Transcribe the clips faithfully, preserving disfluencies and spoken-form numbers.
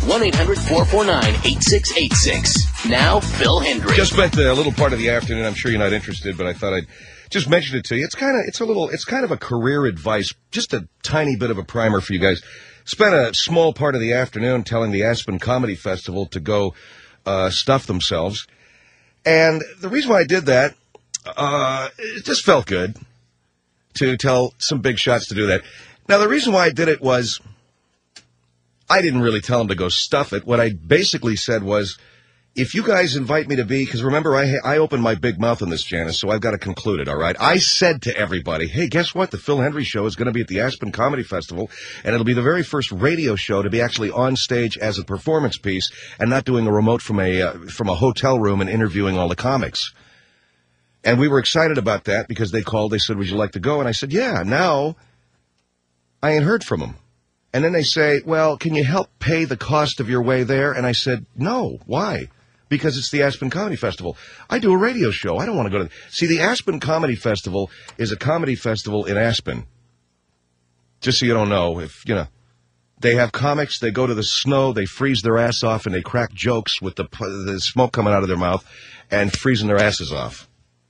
one eight hundred four four nine eight six eight six. Now, Phil Hendry. Just spent a little part of the afternoon. I'm sure you're not interested, but I thought I'd just mention it to you. It's kind of, it's a little, it's kind of a career advice, just a tiny bit of a primer for you guys. Spent a small part of the afternoon telling the Aspen Comedy Festival to go uh, stuff themselves. And the reason why I did that, uh, it just felt good to tell some big shots to do that. Now, the reason why I did it was I didn't really tell them to go stuff it. What I basically said was, if you guys invite me to be, because remember, I I opened my big mouth on this, Janice, so I've got to conclude it, all right? I said to everybody, hey, guess what? The Phil Hendry Show is going to be at the Aspen Comedy Festival, and it'll be the very first radio show to be actually on stage as a performance piece and not doing a remote from a uh, from a hotel room and interviewing all the comics. And we were excited about that because they called. They said, would you like to go? And I said, yeah. Now, I ain't heard from them. And then they say, well, can you help pay the cost of your way there? And I said, no. Why? Because it's the Aspen Comedy Festival. I do a radio show. I don't want to go to... See, the Aspen Comedy Festival is a comedy festival in Aspen. Just so you don't know, if, you know, they have comics, they go to the snow, they freeze their ass off, and they crack jokes with the, the smoke coming out of their mouth and freezing their asses off.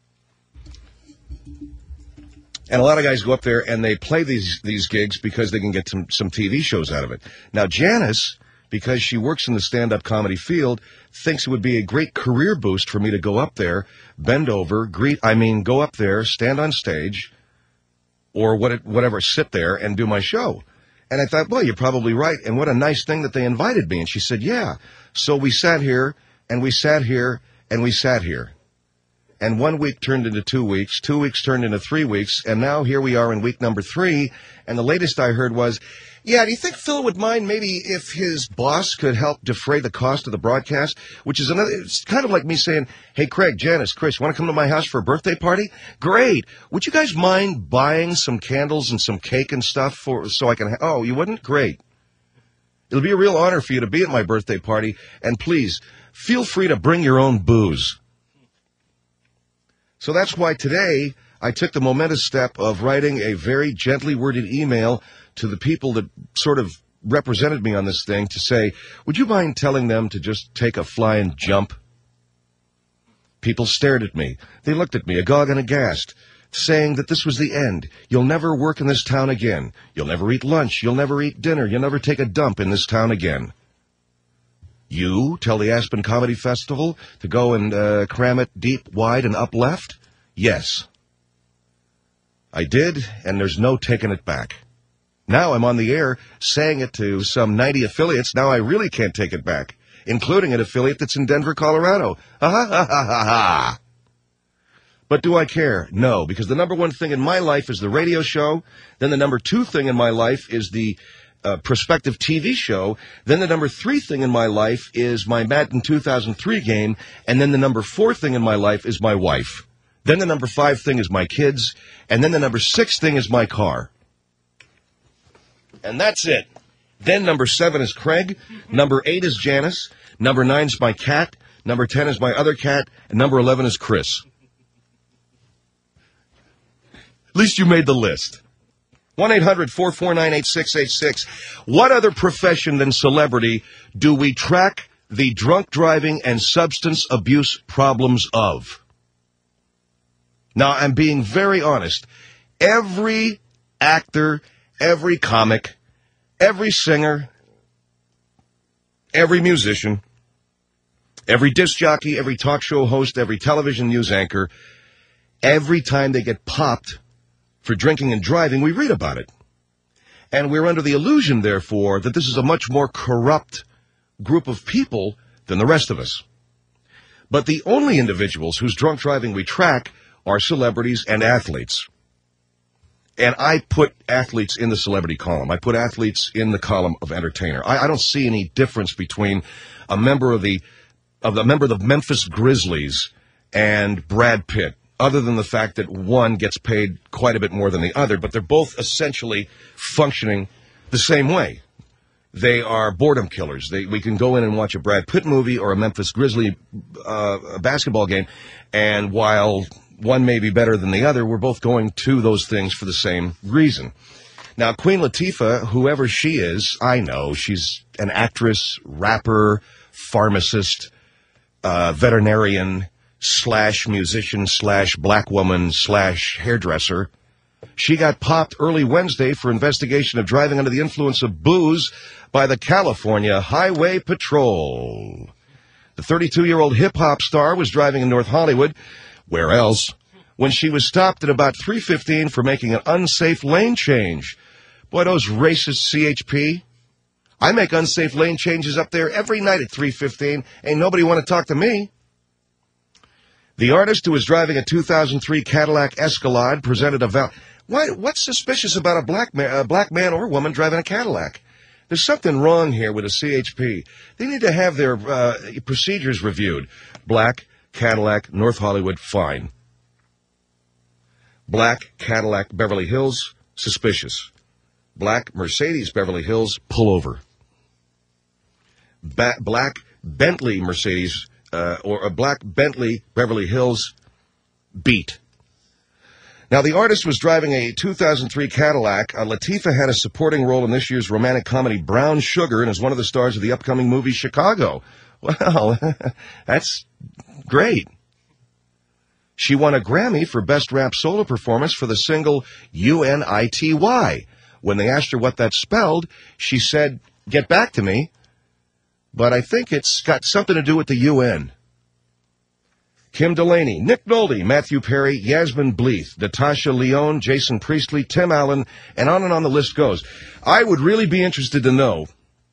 And a lot of guys go up there and they play these these gigs because they can get some, some T V shows out of it. Now, Janice, because she works in the stand-up comedy field, thinks it would be a great career boost for me to go up there, bend over, greet, I mean, go up there, stand on stage, or what it, whatever, sit there and do my show. And I thought, well, you're probably right. And what a nice thing that they invited me. And she said, yeah. So we sat here, and we sat here, and we sat here. And one week turned into two weeks, two weeks turned into three weeks, and now here we are in week number three, and the latest I heard was, yeah, do you think Phil would mind maybe if his boss could help defray the cost of the broadcast? Which is another, it's kind of like me saying, hey, Craig, Janice, Chris, want to come to my house for a birthday party? Great. Would you guys mind buying some candles and some cake and stuff for so I can, ha- oh, you wouldn't? Great. It'll be a real honor for you to be at my birthday party, and please, feel free to bring your own booze. So that's why today I took the momentous step of writing a very gently worded email to the people that sort of represented me on this thing to say, would you mind telling them to just take a flying jump? People stared at me. They looked at me, agog and aghast, saying that this was the end. You'll never work in this town again. You'll never eat lunch. You'll never eat dinner. You'll never take a dump in this town again. You tell the Aspen Comedy Festival to go and uh, cram it deep, wide, and up left? Yes. I did, and there's no taking it back. Now I'm on the air saying it to some ninety affiliates. Now I really can't take it back, including an affiliate that's in Denver, Colorado. Ha ha ha ha ha ha. But do I care? No, because the number one thing in my life is the radio show. Then the number two thing in my life is the Uh, prospective T V show. Then the number three thing in my life is my Madden two thousand three game. And then the number four thing in my life is my wife. Then the number five thing is my kids. And then the number six thing is my car. And that's it. Then number seven is Craig. Number eight is Janice. Number nine is my cat. Number ten is my other cat. And number eleven is Chris. At least you made the list. one eight hundred four four nine eight six eight six. What other profession than celebrity do we track the drunk driving and substance abuse problems of? Now, I'm being very honest. Every actor, every comic, every singer, every musician, every disc jockey, every talk show host, every television news anchor, every time they get popped for drinking and driving, we read about it. And we're under the illusion, therefore, that this is a much more corrupt group of people than the rest of us. But the only individuals whose drunk driving we track are celebrities and athletes. And I put athletes in the celebrity column. I put athletes in the column of entertainer. I, I don't see any difference between a member of the of the member of the Memphis Grizzlies and Brad Pitt, other than the fact that one gets paid quite a bit more than the other, but they're both essentially functioning the same way. They are boredom killers. They, we can go in and watch a Brad Pitt movie or a Memphis Grizzly uh, basketball game, and while one may be better than the other, we're both going to those things for the same reason. Now, Queen Latifah, whoever she is, I know she's an actress, rapper, pharmacist, uh, veterinarian, slash musician, slash black woman, slash hairdresser. She got popped early Wednesday for investigation of driving under the influence of booze by the California Highway Patrol. The thirty-two-year-old hip-hop star was driving in North Hollywood, where else, when she was stopped at about three fifteen for making an unsafe lane change. Boy, those racist C H P. I make unsafe lane changes up there every night at three fifteen. Ain't nobody want to talk to me. The artist, who was driving a two thousand three Cadillac Escalade, presented a val... Why, what's suspicious about a black man, a black man or woman driving a Cadillac? There's something wrong here with a C H P. They need to have their uh, procedures reviewed. Black, Cadillac, North Hollywood, fine. Black, Cadillac, Beverly Hills, suspicious. Black, Mercedes, Beverly Hills, pull over. Ba- black, Bentley, Mercedes, uh, or a black Bentley, Beverly Hills, beat. Now, the artist was driving a two thousand three Cadillac. Uh, Latifah had a supporting role in this year's romantic comedy Brown Sugar and is one of the stars of the upcoming movie Chicago. Well, that's great. She won a Grammy for Best Rap Solo Performance for the single U N I T Y. When they asked her what that spelled, she said, "Get back to me," but I think it's got something to do with the U N. Kim Delaney, Nick Nolte, Matthew Perry, Yasmin Bleeth, Natasha Lyonne, Jason Priestley, Tim Allen, and on and on the list goes. I would really be interested to know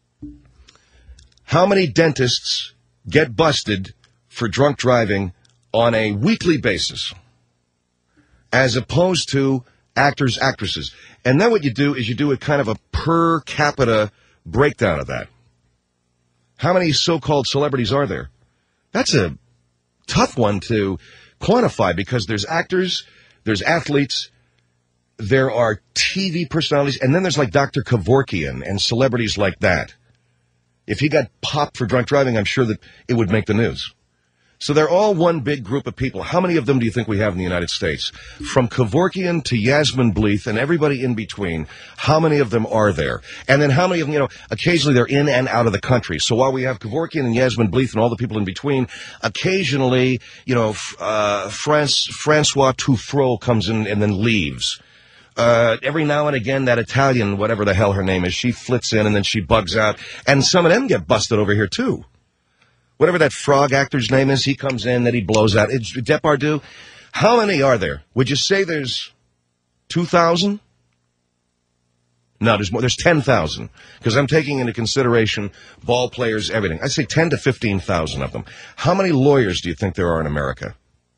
how many dentists get busted for drunk driving on a weekly basis, as opposed to actors, actresses. And then what you do is you do a kind of a per capita breakdown of that. How many so-called celebrities are there? That's a tough one to quantify, because there's actors, there's athletes, there are T V personalities, and then there's like Doctor Kevorkian and celebrities like that. If he got popped for drunk driving, I'm sure that it would make the news. So they're all one big group of people. How many of them do you think we have in the United States? From Kevorkian to Yasmin Bleeth and everybody in between, how many of them are there? And then how many of them, you know, occasionally they're in and out of the country. So while we have Kevorkian and Yasmin Bleeth and all the people in between, occasionally, you know, uh, France, Francois Touffreau comes in and then leaves. Uh, every now and again, that Italian, whatever the hell her name is, she flits in and then she bugs out. And some of them get busted over here, too. Whatever that frog actor's name is, he comes in, then he blows out. It's Depardieu. How many are there? Would you say there's two thousand? No, there's more. There's ten thousand. Because I'm taking into consideration ball players, everything. I'd say ten to fifteen thousand of them. How many lawyers do you think there are in America?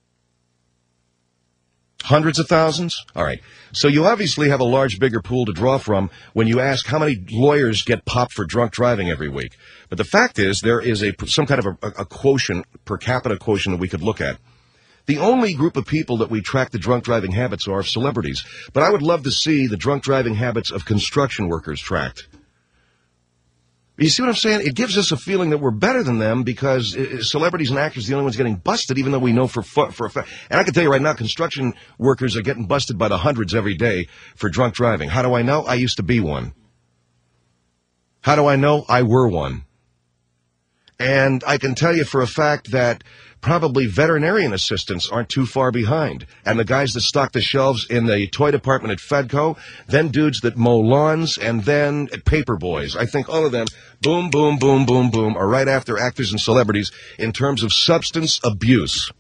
Hundreds of thousands? All right. So you obviously have a large, bigger pool to draw from when you ask how many lawyers get popped for drunk driving every week. But the fact is, there is a some kind of a, a quotient, per capita quotient that we could look at. The only group of people that we track the drunk driving habits are celebrities. But I would love to see the drunk driving habits of construction workers tracked. You see what I'm saying? It gives us a feeling that we're better than them because celebrities and actors are the only ones getting busted, even though we know for for a fact. And I can tell you right now, construction workers are getting busted by the hundreds every day for drunk driving. How do I know? I used to be one. How do I know? I were one. And I can tell you for a fact that probably veterinarian assistants aren't too far behind. And the guys that stock the shelves in the toy department at Fedco, then dudes that mow lawns, and then paper boys. I think all of them, boom, boom, boom, boom, boom, are right after actors and celebrities in terms of substance abuse.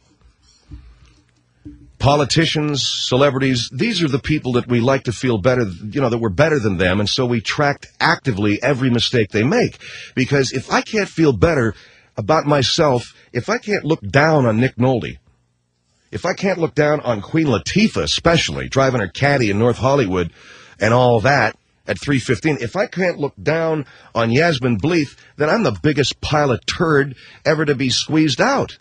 Politicians, celebrities, these are the people that we like to feel better, you know, that we're better than them, and so we track actively every mistake they make. Because if I can't feel better about myself, if I can't look down on Nick Nolte, if I can't look down on Queen Latifah, especially, driving her caddy in North Hollywood and all that at three fifteen, if I can't look down on Yasmin Bleeth, then I'm the biggest pile of turd ever to be squeezed out.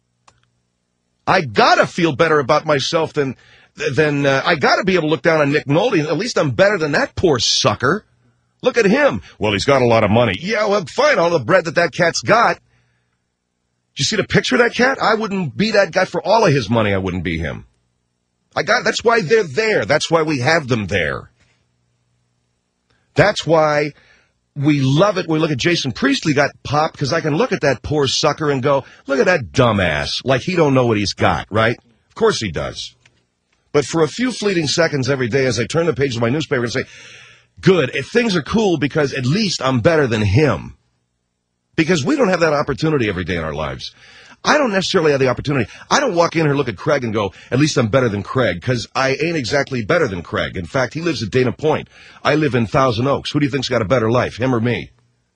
I gotta feel better about myself than, than, uh, I gotta be able to look down on Nick Nolte. At least I'm better than that poor sucker. Look at him. Well, he's got a lot of money. Yeah, well, fine, all the bread that that cat's got. Did you see the picture of that cat? I wouldn't be that guy for all of his money. I wouldn't be him. I got, that's why they're there. That's why we have them there. That's why we love it when we look at Jason Priestley got popped, because I can look at that poor sucker and go, look at that dumbass, like he don't know what he's got, right? Of course he does. But for a few fleeting seconds every day as I turn the page of my newspaper and say, good, if things are cool because at least I'm better than him. Because we don't have that opportunity every day in our lives. I don't necessarily have the opportunity. I don't walk in here and look at Craig and go, at least I'm better than Craig, because I ain't exactly better than Craig. In fact, he lives at Dana Point. I live in Thousand Oaks. Who do you think's got a better life, him or me?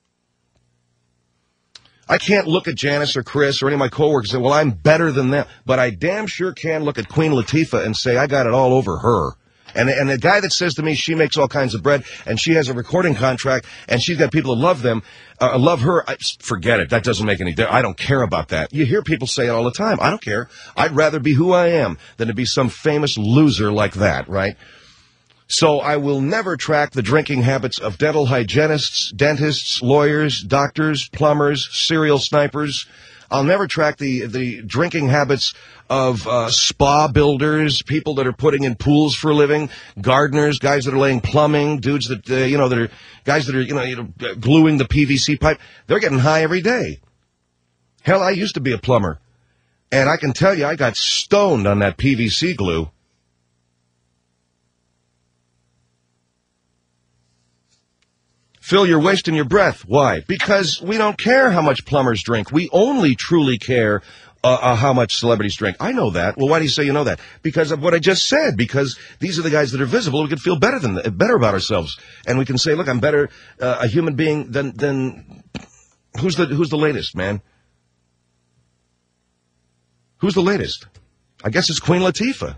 I can't look at Janice or Chris or any of my coworkers and say, well, I'm better than them. But I damn sure can look at Queen Latifah and say, I got it all over her. And, and the guy that says to me she makes all kinds of bread and she has a recording contract and she's got people who love them, uh, love her, I, forget it. That doesn't make any difference. I don't care about that. You hear people say it all the time. I don't care. I'd rather be who I am than to be some famous loser like that, right? So I will never track the drinking habits of dental hygienists, dentists, lawyers, doctors, plumbers, serial snipers. I'll never track the, the drinking habits of uh, spa builders, people that are putting in pools for a living, gardeners, guys that are laying plumbing, dudes that, uh, you know, that are, guys that are, you know, you know, gluing the P V C pipe. They're getting high every day. Hell, I used to be a plumber. And I can tell you, I got stoned on that P V C glue. Phil, you're wasting your breath. Why? Because we don't care how much plumbers drink. We only truly care uh, uh, how much celebrities drink. I know that. Well, why do you say you know that? Because of what I just said. Because these are the guys that are visible. We can feel better than better about ourselves, and we can say, "Look, I'm better uh, a human being than than who's the who's the latest, man? Who's the latest? I guess it's Queen Latifah.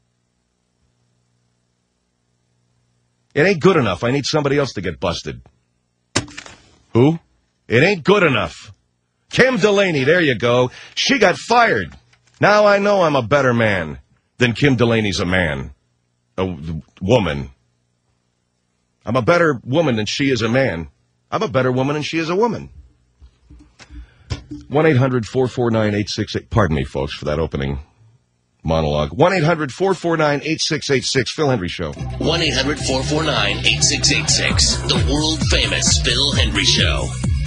It ain't good enough. I need somebody else to get busted." Who? It ain't good enough. Kim Delaney, there you go. She got fired. Now I know I'm a better man than Kim Delaney's a man. A woman. I'm a better woman than she is a man. I'm a better woman than she is a woman. one eight hundred four four nine eight six eight. Pardon me, folks, for that opening monologue. one eight hundred four four nine eight six eight six. Phil Hendry Show. one eight hundred four four nine eight six eight six. The world-famous Phil Hendry Show.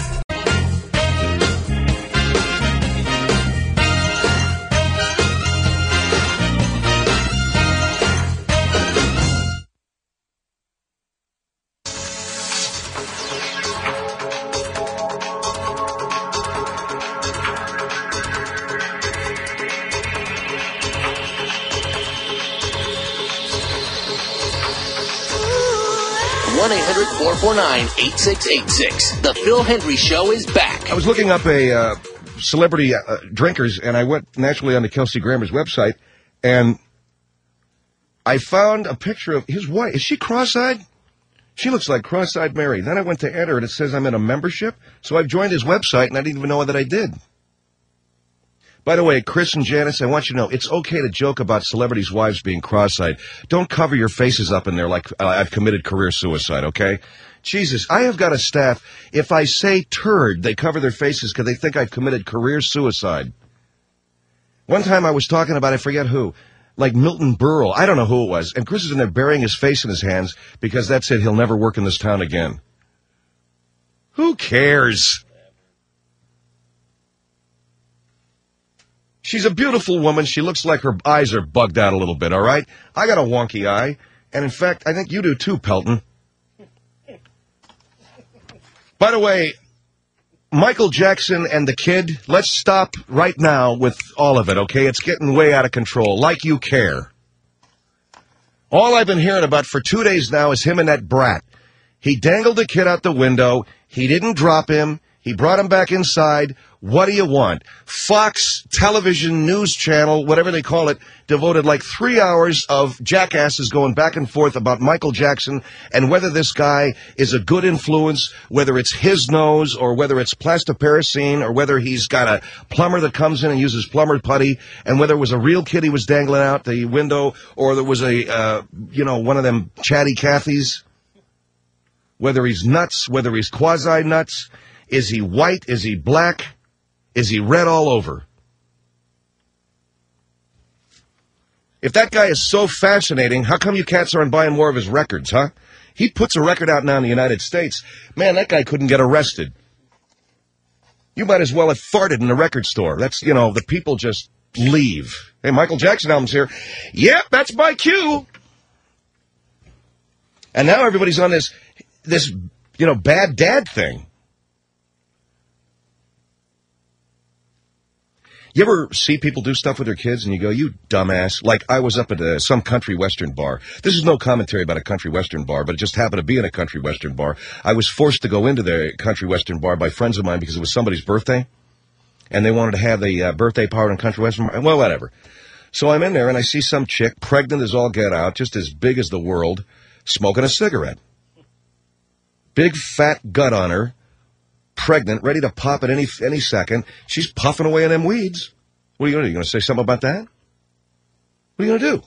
one eight hundred four four nine eight six eight six. The Phil Hendry Show is back. I was looking up a uh, celebrity uh, drinkers, and I went naturally onto Kelsey Grammer's website, and I found a picture of his wife. Is she cross-eyed? She looks like cross-eyed Mary. Then I went to enter, and it says I'm in a membership, so I've joined his website, and I didn't even know that I did. By the way, Chris and Janice, I want you to know, it's okay to joke about celebrities' wives being cross-eyed. Don't cover your faces up in there like uh, I've committed career suicide, okay? Jesus, I have got a staff. If I say turd, they cover their faces because they think I've committed career suicide. One time I was talking about, I forget who, like Milton Berle. I don't know who it was. And Chris is in there burying his face in his hands because that's it. He'll never work in this town again. Who cares? She's a beautiful woman. She looks like her eyes are bugged out a little bit, all right? I got a wonky eye. And, in fact, I think you do too, Pelton. By the way, Michael Jackson and the kid, let's stop right now with all of it, okay? It's getting way out of control, like you care. All I've been hearing about for two days now is him and that brat. He dangled the kid out the window. He didn't drop him. He brought him back inside. What do you want? Fox television news channel, whatever they call it, devoted like three hours of jackasses going back and forth about Michael Jackson and whether this guy is a good influence, whether it's his nose or whether it's plastoparacine or whether he's got a plumber that comes in and uses plumber putty and whether it was a real kid he was dangling out the window or there was a, uh, you know, one of them chatty Cathys. Whether he's nuts, whether he's quasi-nuts. Is he white? Is he black? Is he red all over? If that guy is so fascinating, how come you cats aren't buying more of his records, huh? He puts a record out now in the United States. Man, that guy couldn't get arrested. You might as well have farted in a record store. That's, you know, the people just leave. Hey, Michael Jackson album's here. Yep, that's my cue. And now everybody's on this, this, you know, bad dad thing. You ever see people do stuff with their kids and you go, you dumbass? Like I was up at a, some country western bar. This is no commentary about a country western bar, but it just happened to be in a country western bar. I was forced to go into the country western bar by friends of mine because it was somebody's birthday. And they wanted to have the uh, birthday party in country western bar. Well, whatever. So I'm in there and I see some chick, pregnant as all get out, just as big as the world, smoking a cigarette. Big fat gut on her. Pregnant, ready to pop at any any second. She's puffing away on them weeds. What are you going to do? You going to say something about that? What are you going to do?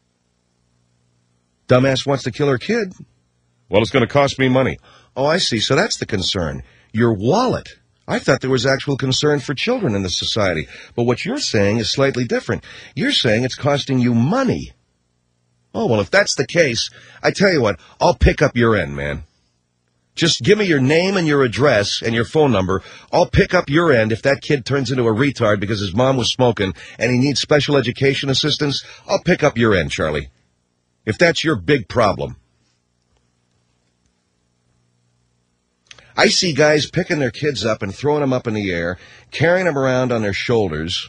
Dumbass wants to kill her kid. Well, it's going to cost me money. Oh, I see. So that's the concern. Your wallet. I thought there was actual concern for children in the society. But what you're saying is slightly different. You're saying it's costing you money. Oh, well, if that's the case, I tell you what, I'll pick up your end, man. Just give me your name and your address and your phone number. I'll pick up your end if that kid turns into a retard because his mom was smoking and he needs special education assistance. I'll pick up your end, Charlie. If that's your big problem. I see guys picking their kids up and throwing them up in the air, carrying them around on their shoulders.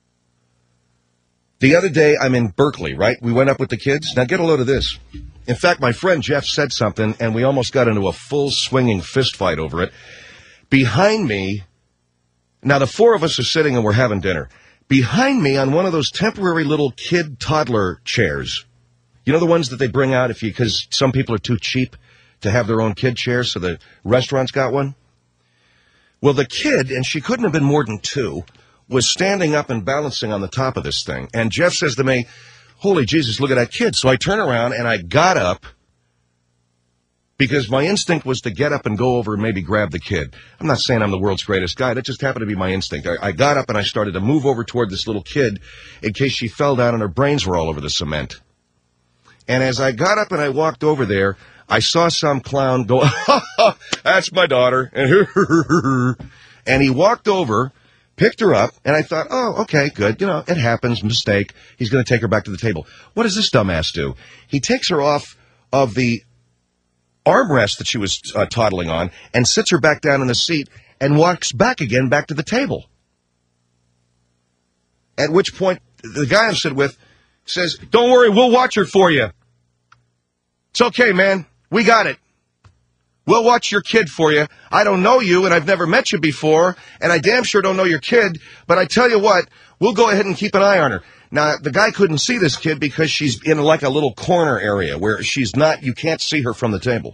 The other day, I'm in Berkeley, right? We went up with the kids. Now get a load of this. In fact, my friend Jeff said something, and we almost got into a full swinging fist fight over it. Behind me, now the four of us are sitting and we're having dinner. Behind me on one of those temporary little kid toddler chairs. You know the ones that they bring out if you, because some people are too cheap to have their own kid chairs, so the restaurant's got one? Well, the kid, and she couldn't have been more than two, was standing up and balancing on the top of this thing. And Jeff says to me, holy Jesus, look at that kid. So I turn around and I got up because my instinct was to get up and go over and maybe grab the kid. I'm not saying I'm the world's greatest guy. That just happened to be my instinct. I, I got up and I started to move over toward this little kid in case she fell down and her brains were all over the cement. And as I got up and I walked over there, I saw some clown go, ha, ha, that's my daughter. And, and he walked over, picked her up, and I thought, oh, okay, good. You know, it happens, mistake. He's going to take her back to the table. What does this dumbass do? He takes her off of the armrest that she was uh, toddling on and sits her back down in the seat and walks back again back to the table. At which point, the guy I'm sitting with says, don't worry, we'll watch her for you. It's okay, man. We got it. We'll watch your kid for you. I don't know you, and I've never met you before, and I damn sure don't know your kid, but I tell you what, we'll go ahead and keep an eye on her. Now, the guy couldn't see this kid because she's in like a little corner area where she's not, you can't see her from the table.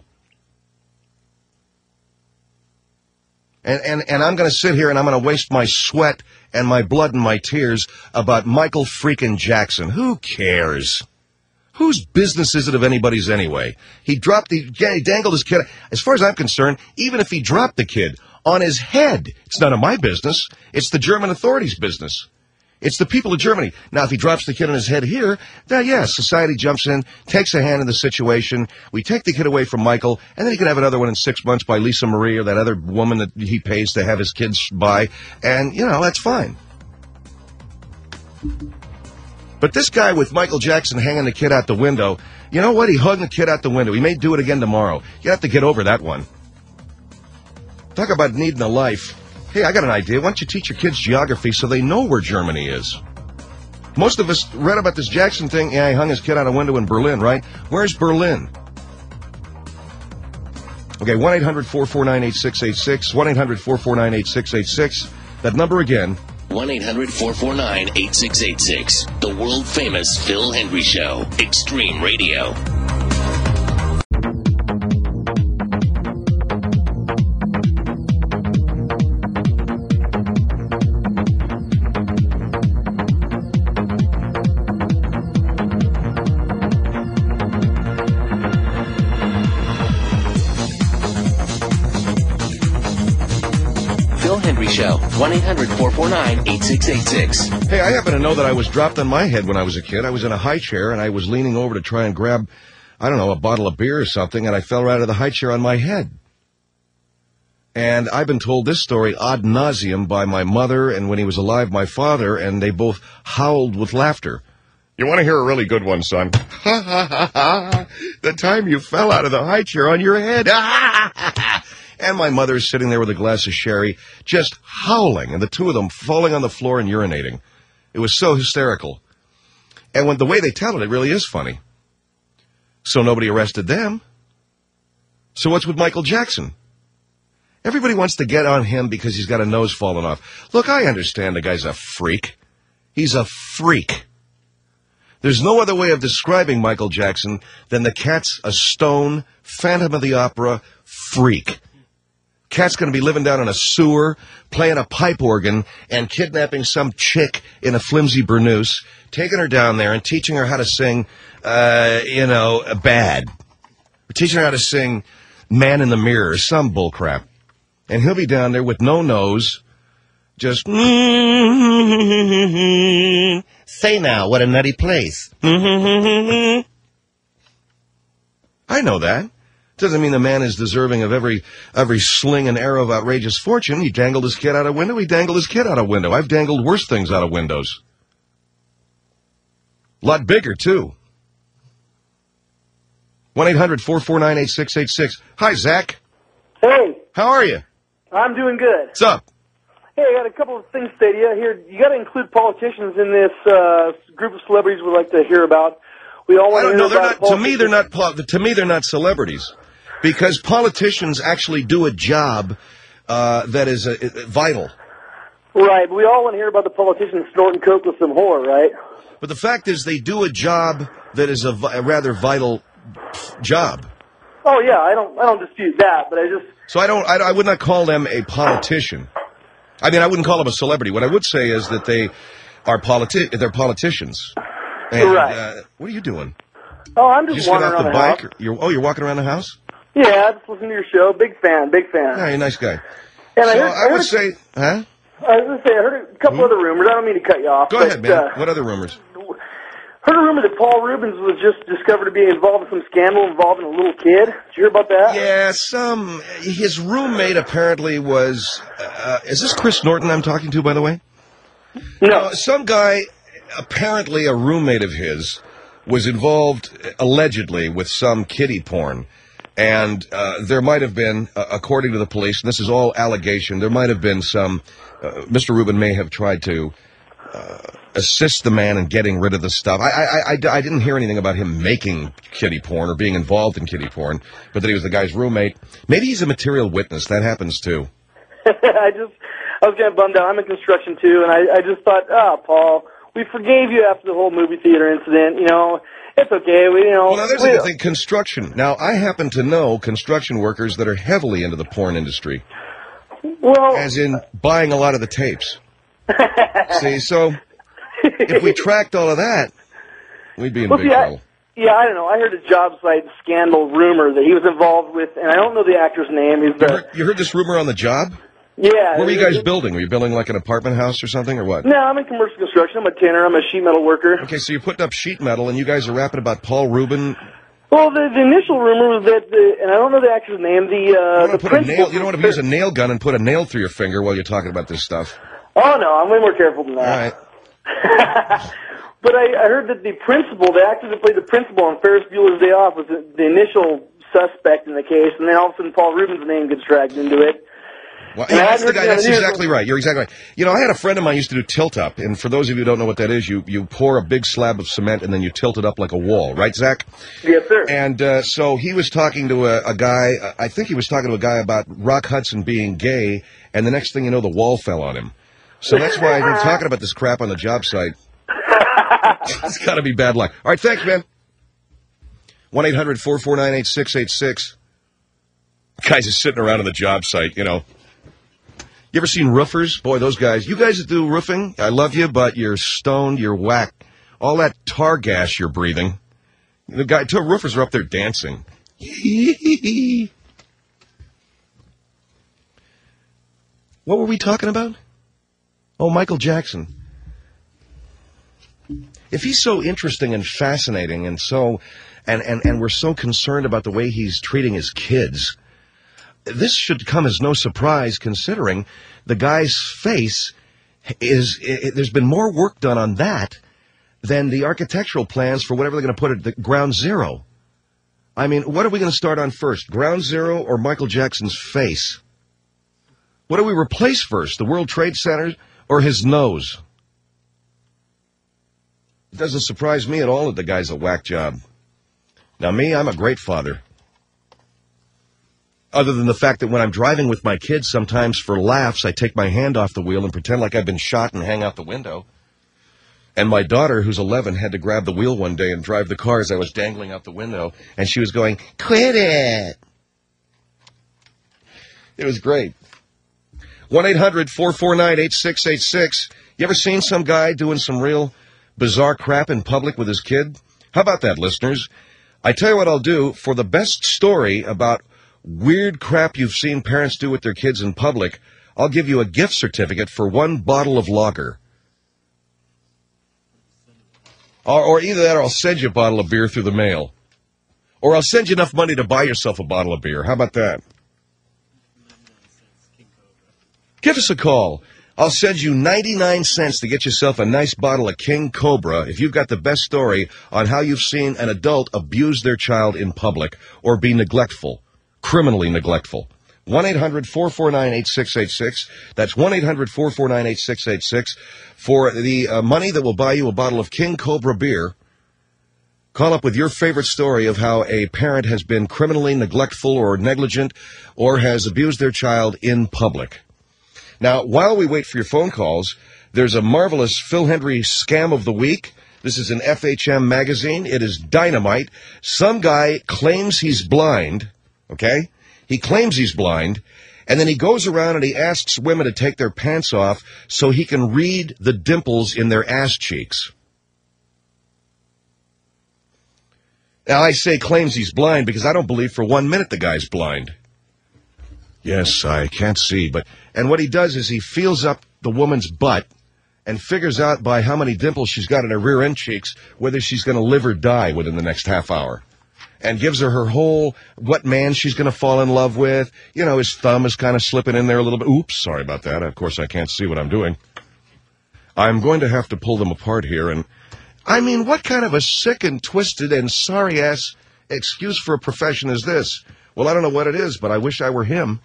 And, and, and I'm going to sit here and I'm going to waste my sweat and my blood and my tears about Michael freaking Jackson. Who cares? Whose business is it of anybody's anyway? He dropped the, he dangled his kid. As far as I'm concerned, even if he dropped the kid on his head, it's none of my business. It's the German authorities' business. It's the people of Germany. Now, if he drops the kid on his head here, then yeah, society jumps in, takes a hand in the situation. We take the kid away from Michael, and then he can have another one in six months by Lisa Marie or that other woman that he pays to have his kids by. And, you know, that's fine. But this guy with Michael Jackson hanging the kid out the window, you know what? He hung the kid out the window. He may do it again tomorrow. You have to get over that one. Talk about needing a life. Hey, I got an idea. Why don't you teach your kids geography so they know where Germany is? Most of us read about this Jackson thing. Yeah, he hung his kid out a window in Berlin, right? Where's Berlin? Okay, one eight hundred four four nine eight six eight six, one eight hundred four four nine eight six eight six. That number again, one eight hundred four four nine eight six eight six. The world-famous Phil Hendry Show. Extreme Radio. Show. one eight hundred four four nine eight six eight six. Hey, I happen to know that I was dropped on my head when I was a kid. I was in a high chair, and I was leaning over to try and grab I don't know, a bottle of beer or something, and I fell right out of the high chair on my head. And I've been told this story ad nauseum by my mother and, when he was alive, my father, and they both howled with laughter. You want to hear a really good one, son? Ha, ha, ha, ha. The time you fell out of the high chair on your head. And my mother's sitting there with a glass of sherry, just howling, and the two of them falling on the floor and urinating. It was so hysterical. And when the way they tell it, it really is funny. So nobody arrested them. So what's with Michael Jackson? Everybody wants to get on him because he's got a nose falling off. Look, I understand the guy's a freak. He's a freak. There's no other way of describing Michael Jackson than the cat's a stone, Phantom of the Opera freak. Cat's going to be living down in a sewer, playing a pipe organ, and kidnapping some chick in a flimsy burnoose, taking her down there and teaching her how to sing, uh, you know, bad. Teaching her how to sing Man in the Mirror, some bullcrap. And he'll be down there with no nose, just, mm-hmm. Say now, what a nutty place. Mm-hmm. I know that. Doesn't mean the man is deserving of every every sling and arrow of outrageous fortune. He dangled his kid out a window. He dangled his kid out a window. I've dangled worse things out of windows. A lot bigger, too. one eight hundred four four nine eight six eight six. Hi, Zach. Hey. How are you? I'm doing good. What's up? Hey, I got a couple of things to say to you. Here, you got to include politicians in this uh, group of celebrities we like to hear about. We all want to hear no, about not, to me, they're not. To me, they're not celebrities, because politicians actually do a job uh, that is uh, vital. Right, but we all want to hear about the politicians snorting coke with some whore, right? But the fact is, they do a job that is a, a rather vital job. Oh yeah, I don't, I don't dispute that, but I just. So I don't, I, I would not call them a politician. I mean, I wouldn't call them a celebrity. What I would say is that they are politi- they're politicians. And, right. Uh, what are you doing? Oh, I'm just, you just wandering get off the, the bike. house. You're, oh, you're walking around the house? Yeah, just listening to your show. Big fan, big fan. Yeah, you're a nice guy. And so I, heard, I, I would heard, say, huh? I was going to say, I heard a couple hmm? other rumors. I don't mean to cut you off. Go but, ahead, man. Uh, what other rumors? Heard a rumor that Paul Rubens was just discovered to be involved in some scandal involving a little kid. Did you hear about that? Yeah, some. His roommate apparently was. Uh, is this Chris Norton I'm talking to, by the way? No. Uh, some guy, apparently a roommate of his, was involved allegedly with some kiddie porn. And uh, there might have been, uh, according to the police, and this is all allegation, there might have been some. Uh, Mister Rubin may have tried to. Uh, assist the man in getting rid of the stuff. I, I, I, I didn't hear anything about him making kiddie porn or being involved in kiddie porn, but that he was the guy's roommate. Maybe he's a material witness. That happens, too. I just, I was kind of bummed out. I'm in construction, too, and I, I just thought, ah, oh, Paul, we forgave you after the whole movie theater incident. You know, it's okay. We, you know. Well, now, there's we, the thing, construction. Now, I happen to know construction workers that are heavily into the porn industry. Well. As in buying a lot of the tapes. See, so... if we tracked all of that, we'd be in well, big see, trouble. I, yeah, I don't know. I heard a job site scandal rumor that he was involved with, and I don't know the actor's name. He's the, you, heard, you heard this rumor on the job? Yeah. What were you guys it, building? Were you building like an apartment house or something, or what? No, I'm in commercial construction. I'm a tinner. I'm a sheet metal worker. Okay, so you're putting up sheet metal, and you guys are rapping about Paul Rubin. Well, the, the initial rumor was that, the, and I don't know the actor's name, the, uh, the put principal... A nail, you don't want to use a nail gun and put a nail through your finger while you're talking about this stuff. Oh, no, I'm way more careful than that. All right. But I, I heard that the principal, the actor that played the principal on Ferris Bueller's Day Off, was the, the initial suspect in the case, and then all of a sudden Paul Rubin's name gets dragged into it. Well, yeah, that's the guy, that's exactly right. You're exactly right. You know, I had a friend of mine used to do tilt-up, and for those of you who don't know what that is, you, you pour a big slab of cement and then you tilt it up like a wall, right, Zach? Yes, sir. And uh, so he was talking to a, a guy, uh, I think he was talking to a guy about Rock Hudson being gay, and the next thing you know, the wall fell on him. So that's why I've been talking about this crap on the job site. It's got to be bad luck. All right, thanks, man. one eight hundred four four nine eight six eight six. Guys are sitting around on the job site, you know. You ever seen roofers? Boy, those guys. You guys that do roofing, I love you, but you're stoned, you're whack. All that tar gas you're breathing. The guy, two roofers are up there dancing. What were we talking about? Oh, Michael Jackson. if he's so interesting and fascinating and so, and, and, and we're so concerned about the way he's treating his kids, this should come as no surprise considering the guy's face is, it, there's been more work done on that than the architectural plans for whatever they're going to put at the ground zero. I mean, what are we going to start on first, ground zero or Michael Jackson's face? What do we replace first, the World Trade Center or his nose? It doesn't surprise me at all that the guy's a whack job. Now, me, I'm a great father. Other than the fact that when I'm driving with my kids, sometimes for laughs, I take my hand off the wheel and pretend like I've been shot and hang out the window. And my daughter, who's eleven, had to grab the wheel one day and drive the car as I was dangling out the window, and she was going, "Quit it!" It was great. one eight hundred four four nine eight six eight six. You ever seen some guy doing some real bizarre crap in public with his kid? How about that, listeners? I tell you what I'll do. For the best story about weird crap you've seen parents do with their kids in public, I'll give you a gift certificate for one bottle of lager. Or, or either that or I'll send you a bottle of beer through the mail. Or I'll send you enough money to buy yourself a bottle of beer. How about that? Give us a call. I'll send you ninety-nine cents to get yourself a nice bottle of King Cobra if you've got the best story on how you've seen an adult abuse their child in public or be neglectful, criminally neglectful. one eight hundred four four nine eight six eight six. That's one eight hundred four four nine eight six eight six. For the uh, money that will buy you a bottle of King Cobra beer, call up with your favorite story of how a parent has been criminally neglectful or negligent or has abused their child in public. Now, while we wait for your phone calls, there's a marvelous Phil Hendrie scam of the week. This is an F H M magazine. It is dynamite. Some guy claims he's blind, okay? He claims he's blind, and then he goes around and he asks women to take their pants off so he can read the dimples in their ass cheeks. Now, I say claims he's blind because I don't believe for one minute the guy's blind. Yes, I can't see, but... And what he does is he feels up the woman's butt and figures out by how many dimples she's got in her rear end cheeks whether she's going to live or die within the next half hour. And gives her her whole, what man she's going to fall in love with. You know, his thumb is kind of slipping in there a little bit. Oops, sorry about that. Of course, I can't see what I'm doing. I'm going to have to pull them apart here. And, I mean, what kind of a sick and twisted and sorry-ass excuse for a profession is this? Well, I don't know what it is, but I wish I were him.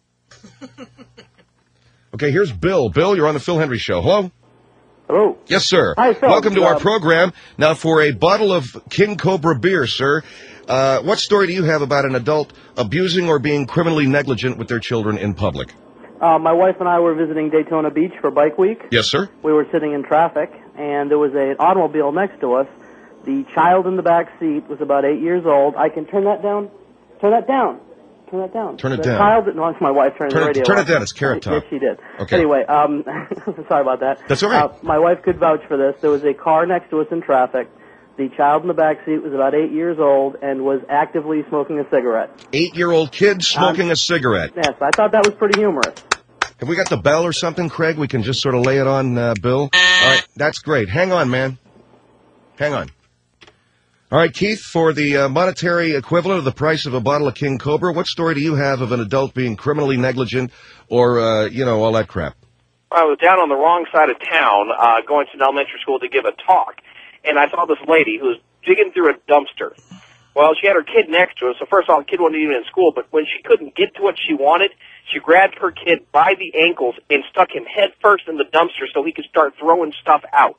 Okay, here's Bill. Bill, you're on the Phil Hendrie Show. Hello? Hello. Yes, sir. Hi, Phil. Welcome to uh, our program. Now, for a bottle of King Cobra beer, sir, uh, what story do you have about an adult abusing or being criminally negligent with their children in public? Uh, my wife and I were visiting Daytona Beach for Bike Week. Yes, sir. We were sitting in traffic, and there was an automobile next to us. The child in the back seat was about eight years old. I can turn that down? Turn that down. Turn that down. Turn it the down. Child, no, it's my wife turning Turn the it, radio turn off. it down. It's Carrot Top. Yes, she did. Okay. Anyway, um, sorry about that. That's all right. Uh, my wife could vouch for this. There was a car next to us in traffic. The child in the back seat was about eight years old and was actively smoking a cigarette. Eight-year-old kid smoking um, a cigarette. Yes, I thought that was pretty humorous. Have we got the bell or something, Craig? We can just sort of lay it on uh, Bill. All right, that's great. Hang on, man. Hang on. All right, Keith, for the uh, monetary equivalent of the price of a bottle of King Cobra, what story do you have of an adult being criminally negligent or, uh, you know, all that crap? I was down on the wrong side of town uh, going to an elementary school to give a talk, and I saw this lady who was digging through a dumpster. Well, she had her kid next to her, so first of all, the kid wasn't even in school, but when she couldn't get to what she wanted, she grabbed her kid by the ankles and stuck him head first in the dumpster so he could start throwing stuff out.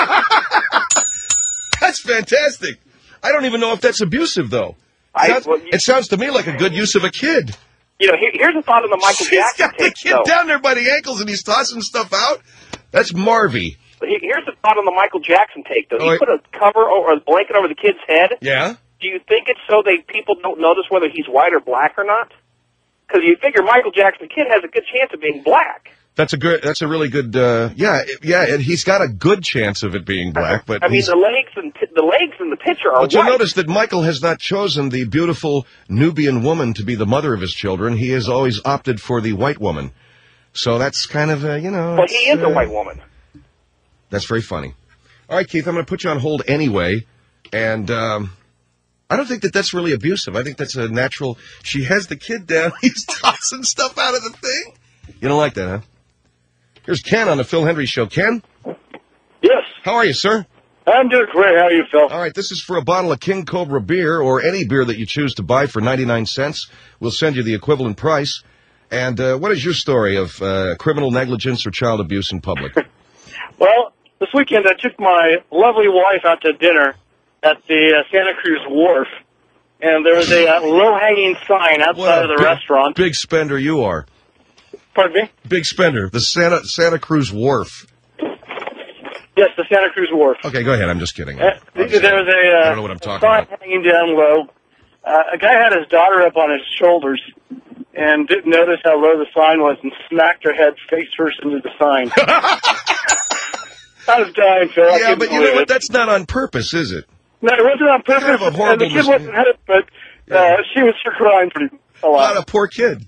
That's fantastic. I don't even know if that's abusive, though. I, sounds, well, you, it sounds to me like a good use of a kid. You know, here, here's a thought on the Michael She's Jackson got the tape, kid though. down there by the ankles and he's tossing stuff out? That's Marvy. Here's a thought on the Michael Jackson tape, though. Oh, he put a cover or a blanket over the kid's head. Yeah? Do you think it's so they people don't notice whether he's white or black or not? Because you figure Michael Jackson, the kid, has a good chance of being black. That's a good. That's a really good. Uh, yeah, yeah. And he's got a good chance of it being black. But I mean, he's, the legs and t- the legs in the picture are but you'll white. notice that Michael has not chosen the beautiful Nubian woman to be the mother of his children. He has always opted for the white woman. So that's kind of uh, you know. But he is uh, a white woman. That's very funny. All right, Keith, I'm going to put you on hold anyway, and um, I don't think that that's really abusive. I think that's a natural. She has the kid down. He's tossing stuff out of the thing. You don't like that, huh? Here's Ken on the Phil Hendry Show. Ken? Yes. How are you, sir? I'm doing great. How are you, Phil? All right, this is for a bottle of King Cobra beer or any beer that you choose to buy for ninety-nine cents. We'll send you the equivalent price. And uh, what is your story of uh, criminal negligence or child abuse in public? Well, this weekend I took my lovely wife out to dinner at the uh, Santa Cruz Wharf, and there was a uh, low-hanging sign outside of the big, restaurant. Big spender you are. Pardon me? Big spender. The Santa Santa Cruz Wharf. Yes, the Santa Cruz Wharf. Okay, go ahead. I'm just kidding. Uh, there was a uh, I don't know what I'm talking sign about. hanging down low. Uh, a guy had his daughter up on his shoulders and didn't notice how low the sign was and smacked her head face first into the sign. I was dying, Phil. I Yeah, but you know believe what? it. That's not on purpose, is it? No, it wasn't on purpose. Kind of a horrible and the kid mistake. wasn't hurt, but uh, she was sure crying pretty a lot. Not a poor kid.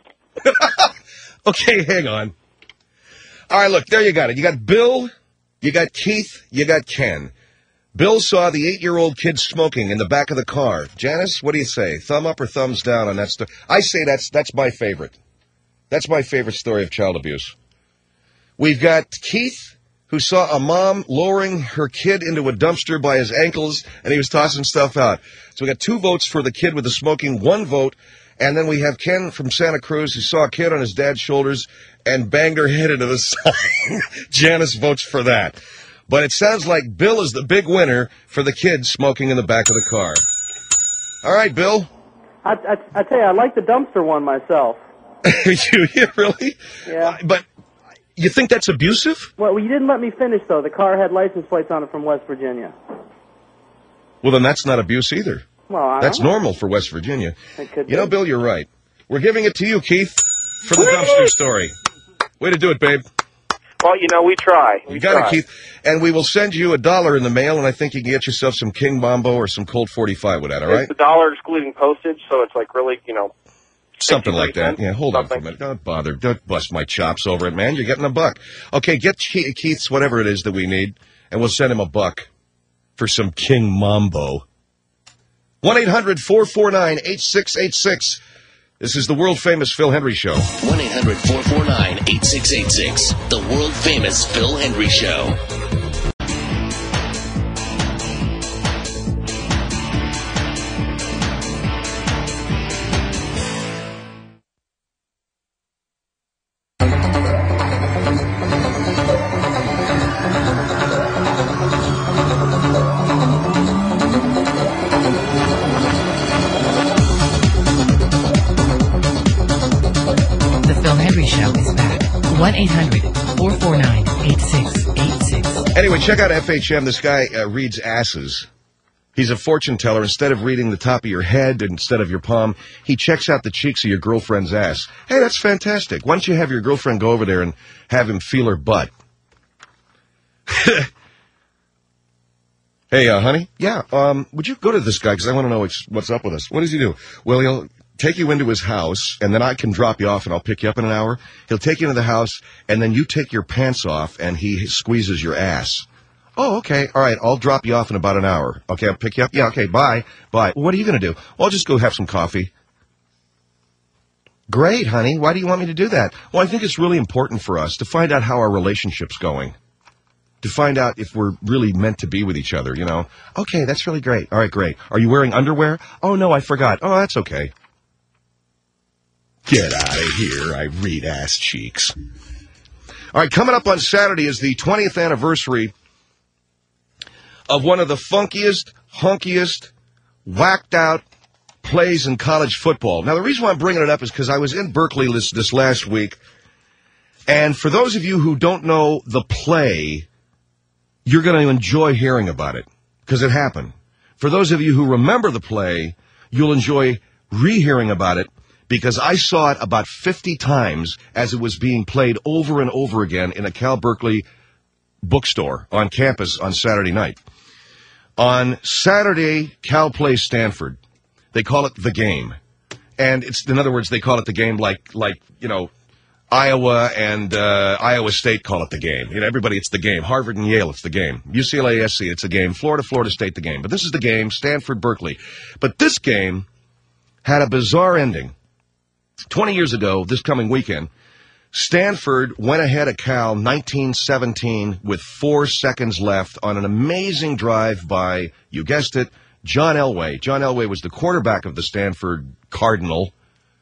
Okay, hang on. All right, look, there you got it. You got Bill, you got Keith, you got Ken. Bill saw the eight-year-old kid smoking in the back of the car. Janice, what do you say? Thumb up or thumbs down on that story? I say that's that's my favorite. That's my favorite story of child abuse. We've got Keith, who saw a mom lowering her kid into a dumpster by his ankles, and he was tossing stuff out. So we got two votes for the kid with the smoking, one vote. And then we have Ken from Santa Cruz, who saw a kid on his dad's shoulders and banged her head into the sign. Janice votes for that. But it sounds like Bill is the big winner for the kid smoking in the back of the car. All right, Bill. I, I, I tell you, I like the dumpster one myself. you, you really? Yeah. Uh, but you think that's abusive? Well, you didn't let me finish, though. The car had license plates on it from West Virginia. Well, then that's not abuse either. Well, I That's don't know. normal for West Virginia. It could You know, be. Bill, you're right. We're giving it to you, Keith, for the dumpster story. Way to do it, babe. Well, you know, we try. We You got try. it, Keith. And we will send you a dollar in the mail, and I think you can get yourself some King Mambo or some Colt forty-five with that, all right? It's a dollar excluding postage, so it's like really, you know, Something like that. fifty percent. Yeah, hold on for a Something. minute. Don't bother. Don't bust my chops over it, man. You're getting a buck. Okay, get Ke- Keith's whatever it is that we need, and we'll send him a buck for some King Mambo. one eight hundred four four nine eight six eight six. This is the world-famous Phil Hendry Show. one eight hundred four four nine eight six eight six. The world-famous Phil Hendry Show. The Phil Hendry Show is back. one eight hundred four four nine eight six eight six. Anyway, check out F H M. This guy uh, reads asses. He's a fortune teller. Instead of reading the top of your head, instead of your palm, he checks out the cheeks of your girlfriend's ass. Hey, that's fantastic. Why don't you have your girlfriend go over there and have him feel her butt? Hey, uh, honey? Yeah, um, would you go to this guy, because I want to know what's, what's up with us. What does he do? Well, he'll take you into his house, and then I can drop you off, and I'll pick you up in an hour. He'll take you into the house, and then you take your pants off, and he squeezes your ass. Oh, okay. All right, I'll drop you off in about an hour. Okay, I'll pick you up. Yeah, okay, bye. Bye. What are you going to do? Well, I'll just go have some coffee. Great, honey. Why do you want me to do that? Well, I think it's really important for us to find out how our relationship's going. To find out if we're really meant to be with each other, you know. Okay, that's really great. All right, great. Are you wearing underwear? Oh, no, I forgot. Oh, that's okay. Get out of here. I read ass cheeks. All right, coming up on Saturday is the twentieth anniversary of one of the funkiest, hunkiest, whacked out plays in college football. Now, the reason why I'm bringing it up is because I was in Berkeley this, this last week, and for those of you who don't know the play, you're going to enjoy hearing about it, because it happened. For those of you who remember the play, you'll enjoy rehearing about it, because I saw it about fifty times as it was being played over and over again in a Cal Berkeley bookstore on campus on Saturday night. On Saturday, Cal plays Stanford. They call it the game. And it's, in other words, they call it the game like, like, you know, Iowa and uh, Iowa State call it the game. You know, everybody, it's the game. Harvard and Yale, it's the game. U C L A S C, it's a game. Florida, Florida State, the game. But this is the game, Stanford, Berkeley. But this game had a bizarre ending. Twenty years ago, this coming weekend, Stanford went ahead of Cal nineteen seventeen with four seconds left on an amazing drive by, you guessed it, John Elway. John Elway was the quarterback of the Stanford Cardinal.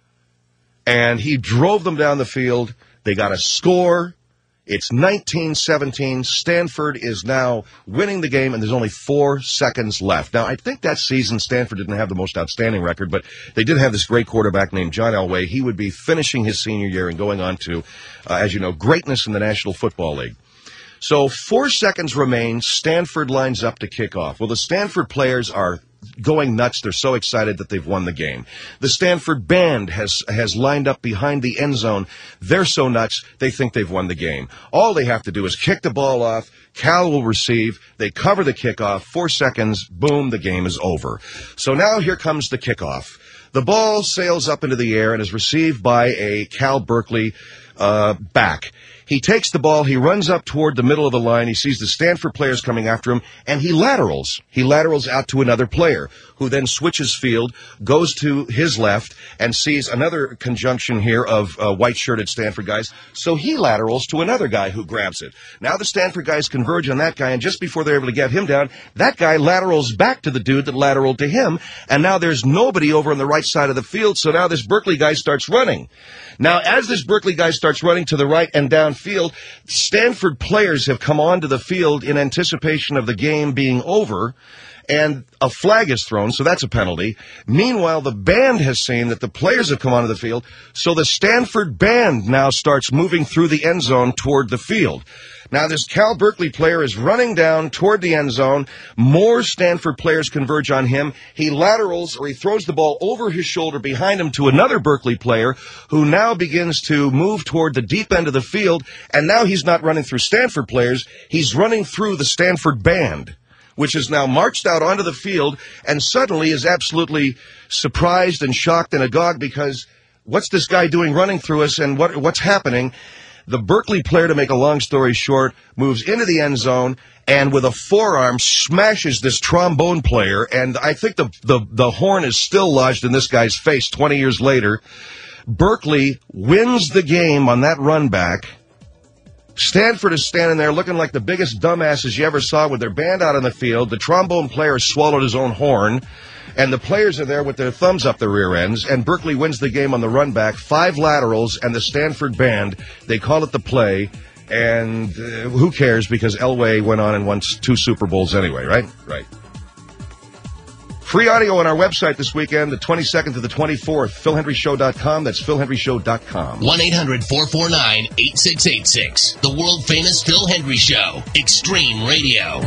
And he drove them down the field. They got a score. It's nineteen seventeen. Stanford is now winning the game, and there's only four seconds left. Now, I think that season Stanford didn't have the most outstanding record, but they did have this great quarterback named John Elway. He would be finishing his senior year and going on to, uh, as you know, greatness in the National Football League. So four seconds remain. Stanford lines up to kick off. Well, the Stanford players are going nuts. They're so excited that they've won the game. The Stanford band has has lined up behind the end zone. They're so nuts, they think they've won the game. All they have to do is kick the ball off. Cal will receive. They cover the kickoff. Four seconds, boom, the game is over. So now here comes the kickoff. The ball sails up into the air and is received by a Cal Berkeley uh, back. He takes the ball, he runs up toward the middle of the line, he sees the Stanford players coming after him, and he laterals. He laterals out to another player, who then switches field, goes to his left, and sees another conjunction here of uh, white-shirted Stanford guys, so he laterals to another guy who grabs it. Now the Stanford guys converge on that guy, and just before they're able to get him down, that guy laterals back to the dude that lateraled to him, and now there's nobody over on the right side of the field, so now this Berkeley guy starts running. Now, as this Berkeley guy starts running to the right and downfield, Stanford players have come onto the field in anticipation of the game being over, and a flag is thrown, so that's a penalty. Meanwhile, the band has seen that the players have come onto the field, so the Stanford band now starts moving through the end zone toward the field. Now, this Cal Berkeley player is running down toward the end zone. More Stanford players converge on him. He laterals, or he throws the ball over his shoulder behind him to another Berkeley player, who now begins to move toward the deep end of the field. And now he's not running through Stanford players. He's running through the Stanford band, which has now marched out onto the field and suddenly is absolutely surprised and shocked and agog because what's this guy doing running through us and what what's happening? The Berkeley player, to make a long story short, moves into the end zone and with a forearm smashes this trombone player, and I think the, the, the horn is still lodged in this guy's face twenty years later. Berkeley wins the game on that run back. Stanford is standing there looking like the biggest dumbasses you ever saw with their band out on the field. The trombone player swallowed his own horn, and the players are there with their thumbs up their rear ends, and Berkeley wins the game on the run back. Five laterals and the Stanford band. They call it the play, and uh, who cares because Elway went on and won two Super Bowls anyway, right? Right. Free audio on our website this weekend, the twenty-second to the twenty-fourth, phil hendry show dot com. That's phil hendry show dot com. one eight hundred four four nine eight six eight six. The world-famous Phil Hendry Show. Extreme Radio.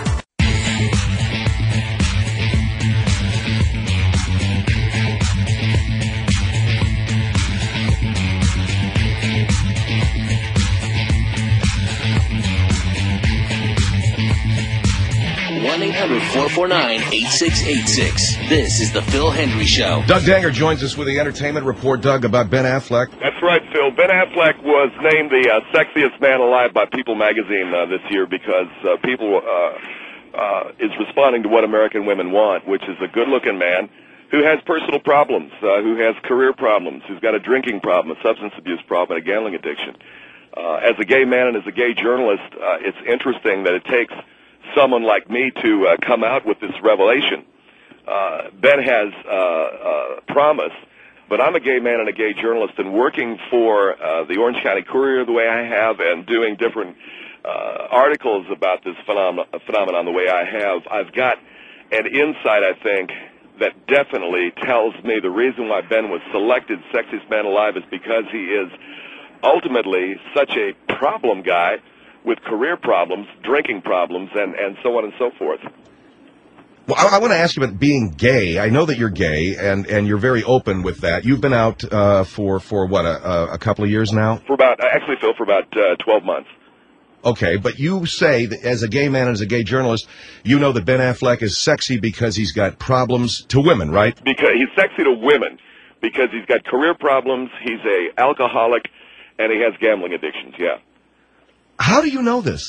one eight hundred four four nine eight six eight six. This is the Phil Hendry Show. Doug Danger joins us with the entertainment report. Doug, about Ben Affleck. That's right, Phil. Ben Affleck was named the uh, sexiest man alive by People magazine uh, this year because uh, People uh, uh, is responding to what American women want, which is a good-looking man who has personal problems, uh, who has career problems, who's got a drinking problem, a substance abuse problem, and a gambling addiction. Uh, as a gay man and as a gay journalist, uh, it's interesting that it takes someone like me to uh, come out with this revelation. Uh, Ben has uh, uh, promise, but I'm a gay man and a gay journalist, and working for uh, the Orange County Courier the way I have and doing different uh, articles about this phenom- phenomenon the way I have, I've got an insight, I think, that definitely tells me the reason why Ben was selected sexiest man alive is because he is ultimately such a problem guy with career problems, drinking problems, and, and so on and so forth. Well, I, I want to ask you about being gay. I know that you're gay, and, and you're very open with that. You've been out uh, for, for what, a, a couple of years now? For about, actually, Phil, for about uh, twelve months. Okay, but you say that as a gay man and as a gay journalist, you know that Ben Affleck is sexy because he's got problems to women, right? Because he's sexy to women, because he's got career problems, he's a alcoholic, and he has gambling addictions, yeah. How do you know this?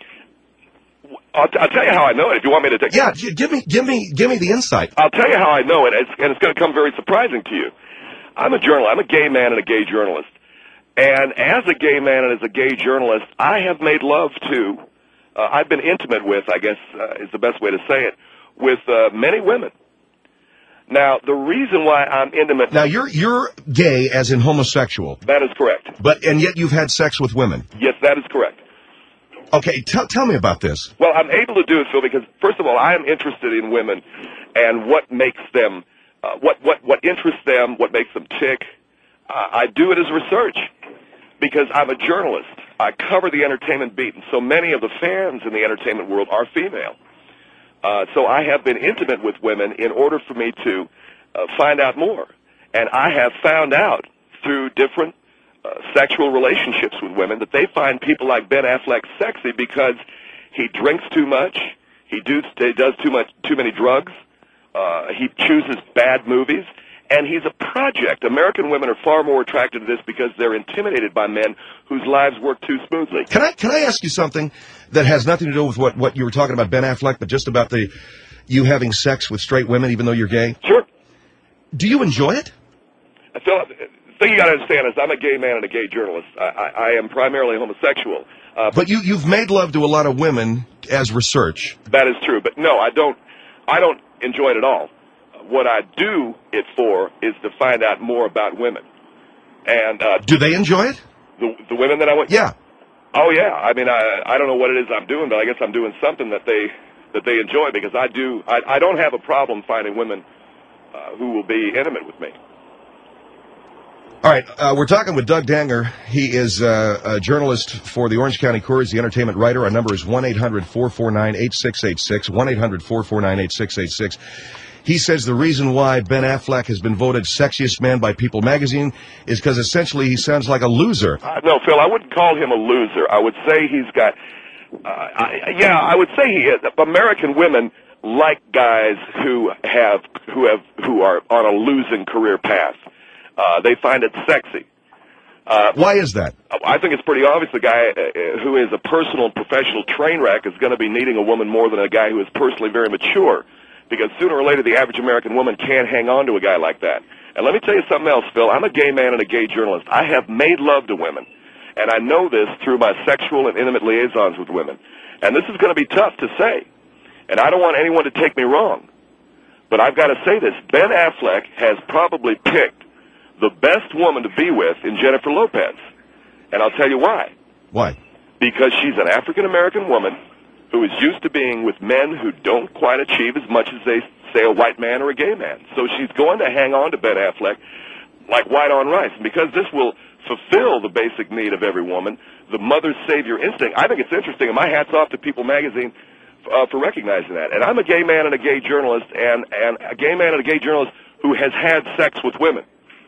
I'll, t- I'll tell you how I know it if you want me to take Yeah, g- give me, give me, give me the insight. I'll tell you how I know it, it's, and it's going to come very surprising to you. I'm a journalist. I'm a gay man and a gay journalist. And as a gay man and as a gay journalist, I have made love to, uh, I've been intimate with, I guess uh, is the best way to say it, with uh, many women. Now, the reason why I'm intimate... Now, you're you're gay as in homosexual. That is correct. But, and yet you've had sex with women. Yes, that is correct. Okay, tell tell me about this. Well, I'm able to do it, Phil, because, first of all, I am interested in women and what makes them, uh, what, what, what interests them, what makes them tick. Uh, I do it as research because I'm a journalist. I cover the entertainment beat, and so many of the fans in the entertainment world are female. Uh, so I have been intimate with women in order for me to uh, find out more. And I have found out through different uh, sexual relationships with women that they find people like Ben Affleck sexy because he drinks too much, he, do, he does too much, too many drugs, uh, he chooses bad movies, and he's a project. American women are far more attracted to this because they're intimidated by men whose lives work too smoothly. Can I can I ask you something that has nothing to do with what, what you were talking about Ben Affleck, but just about the you having sex with straight women even though you're gay? Sure. Do you enjoy it? I feel, the thing you got to understand is I'm a gay man and a gay journalist. I, I, I am primarily homosexual. Uh, but but you, you've made love to a lot of women as research. That is true. But no, I don't, I don't enjoy it at all. What I do it for is to find out more about women. And uh, do they enjoy it? The, the women that I went. Yeah. Oh yeah. I mean, I I don't know what it is I'm doing, but I guess I'm doing something that they that they enjoy because I do. I I don't have a problem finding women uh, who will be intimate with me. All right, uh, we're talking with Doug Danger. He is uh, a journalist for the Orange County Courier, the entertainment writer. Our number is one eight hundred four four nine eight six eight six, one eight hundred four four nine eight six eight six. He says the reason why Ben Affleck has been voted sexiest man by People magazine is because essentially he sounds like a loser. Uh, no, Phil, I wouldn't call him a loser. I would say he's got, uh, I, yeah, I would say he is. American women like guys who have, who have, who are on a losing career path. Uh, they find it sexy. Uh, Why is that? I think it's pretty obvious the guy uh, who is a personal and professional train wreck is going to be needing a woman more than a guy who is personally very mature. Because sooner or later, the average American woman can't hang on to a guy like that. And let me tell you something else, Phil. I'm a gay man and a gay journalist. I have made love to women. And I know this through my sexual and intimate liaisons with women. And this is going to be tough to say. And I don't want anyone to take me wrong. But I've got to say this. Ben Affleck has probably picked the best woman to be with in Jennifer Lopez. And I'll tell you why. Why? Because she's an African-American woman who is used to being with men who don't quite achieve as much as they say a white man or a gay man. So she's going to hang on to Ben Affleck like white on rice. And because this will fulfill the basic need of every woman, the mother's savior instinct, I think it's interesting, and my hat's off to People magazine uh, for recognizing that. And I'm a gay man and a gay journalist, and, and a gay man and a gay journalist who has had sex with women.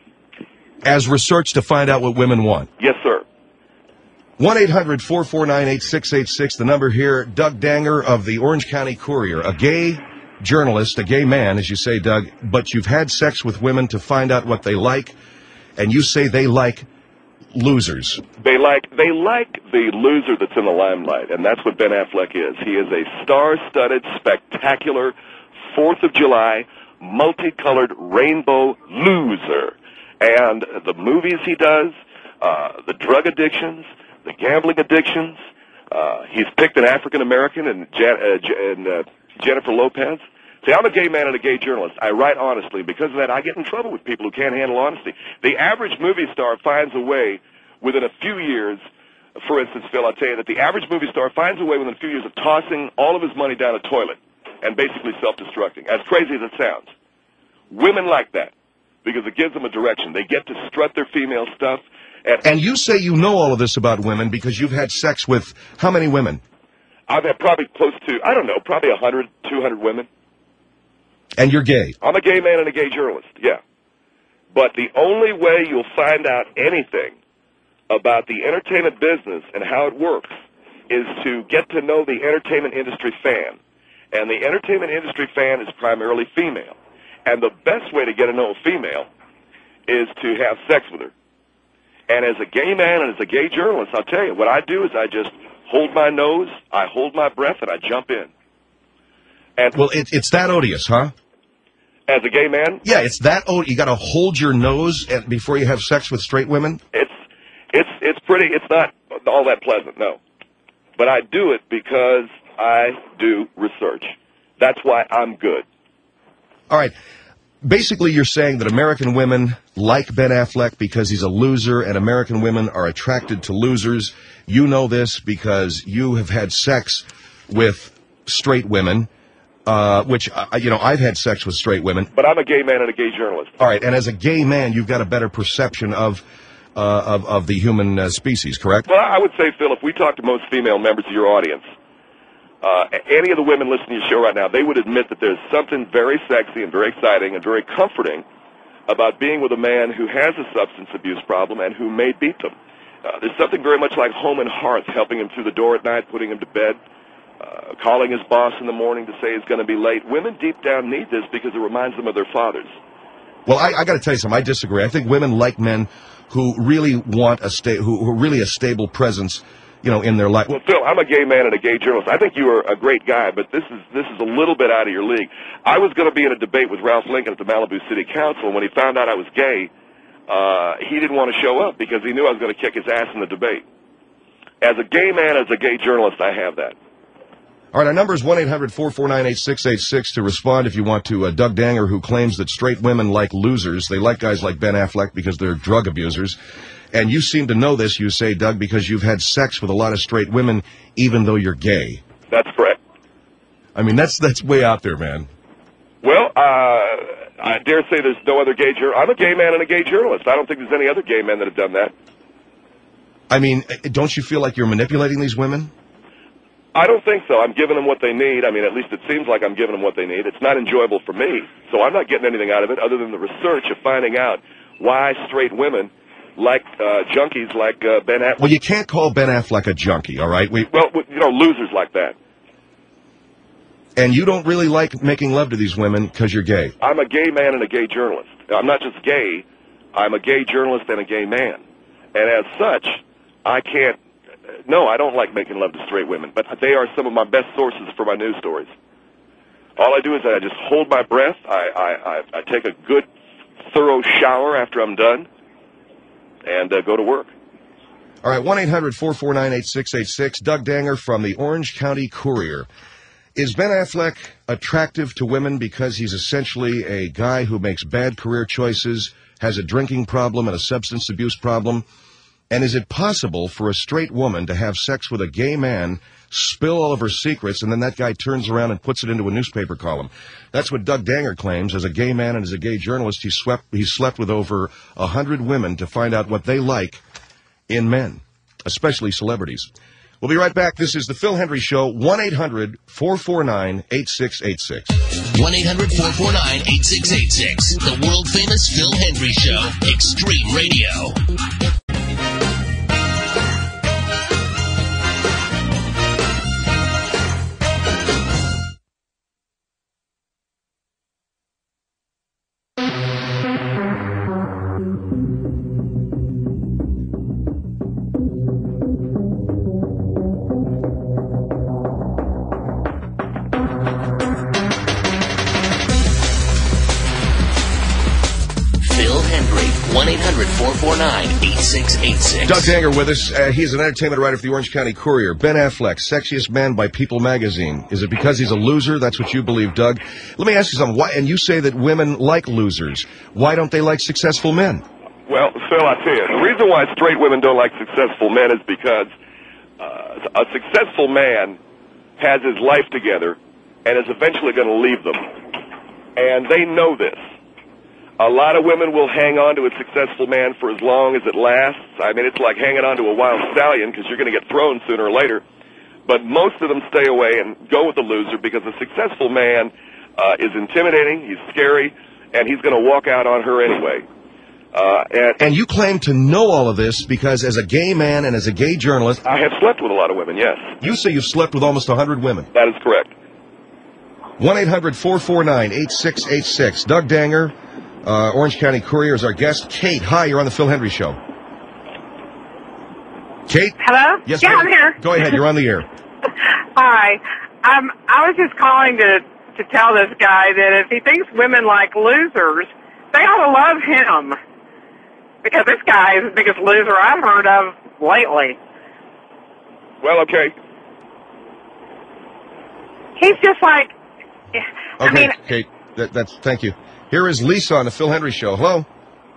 As research to find out what women want? Yes, sir. one eight hundred four four nine eight six eight six, the number here. Doug Danger of the Orange County Courier, a gay journalist, a gay man, as you say, Doug, but you've had sex with women to find out what they like, and you say they like losers. They like they like the loser that's in the limelight, and that's what Ben Affleck is. He is a star-studded, spectacular, fourth of July, multicolored rainbow loser. And the movies he does, uh, the drug addictions, the gambling addictions. Uh, he's picked an African-American and, Jan- uh, J- and uh, Jennifer Lopez. See, I'm a gay man and a gay journalist. I write honestly. Because of that, I get in trouble with people who can't handle honesty. The average movie star finds a way within a few years, for instance, Phil, I'll tell you that the average movie star finds a way within a few years of tossing all of his money down a toilet and basically self-destructing. As crazy as it sounds. Women like that because it gives them a direction. They get to strut their female stuff. And, and you say you know all of this about women because you've had sex with how many women? I've had probably close to, I don't know, probably one hundred, two hundred women. And you're gay? I'm a gay man and a gay journalist, yeah. But the only way you'll find out anything about the entertainment business and how it works is to get to know the entertainment industry fan. And the entertainment industry fan is primarily female. And the best way to get to know a female is to have sex with her. And as a gay man and as a gay journalist, I'll tell you, what I do is I just hold my nose, I hold my breath, and I jump in. And well, it, it's that odious, huh? As a gay man? Yeah, it's that odious. You got to hold your nose at, before you have sex with straight women? It's, it's, it's pretty, it's not all that pleasant, no. But I do it because I do research. That's why I'm good. All right. Basically, you're saying that American women like Ben Affleck because he's a loser, and American women are attracted to losers. You know this because you have had sex with straight women, uh, which, uh, you know, I've had sex with straight women. But I'm a gay man and a gay journalist. All right, and as a gay man, you've got a better perception of uh, of, of the human uh, species, correct? Well, I would say, Phil, if we talk to most female members of your audience, Uh, any of the women listening to your show right now, they would admit that there's something very sexy and very exciting and very comforting about being with a man who has a substance abuse problem and who may beat them. Uh, there's something very much like home and hearth, helping him through the door at night, putting him to bed, uh, calling his boss in the morning to say he's going to be late. Women deep down need this because it reminds them of their fathers. Well, I, I got to tell you something. I disagree. I think women like men who really want a sta- who, who are really a stable presence, you know, in their life. Well, Phil, I'm a gay man and a gay journalist. I think you are a great guy, but this is this is a little bit out of your league. I was going to be in a debate with Ralph Lincoln at the Malibu City Council, and when he found out I was gay, uh, he didn't want to show up because he knew I was going to kick his ass in the debate. As a gay man, as a gay journalist, I have that. All right, our number is one eight hundred four four nine eight six eight six to respond if you want to uh, Doug Danger, who claims that straight women like losers. They like guys like Ben Affleck because they're drug abusers. And you seem to know this, you say, Doug, because you've had sex with a lot of straight women, even though you're gay. That's correct. I mean, that's that's way out there, man. Well, uh, I dare say there's no other gay journalist. I'm a gay man and a gay journalist. I don't think there's any other gay men that have done that. I mean, don't you feel like you're manipulating these women? I don't think so. I'm giving them what they need. I mean, at least it seems like I'm giving them what they need. It's not enjoyable for me, so I'm not getting anything out of it other than the research of finding out why straight women like uh, junkies like uh, Ben Affleck. Well, you can't call Ben Affleck a junkie, all right? We, well, you know, losers like that. And you don't really like making love to these women because you're gay. I'm a gay man and a gay journalist. I'm not just gay. I'm a gay journalist and a gay man. And as such, I can't, no, I don't like making love to straight women, but they are some of my best sources for my news stories. All I do is I just hold my breath. I, I, I, I take a good, thorough shower after I'm done. And uh, go to work. All right, one eight hundred four four nine eight six eight six. Doug Danger from the Orange County Courier. Is Ben Affleck attractive to women because he's essentially a guy who makes bad career choices, has a drinking problem and a substance abuse problem? And is it possible for a straight woman to have sex with a gay man, spill all of her secrets, and then that guy turns around and puts it into a newspaper column? That's what Doug Danger claims. As a gay man and as a gay journalist, he swept, he slept with over a hundred women to find out what they like in men, especially celebrities. We'll be right back. This is the Phil Hendry Show, one eight hundred four four nine eight six eight six. one eight hundred four four nine eight six eight six. The world-famous Phil Hendry Show, Extreme Radio. one eight hundred four four nine eight six eight six. Doug Danger with us. Uh, he's an entertainment writer for the Orange County Courier. Ben Affleck, sexiest man by People magazine. Is it because he's a loser? That's what you believe, Doug. Let me ask you something. Why? And you say that women like losers. Why don't they like successful men? Well, Phil, I tell you, the reason why straight women don't like successful men is because uh, a successful man has his life together and is eventually going to leave them. And they know this. A lot of women will hang on to a successful man for as long as it lasts. I mean, it's like hanging on to a wild stallion because you're going to get thrown sooner or later. But most of them stay away and go with the loser because a successful man uh, is intimidating, he's scary, and he's going to walk out on her anyway. Uh, and, and you claim to know all of this because as a gay man and as a gay journalist... I have slept with a lot of women, yes. You say you've slept with almost one hundred women. That is correct. one eight hundred four four nine eight six eight six. Doug Danger, uh, Orange County Courier, is our guest. Kate, hi, you're on the Phil Hendry Show. Kate? Hello? Yes, yeah, ma'am. I'm here. Go ahead. You're on the air. Hi. Um, I was just calling to to tell this guy that if he thinks women like losers, they ought to love him. Because this guy is the biggest loser I've heard of lately. Well, okay. He's just like, I Okay, mean... Kate. That, that's, thank you. Here is Lisa on the Phil Hendry Show. Hello?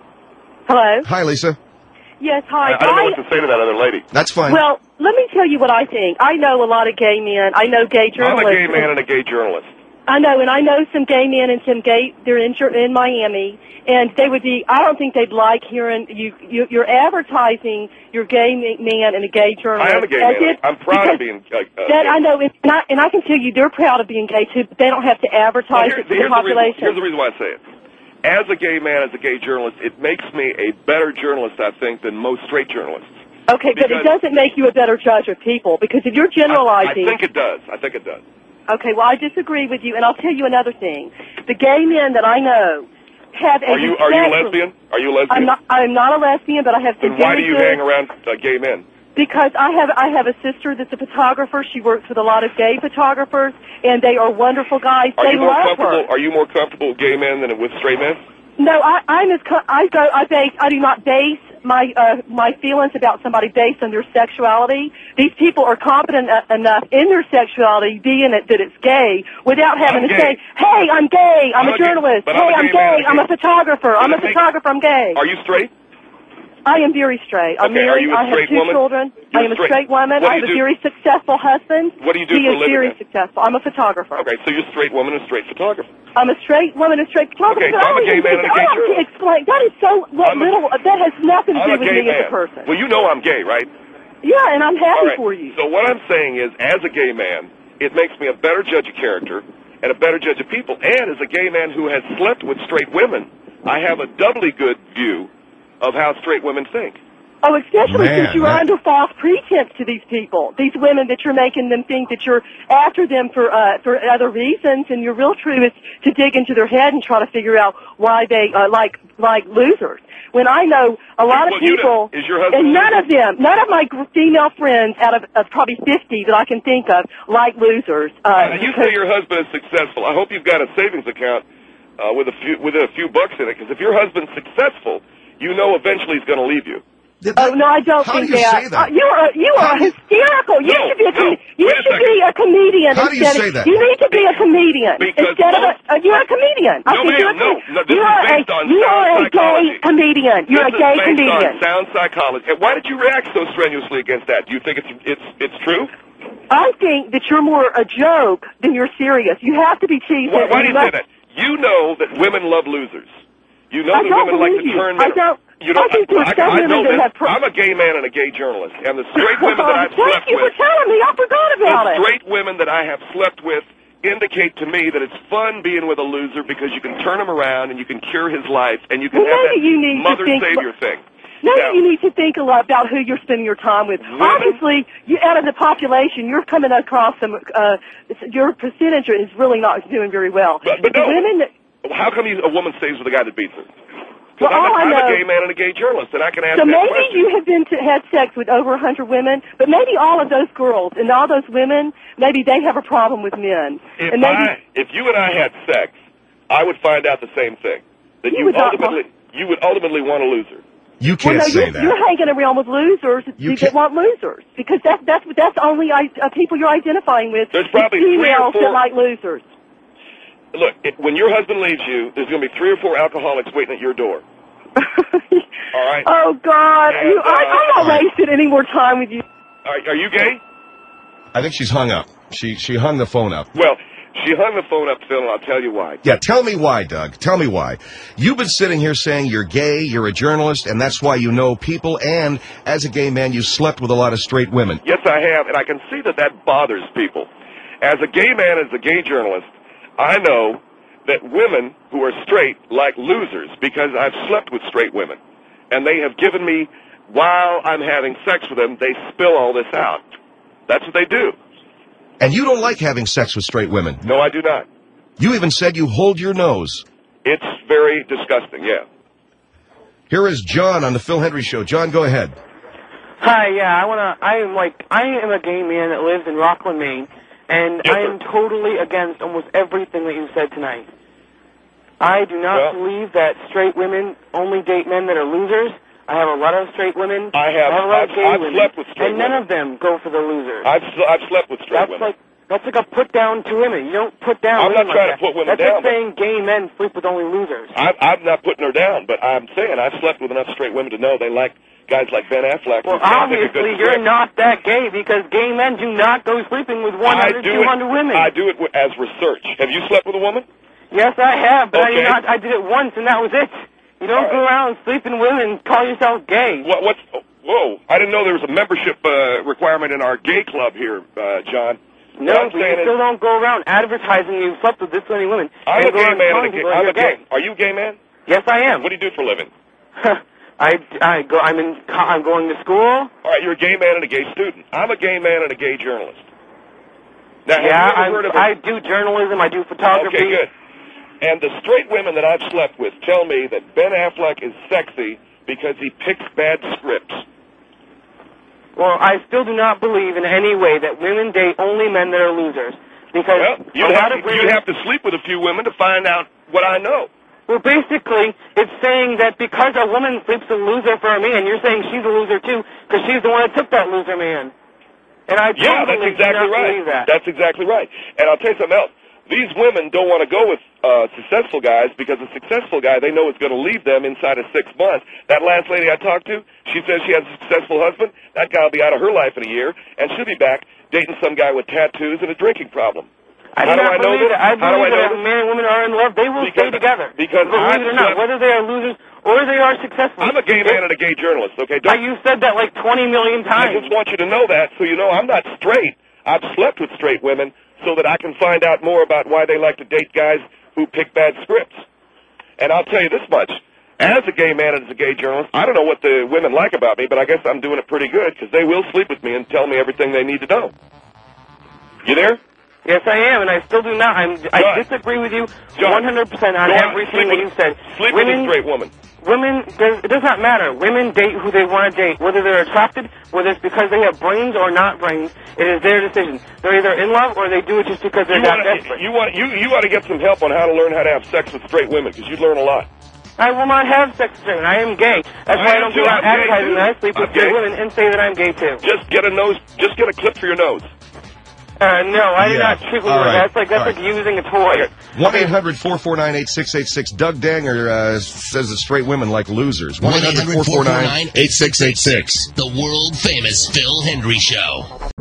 Hello? Hi, Lisa. Yes, hi. I, I don't know what to say to that other lady. That's fine. Well, let me tell you what I think. I know a lot of gay men. I know gay journalists. I'm a gay man and a gay journalist. I know, and I know some gay men and some gay, they're in, in Miami, and they would be, I don't think they'd like hearing, you, you, you're advertising your gay man and a gay journalist. I am a gay man. If, I'm proud of being uh, uh, that gay. I know, and I, and I can tell you they're proud of being gay too, but they don't have to advertise Well, it to the here's, the reason, population. here's the reason why I say it. As a gay man, as a gay journalist, it makes me a better journalist, I think, than most straight journalists. Okay, but it doesn't make you a better judge of people, because if you're I, generalizing... I think it does. I think it does. Okay, well, I disagree with you, and I'll tell you another thing. The gay men that I know have a... Are you are you lesbian? Are you lesbian? I'm not, I'm not a lesbian, but I have some Then why do very you good... hang around uh, gay men? Because I have I have a sister that's a photographer. She works with a lot of gay photographers, and they are wonderful guys. Are they you more love comfortable? her. Are you more comfortable with gay men than with straight men? No, I, I'm as co- I go. I base. I do not base my uh, my feelings about somebody based on their sexuality. These people are competent uh, enough in their sexuality, being it that it's gay, without having I'm to gay. say, "Hey, I'm gay. I'm, I'm a a gay- journalist. but Hey, I'm a I'm gay man gay. and a I'm gay- a photographer. I'm a Does it make- photographer. I'm gay." Are you straight? I am very straight. I'm Okay, are married. you a I have straight two woman? children. You're I am a straight. straight woman. What do I you have a do? very successful husband. What do you do he for a is living very then? successful. I'm a photographer. Okay, so you're a straight woman and a straight photographer. I'm a straight woman and a straight photographer. Okay, but so I I'm a don't gay even man think- and a gay I don't journalist. explain. That is so what I'm a- little. That has nothing to I'm do a with gay me man. as a person. Well, you know I'm gay, right? Yeah, and I'm All happy right. for you. So what I'm saying is, as a gay man, it makes me a better judge of character and a better judge of people. And as a gay man who has slept with straight women, I have a doubly good view of how straight women think. Oh, especially Man, since you are that- under false pretense to these people, these women that you're making them think that you're after them for uh, for other reasons, and your real truth is to dig into their head and try to figure out why they uh, like like losers. When I know a lot Well, of you people, know, is your husband and none a of them, none of my gr- female friends out of, of probably fifty that I can think of like losers. Uh, Uh, you because- say your husband is successful. I hope you've got a savings account uh, with a few with a few bucks in it, because if your husband's successful, you know eventually he's going to leave you. Oh no, I don't How think do you that. say that? Uh, you are you How are do you- hysterical. You No, should be a com- no, you wait a should be second. a comedian. How do you instead say of, that? You need to be a comedian Because instead of a. most- Uh, you're a comedian. I No, think ma'am, you're a, no. No, this you is are based a, on you sound are a psychology. gay comedian. You're this a gay is based comedian. on sound psychology. And why did you react so strenuously against that? Do you think it's it's it's true? I think that you're more a joke than you're serious. You have to be cheesy. Why, why do you You say that? You know that women love losers. You know I that don't women like to believe you. turn I their. don't- You know, I think there are some I, I women know that this. have pro- I'm a gay man and a gay journalist, and the straight women that I've Thank slept you with, for telling me. I forgot about the it. straight women that I have slept with indicate to me that it's fun being with a loser because you can turn him around and you can cure his life and you can Well, have that maybe you need to mother think- savior thing. Maybe Now- you need to think a lot about who you're spending your time with. Women? Obviously, you, out of the population, you're coming across some. Uh, your percentage is really not doing very well. But, but the no, women that, how come you, a woman stays with a guy that beats her? Well, Because I'm, all a, I I'm know- a gay man and a gay journalist, and I can ask so that maybe question. you have been to, had sex with over a hundred women, but maybe all of those girls and all those women, maybe they have a problem with men. If and maybe I, if you and I had sex, I would find out the same thing. That You you, would not ultimately, you would ultimately want a loser. You well, can't no, say you're, that. you're hanging around with losers You that can't- want losers because that's that's that's only I, uh, people you're identifying with. There's is probably three or females four- that like losers. Look, it, when your husband leaves you, there's going to be three or four alcoholics waiting at your door. All right. Oh God, And, you, I, I'm uh, not wasting any more time with you. Are, are you gay? I think she's hung up. She she hung the phone up. Well, she hung the phone up, Phil, and I'll tell you why. Yeah, tell me why, Doug. Tell me why. You've been sitting here saying you're gay, you're a journalist, and that's why you know people, and as a gay man, you slept with a lot of straight women. Yes, I have, and I can see that that bothers people. As a gay man, as a gay journalist, I know that women who are straight like losers because I've slept with straight women. And they have given me, while I'm having sex with them, they spill all this out. That's what they do. And you don't like having sex with straight women. No, I do not. You even said you hold your nose. It's very disgusting, yeah. Here is John on the Phil Hendry Show. John, go ahead. Hi, yeah, I wanna. I am like, I am a gay man that lives in Rockland, Maine, and Yes, I am totally against almost everything that you said tonight. I do not Well- believe that straight women only date men that are losers. I have a lot of straight women. I have. I have a lot I've, of gay I've women, slept with straight and none women. of them go for the losers. I've sl- I've slept with straight That's women. like that's like a put down to women. You don't put down. I'm not women trying like to put that. women That's down, like saying gay men sleep with only losers. I'm, I'm not putting her down, but I'm saying I've slept with enough straight women to know they like guys like Ben Affleck. Well, who can't pick a obviously good you're script. not that gay because gay men do not go sleeping with one I hundred, do two hundred it, women. I do it w- as research. Have you slept with a woman? Yes, I have, but I Okay. did not. I did it once, and that was it. You don't All go around sleeping with women and call yourself gay. What? What's? Whoa! I didn't know there was a membership uh, requirement in our gay club here, uh, John. No, What I'm but you saying is, still don't go around advertising you've slept with this many women. I'm and a go gay around man. telling And a gay, people I'm you're a gay. gay. Are you a gay man? Yes, I am. What do you do for a living? I, I go. I'm in. co- I'm going to school. All right, you're a gay man and a gay student. I'm a gay man and a gay journalist. Now, have yeah, you ever I'm, heard of a, I do journalism. I do photography. Okay, good. And the straight women that I've slept with tell me that Ben Affleck is sexy because he picks bad scripts. Well, I still do not believe in any way that women date only men that are losers. Because Well, a you'd lot have, of to, women... you'd have to sleep with a few women to find out what I know. Well, basically, it's saying that because a woman sleeps a loser for a man, you're saying she's a loser too because she's the one that took that loser man. And I Yeah, that's totally do exactly not right. believe that. That's exactly right. And I'll tell you something else. These women don't want to go with uh, successful guys because a successful guy they know is going to leave them inside of six months. That last lady I talked to, she says she has a successful husband. That guy will be out of her life in a year, and she'll be back dating some guy with tattoos and a drinking problem. I How do do not I know believe this? that. I How do I believe know that if this? a man and woman are in love, they will Because- stay together. because believe I've it or not, slept- whether they are losers or they are successful. I'm a gay man and a gay journalist, okay? Yeah, Don't, you said that like twenty million I times. just want you to know that so you know I'm not straight. I've slept with straight women so that I can find out more about why they like to date guys who pick bad scripts. And I'll tell you this much. As a gay man and as a gay journalist, I don't know what the women like about me, but I guess I'm doing it pretty good because they will sleep with me and tell me everything they need to know. You there? Yes, I am, and I still do not. I'm, I John. disagree with you John. one hundred percent on Go on, everything sleep that with- you said. Sleep women, with a straight woman. Women, does, it does not matter. Women date who they want to date, whether they're attracted, whether it's because they have brains or not brains. It is their decision. They're either in love or they do it just because they're You that want desperate. you want you you ought to get some help on how to learn how to have sex with straight women because you'd learn a lot. I will not have sex with women. I am gay. That's I why I am don't too. go around I'm gay, advertising too. that I sleep with I'm straight gay. women and say that I'm gay too. Just get a nose. Just get a clip for your nose. Uh, no, I do Yeah. not treat women All like right. that. That's like that's All like using a toy. one eight hundred four four nine eight six eight six. Doug Danger uh, says that straight women like losers. one eight hundred four four nine eight six eight six. The world famous Phil Hendry Show.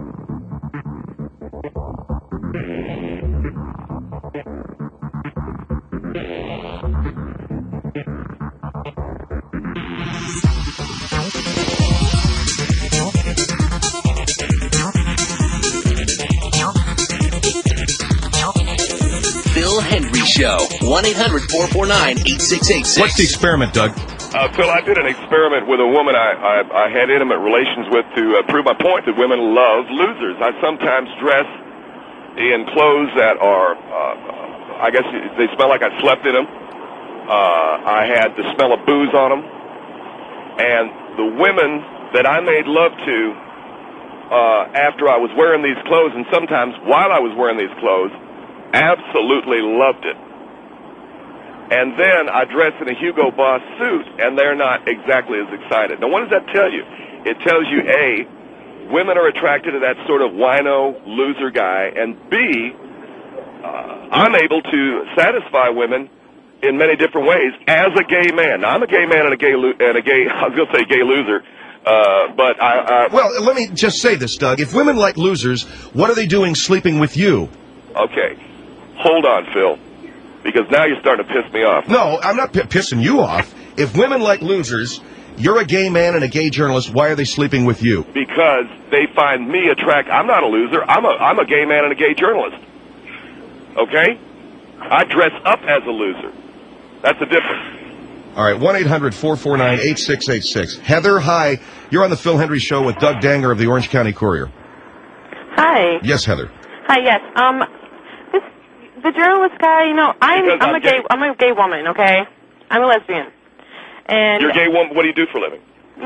Phil Hendry Show. one eight hundred four four nine eight six eight six. What's the experiment, Doug? Uh, Phil, I did an experiment with a woman I, I, I had intimate relations with to uh, prove my point that women love losers. I sometimes dress in clothes that are, uh, I guess they smell like I slept in them. Uh, I had the smell of booze on them. And the women that I made love to uh, after I was wearing these clothes, and sometimes while I was wearing these clothes, absolutely loved it. And then I dress in a Hugo Boss suit, and they're not exactly as excited. Now, what does that tell you? It tells you, A, women are attracted to that sort of wino loser guy, and B, uh, I'm able to satisfy women in many different ways as a gay man. Now, I'm a gay man and a gay, lo- and a gay, I was going to say gay loser, uh, but I... I Well, let me just say this, Doug. If women like losers, what are they doing sleeping with you? Okay, hold on, Phil, because now you're starting to piss me off. No, I'm not p- pissing you off. If women like losers, you're a gay man and a gay journalist, why are they sleeping with you? Because they find me attractive. I'm not a loser. I'm a I'm a gay man and a gay journalist. Okay? I dress up as a loser. That's the difference. All right, one eight hundred four four nine eight six eight six. Heather, hi. You're on the Phil Hendry Show with Doug Danger of the Orange County Courier. Hi. Yes, Heather. Hi. Yes. Um, this the journalist guy. You know, I'm Because I'm I'm a gay, gay. I'm a gay woman. Okay, I'm a lesbian. And You're a gay woman. What do you do for a living? me?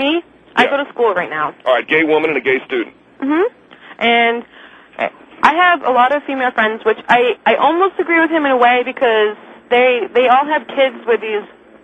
I go to school right now. All right, gay woman and a gay student. Mm-hmm. And I have a lot of female friends, which I, I almost agree with him in a way because they they all have kids with these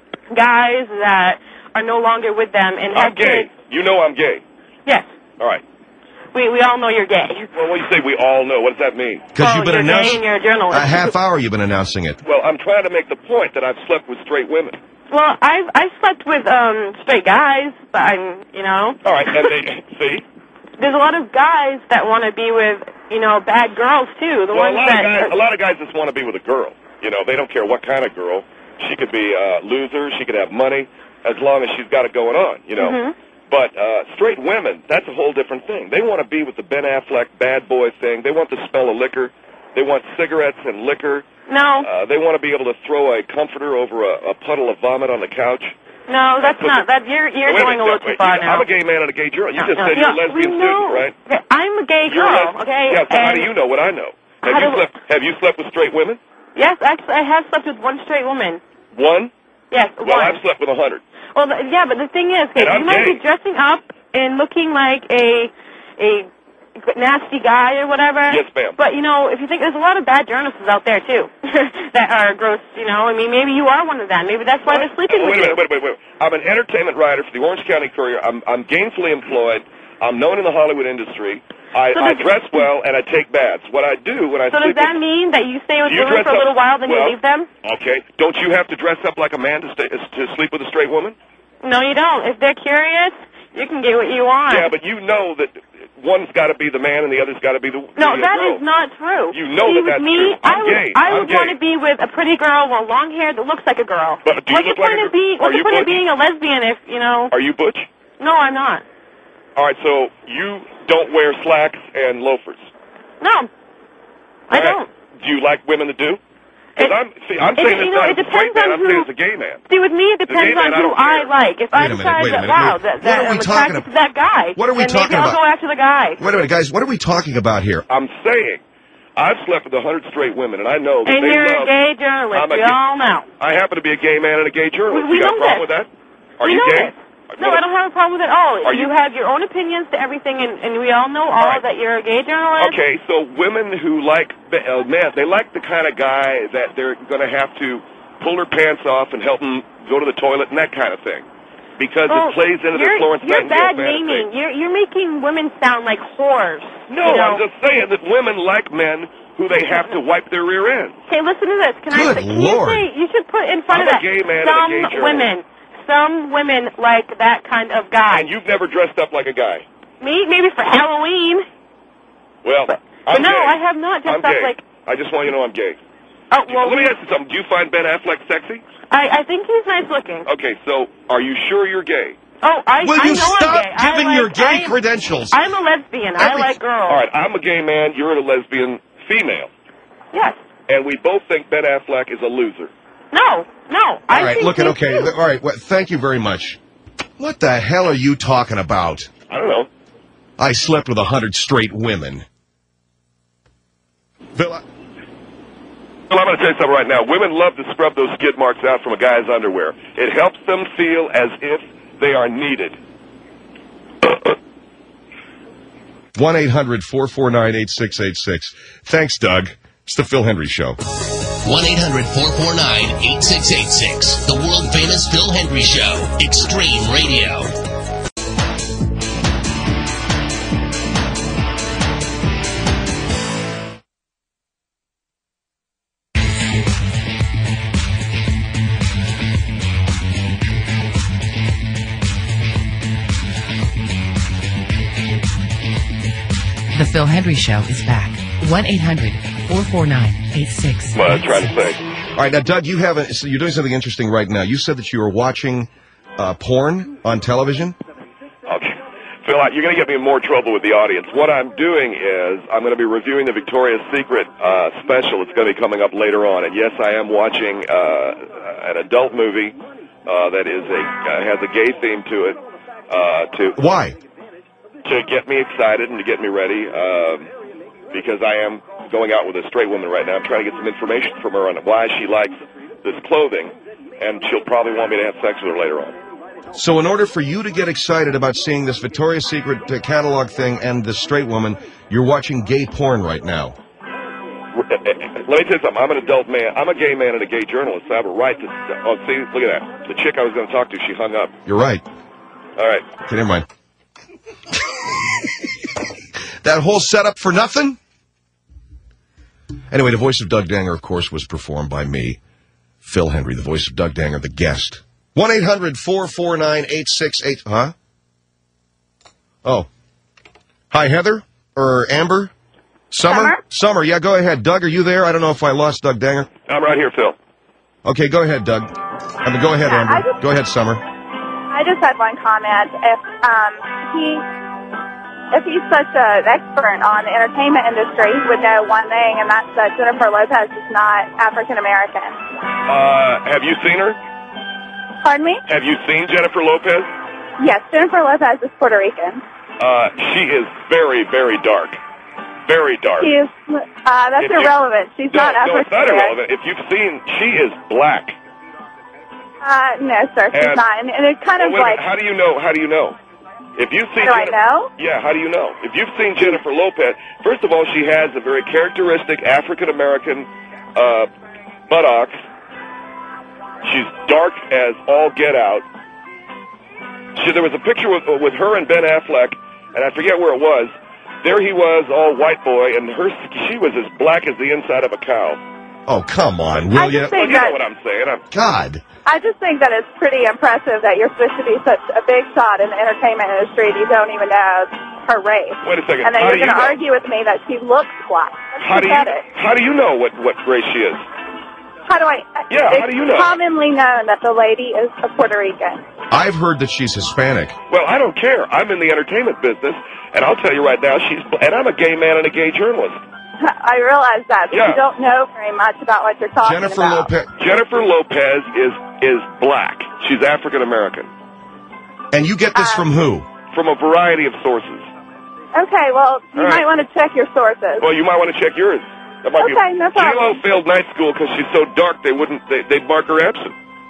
guys that are no longer with them and I'm have gay. kids. You know I'm gay. Yes. All right. We we all know you're gay. Well, when you say we all know, what does that mean? Because Oh, you've been you're gay announcing and you're a journalist. a half hour. You've been announcing it. Well, I'm trying to make the point that I've slept with straight women. Well, I've I slept with um straight guys, but I'm you know. All right, and they see. There's a lot of guys that want to be with you know bad girls too. The Well, a ones lot, that of guys, a lot of guys just want to be with a girl. You know, they don't care what kind of girl. She could be a loser. She could have money, as long as she's got it going on. You know. Mhm. But uh, straight women, that's a whole different thing. They want to be with the Ben Affleck bad boy thing. They want the smell of liquor. They want cigarettes and liquor. No. Uh, they want to be able to throw a comforter over a, a puddle of vomit on the couch. No, that's Put not the- that. You're you're Wait going a minute, little too wait, far you- now. I'm a gay man and a gay girl. You No, just no, said you're a yeah, lesbian we student, know- right? Okay, I'm a gay You're a girl. les- Okay. Yeah, so how do and- you know what I know? Have How you do- slept? Have you slept with straight women? Yes, actually, I have slept with one straight woman. One? Yes, Well, one. I've slept with a hundred. Well, th- yeah, but the thing is, okay, And I'm you might gay. be dressing up and looking like a a nasty guy or whatever. Yes, ma'am. But you know, if you think there's a lot of bad journalists out there too that are gross. You know, I mean, maybe you are one of them. Maybe that's why they're sleeping Wait with a minute, you. wait, wait, wait. I'm an entertainment writer for the Orange County Courier. I'm, I'm gainfully employed. I'm known in the Hollywood industry. I, So I does- dress well and I take baths. What I do when I So does sleep that with, mean that you stay with Do you women dress for a up- little while, then well, you leave them? Okay. Don't you have to dress up like a man to stay, to sleep with a straight woman? No, you don't. If they're curious, you can get what you want. Yeah, but you know that one's got to be the man and the other's got to be the, No, the that girl. is not true. You know See, that that's with me, true. I'm I would, gay. I I'm would want gay. to be with a pretty girl with long hair that looks like a girl. But do you what's look the like point a of being? girl? Are What's the you point of butch? being a lesbian if you know? Are you butch? No, I'm not. All right, so you don't wear slacks and loafers. No, I Okay. don't. Do you like women that do? Because I'm, see, I'm it- saying you this know, not it as a straight depends man. on I'm saying who- as a gay man. See, with me, it The depends gay man, on I who don't I care. like. If Wait I a minute, decide wait a that minute, wow, wait. that, What that are we I'm talking attracted about? to that guy, What are we then talking maybe I'll about? go after the guy. Wait a minute, guys. What are we talking about here? I'm saying I've slept with a hundred straight women, and I know that And they you're love. a gay journalist. I'm a We gay- all know. I happen to be a gay man and a gay journalist. We- we you got a know problem this. with that? Are we you know gay? this. No, I don't have a problem with it at all. Are you, you- have your own opinions to everything, and, and we all know all right. that you're a gay journalist. Okay, so women who like uh, men, they like the kind of guy that they're going to have to pull their pants off and help them go to the toilet and that kind of thing, because Well, it plays into you're, the Florence You're Nightingale bad fantasy. naming. You're, you're making women sound like whores. No, you know? I'm just saying that women like men who they have to wipe their rear end. Okay, listen to this. Can I Good say, can Lord. you say you should put in front I'm of a that gay man and a some gay journalist. women, some women like that kind of guy. And you've never dressed up like a guy. Me, maybe for Halloween. Well, But I'm no, gay. I have not dressed I'm up gay. like. I just want you to know I'm gay. Oh well, Let me we- ask you something. Do you find Ben Affleck sexy? I I think he's nice looking. Okay, so are you sure you're gay? Oh, I Will I you know I'm stop gay. I giving like- your gay I am- credentials? I'm a lesbian. I Every- like girls. All right, I'm a gay man. You're a lesbian female. Yes. And we both think Ben Affleck is a loser. No. No. I All right, think look at he's okay. cute. All right, well, thank you very much. What the hell are you talking about? I don't know. I slept with a hundred straight women. Phil, I- Well, I'm going to tell you something right now. Women love to scrub those skid marks out from a guy's underwear. It helps them feel as if they are needed. one eight hundred four four nine eight six eight six. Thanks, Doug. It's the Phil Hendry Show. one eight hundred four four nine eight six eight six. The world famous Phil Hendry Show. Extreme Radio. The Phil Hendry Show is back. one eight hundred four four nine eight six. What I'm trying to say. All right, now, Doug, you have a, so you're doing something interesting right now. You said that you were watching uh, porn on television. Okay. Phil, you're going to get me in more trouble with the audience. What I'm doing is I'm going to be reviewing the Victoria's Secret uh, special. It's going to be coming up later on. And yes, I am watching uh, an adult movie uh, that is a uh, has a gay theme to it. Uh, to Why? to get me excited and to get me ready, um, because I am going out with a straight woman right now. I'm trying to get some information from her on why she likes this clothing, and she'll probably want me to have sex with her later on. So in order for you to get excited about seeing this Victoria's Secret uh, catalog thing and this straight woman, you're watching gay porn right now. Let me tell you something. I'm an adult man. I'm a gay man and a gay journalist. So I have a right to... Oh, see, look at that. The chick I was going to talk to, she hung up. You're right. All right. Okay, never mind. That whole setup for nothing? Anyway, the voice of Doug Danger, of course, was performed by me, Phil Hendry, the voice of Doug Danger, the guest. one eight hundred four four nine eight six eight... Huh? Oh. Hi, Heather? Or Amber? Summer? Summer? Summer, yeah, go ahead. Doug, are you there? I don't know if I lost Doug Danger. I'm right here, Phil. Okay, go ahead, Doug. I mean, go ahead, Yeah, Amber. I just- Go ahead, Summer. I just had one comment. If um, he, if he's such an expert on the entertainment industry, he would know one thing, and that's that Jennifer Lopez is not African American. Uh, have you seen her? Pardon me? Have you seen Jennifer Lopez? Yes, Jennifer Lopez is Puerto Rican. Uh, she is very, very dark. Very dark. She is. Uh, that's If you- irrelevant. She's no, not no, African it's not American. irrelevant. If you've seen, she is black. Uh, no, sir, she's And- not. And, and it's kind Well, of wait a like. minute. How do you know? How do you know? If you've seen How do I Jennifer, know? Yeah, how do you know? If you've seen Jennifer Lopez, first of all, she has a very characteristic African American uh, buttocks. She's dark as all get out. She, there was a picture with, with her and Ben Affleck, and I forget where it was. There he was, all white boy, and her she was as black as the inside of a cow. Oh, come on, I will you? just think Well, you know that- what I'm saying. I'm, God. I just think that it's pretty impressive that you're supposed to be such a big shot in the entertainment industry and you don't even know her race. Wait a second. And then How you're do you going to know? argue with me that she looks black. That's How do you pathetic. how do you know what what race she is? How do I? Yeah, it's how do you know? commonly known that the lady is a Puerto Rican. I've heard that she's Hispanic. Well, I don't care. I'm in the entertainment business, and I'll tell you right now, she's and I'm a gay man and a gay journalist. I realize that, but Yeah. you don't know very much about what you're talking Jennifer about. Lopez. Jennifer Lopez is is black. She's African American. And you get this Uh, from who? From a variety of sources. Okay, well, you All right. might want to check your sources. Well, you might want to check yours. That might Okay, be no problem. J-Lo failed night school because she's so dark they wouldn't they, they'd mark her absent.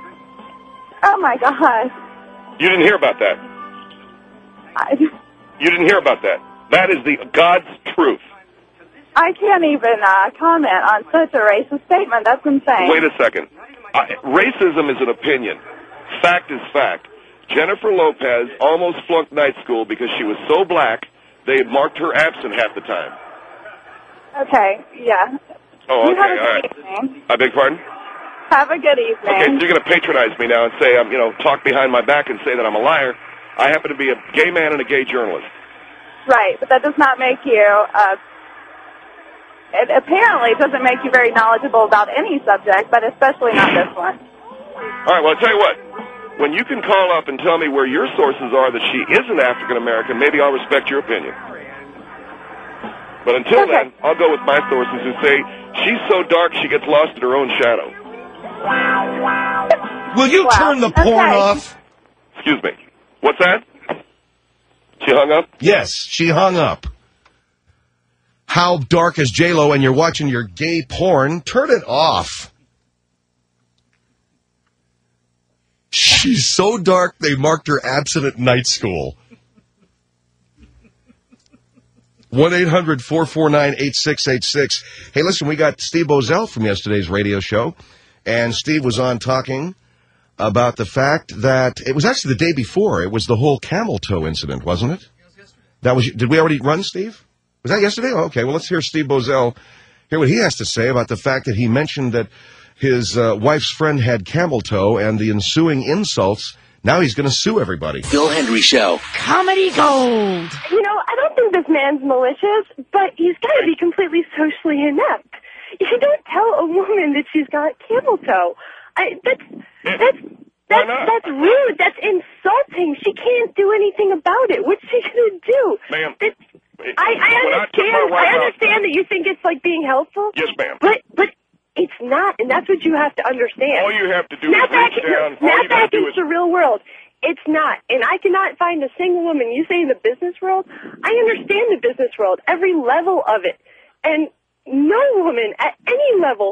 Oh my God. You didn't hear about that. I, You didn't hear about that. That is the God's truth. I can't even uh, comment on such a racist statement. That's insane. Wait a second. Uh, racism is an opinion. Fact is fact. Jennifer Lopez almost flunked night school because she was so black they had marked her absent half the time. Okay, yeah. Oh, You okay, have a all good right. evening. I beg pardon? Have a good evening. Okay, so you're going to patronize me now and say I'm, you know, talk behind my back and say that I'm a liar. I happen to be a gay man and a gay journalist. Right, but that does not make you, uh, it apparently doesn't make you very knowledgeable about any subject, but especially not this one. All right, well, I'll tell you what. When you can call up and tell me where your sources are that she isn't African American, maybe I'll respect your opinion. But until Okay. then, I'll go with my sources who say she's so dark she gets lost in her own shadow. Will you Wow. turn the porn Okay. off? Excuse me. What's that? She hung up? Yes, she hung up. How dark is J-Lo and you're watching your gay porn? Turn it off. She's so dark they marked her absent at night school. one eight hundred four four nine eight six eight six. Hey, listen, we got Steve Bozell from yesterday's radio show, and Steve was on talking about the fact that it was actually the day before. It was the whole camel toe incident, wasn't it? That was. Did we already run, Steve? Was that yesterday? Oh, okay, well, let's hear Steve Bozell, hear what he has to say about the fact that he mentioned that his uh, wife's friend had camel toe and the ensuing insults. Now he's going to sue everybody. Phil Hendry Show. Comedy Gold. You know, I don't think this man's malicious, but he's got to be completely socially inept. You don't tell a woman that she's got camel toe. I, that's that's that's that's rude. That's insulting. She can't do anything about it. What's she gonna do? Ma'am. That- It- I, I when I took my understand. wife I out- understand that you think it's like being helpful. Yes, ma'am. But but it's not, and that's what you have to understand. All you have to do snap is back, reach down. no, All snap you gotta back do into is- the real world. It's not, and I cannot find a single woman. You say in the business world, I understand the business world, every level of it, and no woman at any level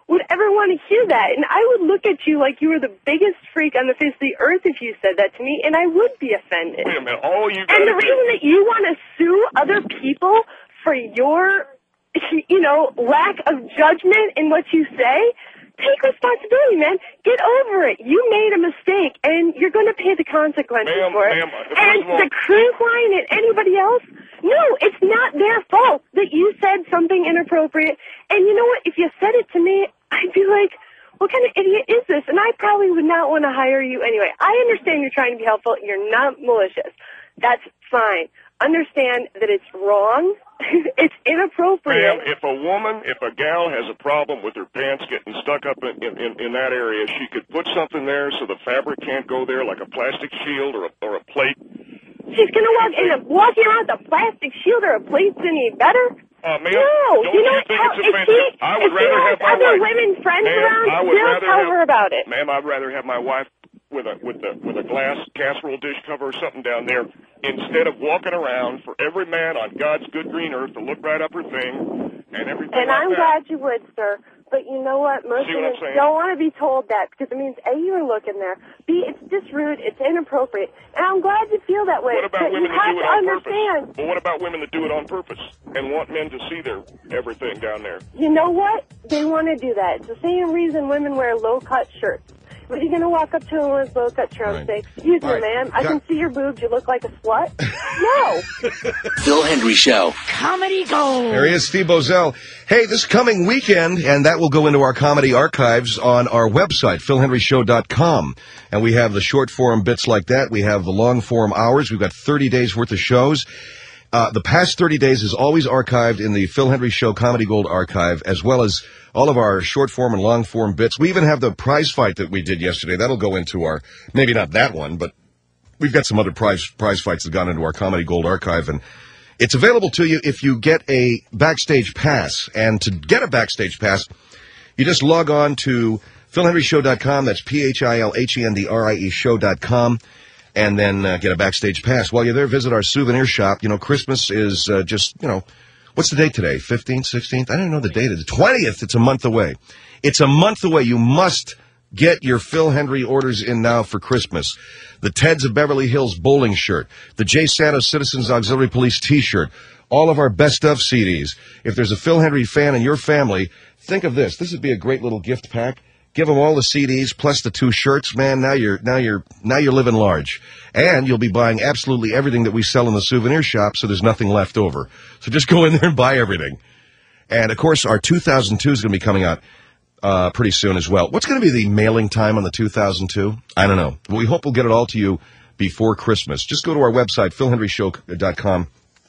would ever want to hear that. And I would look at you like you were the biggest freak on the face of the earth if you said that to me, and I would be offended. Wait a minute. All you And the gotta reason that you want to sue other people for your, you know, lack of judgment in what you say, take responsibility, man. Get over it. You made a mistake, and you're going to pay the consequences Ma'am, for it. ma'am, first And of all- the cruise line and anybody else, no, it's not their fault that you said something inappropriate. And you know what? If you said it to me, I'd be like, what kind of idiot is this? And I probably would not want to hire you anyway. I understand you're trying to be helpful. You're not malicious. That's fine. Understand that it's wrong. It's inappropriate. Ma'am, if a woman, if a gal has a problem with her pants getting stuck up in, in, in that area, she could put something there so the fabric can't go there, like a plastic shield or a, or a plate. She's going to walk in a, walking around with a plastic shield or a plate's any better? Uh, ma'am, no, don't you know you think how, it's if offensive? she, I would if she rather has have my other wife. women friends Ma'am, around, I would they'll rather tell have, her about it. Ma'am, I'd rather have my wife with a with a with a glass casserole dish cover or something down there instead of walking around for every man on God's good green earth to look right up her thing and everything And like I'm that. glad you would, sir. But you know what? Most See what I'm women saying? don't want to be told that because it means, A, you're looking there. B, it's just rude. It's inappropriate. And I'm glad you feel that way. What about but women you that have do it to on understand. purpose? But what about women that do it on purpose and want men to see their everything down there? You know what? They want to do that. It's the same reason women wear low-cut shirts. But you're going to walk up to a woman's low-cut shirt and say, excuse me, Right. ma'am, I Got- can see your boobs. You look like a slut. No. Phil Hendry Show. Comedy Gold. There he is, Steve Bozell. Hey, this coming weekend, and that will go into our comedy archives on our website, phil henry show dot com. And we have the short form bits like that. We have the long form hours. We've got thirty days worth of shows. Uh, the past thirty days is always archived in the Phil Hendry Show Comedy Gold archive, as well as all of our short form and long form bits. We even have the prize fight that we did yesterday. That'll go into our, maybe not that one, but we've got some other prize prize fights that gone into our Comedy Gold archive, and it's available to you if you get a backstage pass. And to get a backstage pass, you just log on to phil henry show dot com. That's P H I L H E N D R I E show dot com. And then uh, get a backstage pass. While you're there, visit our souvenir shop. You know, Christmas is uh, just, you know, what's the date today? fifteenth, sixteenth? I don't even know the date. It's the twentieth. It's a month away. It's a month away. You must get your Phil Hendry orders in now for Christmas. The Teds of Beverly Hills bowling shirt. The Jay Santos Citizens Auxiliary Police t-shirt. All of our best of C Ds. If there's a Phil Hendry fan in your family, think of this. This would be a great little gift pack. Give them all the C Ds plus the two shirts, man. Now you're now you're now you're living large, and you'll be buying absolutely everything that we sell in the souvenir shop. So there's nothing left over. So just go in there and buy everything. And of course, our two thousand two is going to be coming out uh, pretty soon as well. What's going to be the mailing time on the two thousand two? I don't know. We hope we'll get it all to you before Christmas. Just go to our website, phil henry show dot com.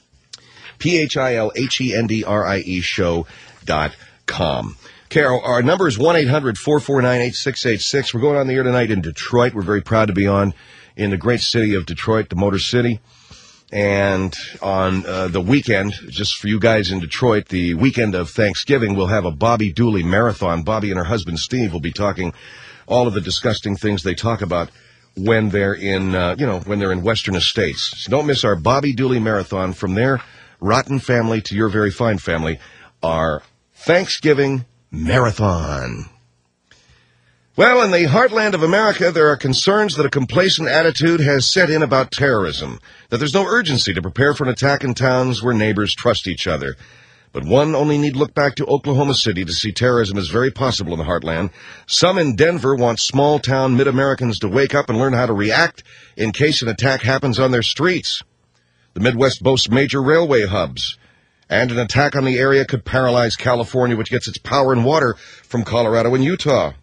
P H I L H E N D R I E show dot com. Okay, our, our number is one eight hundred four four nine eight six eight six. We're going on the air tonight in Detroit. We're very proud to be on in the great city of Detroit, the Motor City. And on uh, the weekend, just for you guys in Detroit, the weekend of Thanksgiving, we'll have a Bobby Dooley marathon. Bobby and her husband, Steve, will be talking all of the disgusting things they talk about when they're in, uh, you know, when they're in Western Estates. So don't miss our Bobby Dooley marathon. From their rotten family to your very fine family, our Thanksgiving marathon. Well, in the heartland of America, there are concerns that a complacent attitude has set in about terrorism, that there's no urgency to prepare for an attack in towns where neighbors trust each other. But one only need look back to Oklahoma City to see terrorism is very possible in the heartland. Some in Denver want small-town mid-Americans to wake up and learn how to react in case an attack happens on their streets. The Midwest boasts major railway hubs, and an attack on the area could paralyze California, which gets its power and water from Colorado and Utah.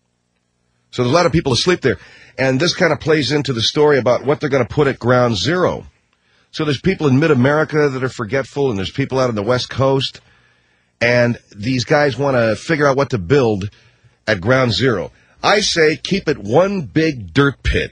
So there's a lot of people asleep there. And this kind of plays into the story about what they're going to put at ground zero. So there's people in mid-America that are forgetful, and there's people out on the West Coast. And these guys want to figure out what to build at ground zero. I say keep it one big dirt pit.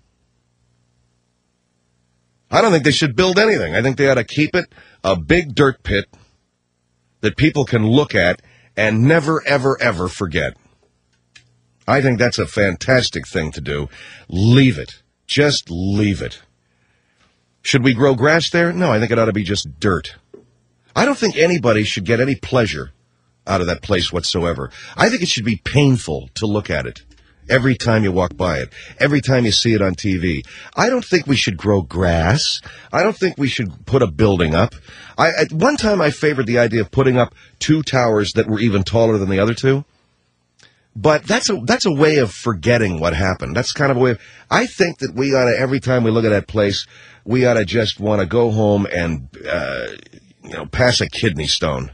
I don't think they should build anything. I think they ought to keep it a big dirt pit that people can look at and never, ever, ever forget. I think that's a fantastic thing to do. Leave it. Just leave it. Should we grow grass there? No, I think it ought to be just dirt. I don't think anybody should get any pleasure out of that place whatsoever. I think it should be painful to look at it every time you walk by it, every time you see it on T V. I don't think we should grow grass. I don't think we should put a building up. I, at one time I favored the idea of putting up two towers that were even taller than the other two. But that's a that's a way of forgetting what happened. That's kind of a way of, I think that we ought to, every time we look at that place, we ought to just want to go home and, uh, you know, pass a kidney stone.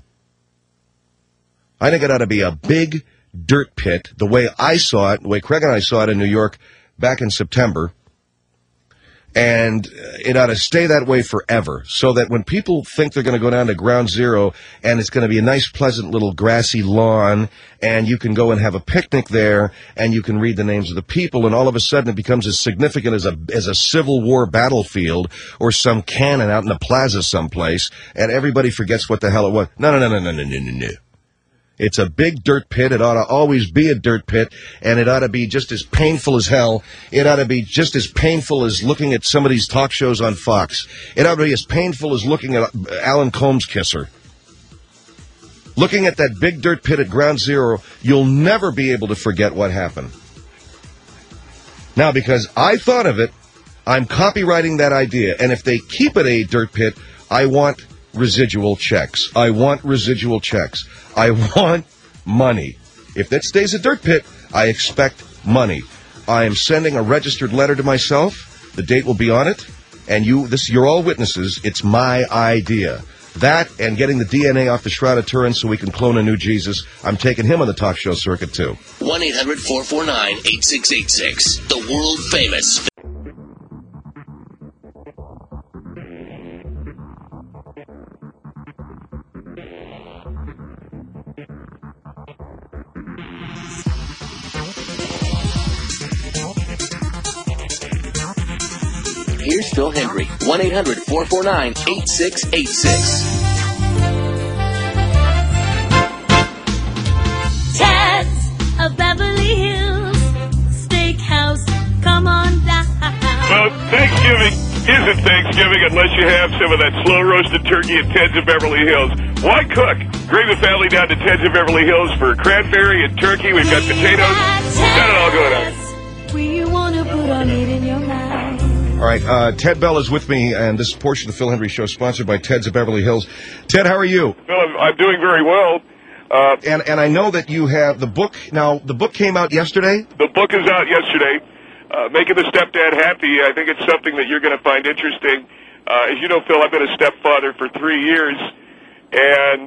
I think it ought to be a big dirt pit, the way I saw it, the way Craig and I saw it in New York back in September. And it ought to stay that way forever, so that when people think they're going to go down to ground zero and it's going to be a nice, pleasant little grassy lawn, and you can go and have a picnic there, and you can read the names of the people, and all of a sudden it becomes as significant as a as a Civil War battlefield or some cannon out in the plaza someplace, and everybody forgets what the hell it was. No, no, no, no, no, no, no, no, no. It's a big dirt pit. It ought to always be a dirt pit, and it ought to be just as painful as hell. It ought to be just as painful as looking at some of these talk shows on Fox. It ought to be as painful as looking at Alan Combs' Kisser. Looking at that big dirt pit at Ground Zero, you'll never be able to forget what happened. Now, because I thought of it, I'm copywriting that idea, and if they keep it a dirt pit, I want residual checks. I want residual checks. I want money. If that stays a dirt pit, I expect money. I am sending a registered letter to myself. The date will be on it. And you, this, you're all witnesses. It's my idea. That and getting the D N A off the Shroud of Turin so we can clone a new Jesus. I'm taking him on the talk show circuit, too. one eight hundred four four nine eight six eight six. The world famous. Here's Phil Hendry, one eight hundred four four nine eight six eight six. Ted's of Beverly Hills Steakhouse, come on down. Well, Thanksgiving isn't Thanksgiving unless you have some of that slow-roasted turkey at Ted's of Beverly Hills. Why cook? Bring the family down to Ted's of Beverly Hills for cranberry and turkey. We've got potatoes. We've got it all going on. We want to put on it in your mind. All right, uh, Ted Bell is with me, and this portion of the Phil Hendry Show sponsored by Ted's of Beverly Hills. Ted, how are you? Phil, I'm, I'm doing very well. Uh, and and I know that you have the book. Now, the book came out yesterday? The book is out yesterday. Uh, Making the Stepdad Happy. I think it's something that you're going to find interesting. Uh, as you know, Phil, I've been a stepfather for three years, and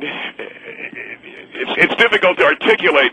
it's, it's difficult to articulate.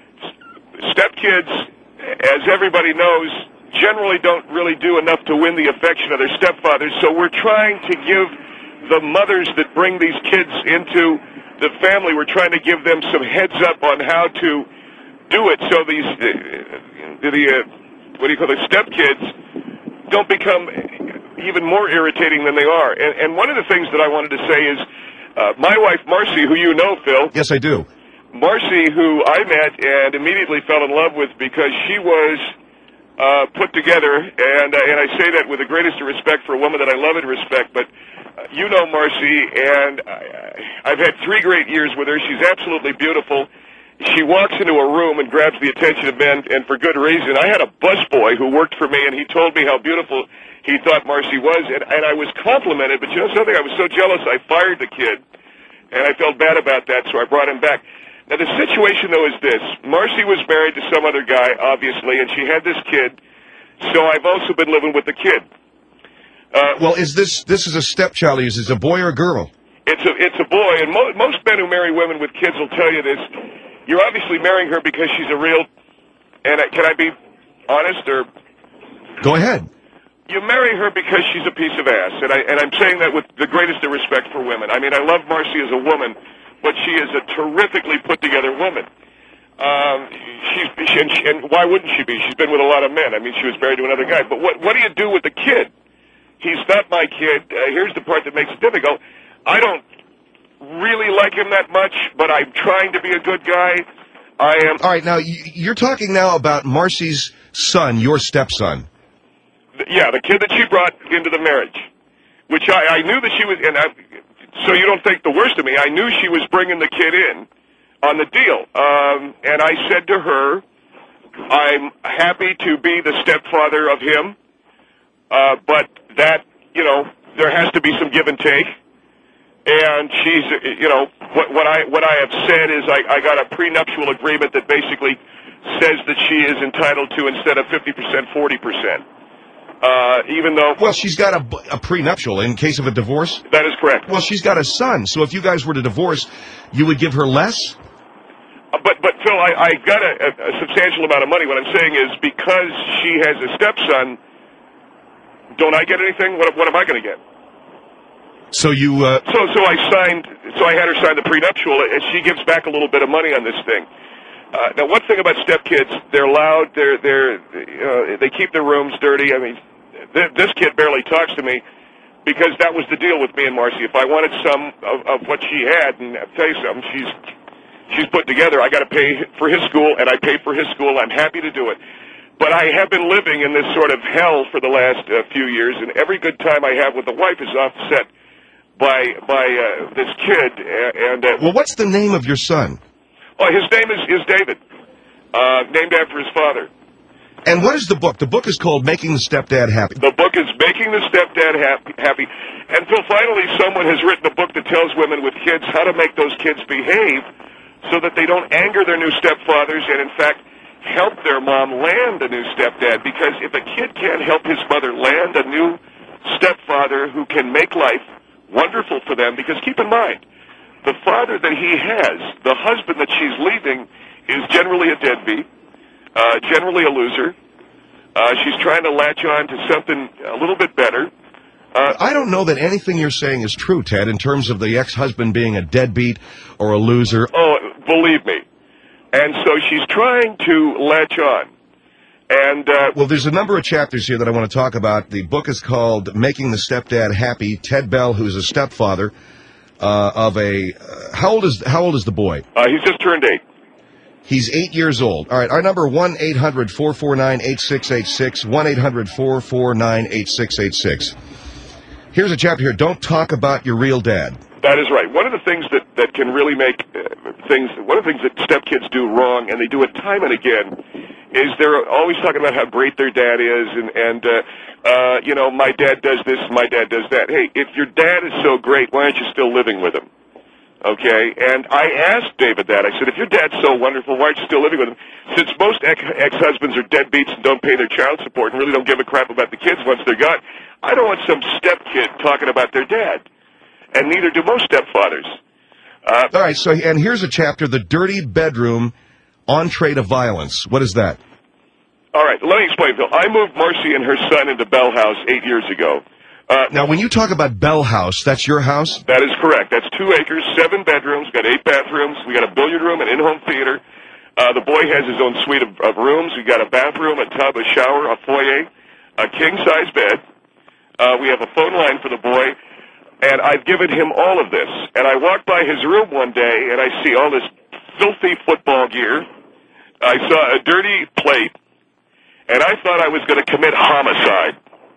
Stepkids, as everybody knows, generally don't really do enough to win the affection of their stepfathers, so we're trying to give the mothers that bring these kids into the family, we're trying to give them some heads up on how to do it so these, uh, the, uh, what do you call it, stepkids don't become even more irritating than they are. And, and one of the things that I wanted to say is, uh, my wife, Marcy, who you know, Phil. Yes, I do. Marcy, who I met and immediately fell in love with because she was Uh, put together, and uh, and I say that with the greatest of respect for a woman that I love and respect, but uh, you know Marcy, and I, I've had three great years with her. She's absolutely beautiful. She walks into a room and grabs the attention of men, and for good reason. I had a busboy who worked for me, and he told me how beautiful he thought Marcy was, and, and I was complimented, but you know something? I was so jealous I fired the kid, and I felt bad about that, so I brought him back. Now, the situation, though, is this. Marcy was married to some other guy, obviously, and she had this kid, so I've also been living with the kid. Uh, well, is this this is a stepchild? Is this a boy or a girl? It's a it's a boy, and mo- most men who marry women with kids will tell you this. You're obviously marrying her because she's a real, and I, can I be honest, or? Go ahead. You marry her because she's a piece of ass, and, I, and I'm saying that with the greatest of respect for women. I mean, I love Marcy as a woman, but she is a terrifically put-together woman. Um, she's she, and, she, and why wouldn't she be? She's been with a lot of men. I mean, she was married to another guy. But what what do you do with the kid? He's not my kid. Uh, here's the part that makes it difficult. I don't really like him that much, but I'm trying to be a good guy. I am. All right, now, you're talking now about Marcy's son, your stepson. Yeah, the kid that she brought into the marriage, which I, I knew that she was, and I, so you don't think the worst of me, I knew she was bringing the kid in. on the deal. Um, and I said to her, I'm happy to be the stepfather of him, uh, but that, you know, there has to be some give and take. And she's, you know, what, what I what I have said is I, I got a prenuptial agreement that basically says that she is entitled to, instead of fifty percent, forty percent. Uh, even though... Well, she's got a, a prenuptial in case of a divorce? That is correct. Well, she's got a son, so if you guys were to divorce, you would give her less? Uh, but, but Phil, I, I got a, a substantial amount of money. What I'm saying is, because she has a stepson, don't I get anything? What, what am I going to get? So you... Uh... So so I signed, so I had her sign the prenuptial, and she gives back a little bit of money on this thing. Uh, now, one thing about stepkids, they're loud, they're, they're, uh, they keep their rooms dirty. I mean, th- this kid barely talks to me because that was the deal with me and Marcy. If I wanted some of, of what she had, and I'll tell you something, she's, she's put together, I got to pay for his school, and I pay for his school. I'm happy to do it. But I have been living in this sort of hell for the last uh, few years, and every good time I have with the wife is offset by, by, uh, this kid, and, uh, Well, what's the name of your son? Oh, his name is, is David, uh, named after his father. And what is the book? The book is called Making the Stepdad Happy. The book is Making the Stepdad Happy. happy. And Phil, finally someone has written a book that tells women with kids how to make those kids behave so that they don't anger their new stepfathers and, in fact, help their mom land a new stepdad. Because if a kid can't help his mother land a new stepfather who can make life wonderful for them, because keep in mind, the father that he has, the husband that she's leaving, is generally a deadbeat, uh, generally a loser. Uh, she's trying to latch on to something a little bit better. Uh, I don't know that anything you're saying is true, Ted, in terms of the ex-husband being a deadbeat or a loser. Oh, believe me. And so she's trying to latch on. And uh, Well, there's a number of chapters here that I want to talk about. The book is called Making the Stepdad Happy. Ted Bell, who's a stepfather, Uh, of a uh, how old is how old is the boy? Uh, he's just turned eight. He's eight years old. All right, our number one eight hundred four four nine eight six eight six. One eight hundred four four nine eight six eight six. Here's a chapter here. Don't talk about your real dad. That is right. One of the things that that can really make uh, things. One of the things that stepkids do wrong, and they do it time and again, is they're always talking about how great their dad is, and and. Uh, Uh, you know, my dad does this, my dad does that. Hey, if your dad is so great, why aren't you still living with him? Okay? And I asked David that. I said, if your dad's so wonderful, why aren't you still living with him? Since most ex- ex-husbands are deadbeats and don't pay their child support and really don't give a crap about the kids once they're gone, I don't want some stepkid talking about their dad. And neither do most stepfathers. Uh, All right, so, and here's a chapter, The Dirty Bedroom, Entree to Violence. What is that? All right, let me explain, Phil. I moved Marcy and her son into Bell House eight years ago. Uh, now, when you talk about Bell House, that's your house? That is correct. That's two acres, seven bedrooms, got eight bathrooms. We got a billiard room, an in-home theater. Uh, the boy has his own suite of, of rooms. We got a bathroom, a tub, a shower, a foyer, a king-size bed. Uh, we have a phone line for the boy. And I've given him all of this. And I walked by his room one day, and I see all this filthy football gear. I saw a dirty plate. And I thought I was going to commit homicide.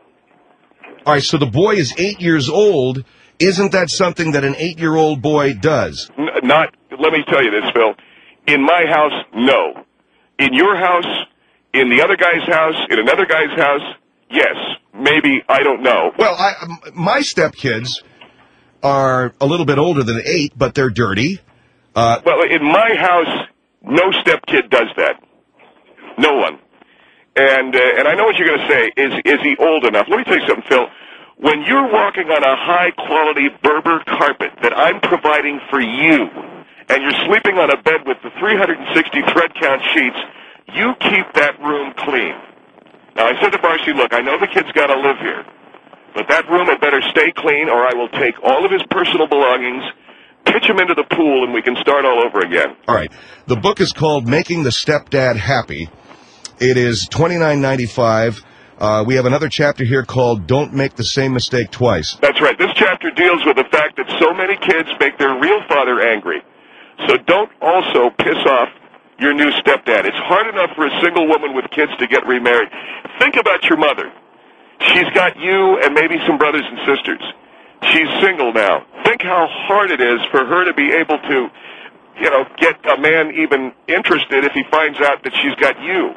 All right, so the boy is eight years old. Isn't that something that an eight-year-old boy does? N- not, let me tell you this, Phil. In my house, no. In your house, in the other guy's house, in another guy's house, yes. Maybe, I don't know. Well, I, my stepkids are a little bit older than eight, but they're dirty. Uh, well, in my house, no stepkid does that. No one. And uh, and I know what you're going to say. Is is he old enough? Let me tell you something, Phil. When you're walking on a high-quality Berber carpet that I'm providing for you, and you're sleeping on a bed with the three hundred sixty thread count sheets, you keep that room clean. Now, I said to Marcy, look, I know the kid's got to live here, but that room had better stay clean, or I will take all of his personal belongings, pitch him into the pool, and we can start all over again. All right. The book is called Making the Stepdad Happy. It is twenty-nine ninety-five. Uh, we have another chapter here called Don't Make the Same Mistake Twice. That's right. This chapter deals with the fact that so many kids make their real father angry. So don't also piss off your new stepdad. It's hard enough for a single woman with kids to get remarried. Think about your mother. She's got you and maybe some brothers and sisters. She's single now. Think how hard it is for her to be able to you know, get a man even interested if he finds out that she's got you.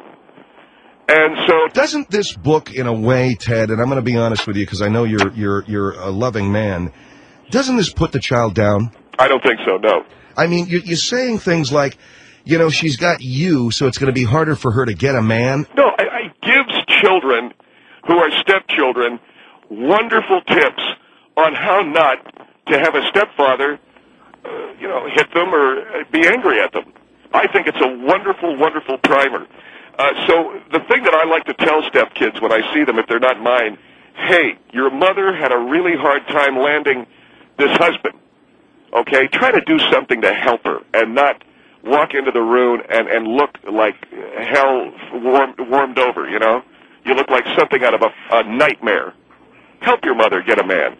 And so, doesn't this book, in a way, Ted, and I'm going to be honest with you because I know you're you're you're a loving man, doesn't this put the child down? I don't think so. No. I mean, you're, you're saying things like, you know, she's got you, so it's going to be harder for her to get a man. No, I, I gives children who are stepchildren wonderful tips on how not to have a stepfather, uh, you know, hit them or uh, be angry at them. I think it's a wonderful, wonderful primer. Uh, so the thing that I like to tell stepkids when I see them, if they're not mine, hey, your mother had a really hard time landing this husband. Okay, try to do something to help her and not walk into the room and, and look like hell warmed, warmed over, you know? You look like something out of a, a nightmare. Help your mother get a man.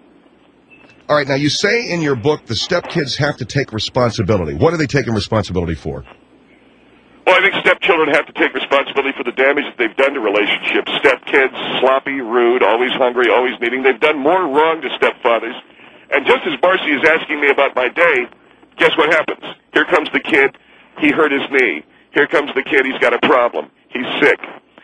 All right, now you say in your book the stepkids have to take responsibility. What are they taking responsibility for? Well, I think stepchildren have to take responsibility for the damage that they've done to relationships. Stepkids, sloppy, rude, always hungry, always needing. They've done more wrong to stepfathers. And just as Marcy is asking me about my day, guess what happens? Here comes the kid. He hurt his knee. Here comes the kid. He's got a problem. He's sick.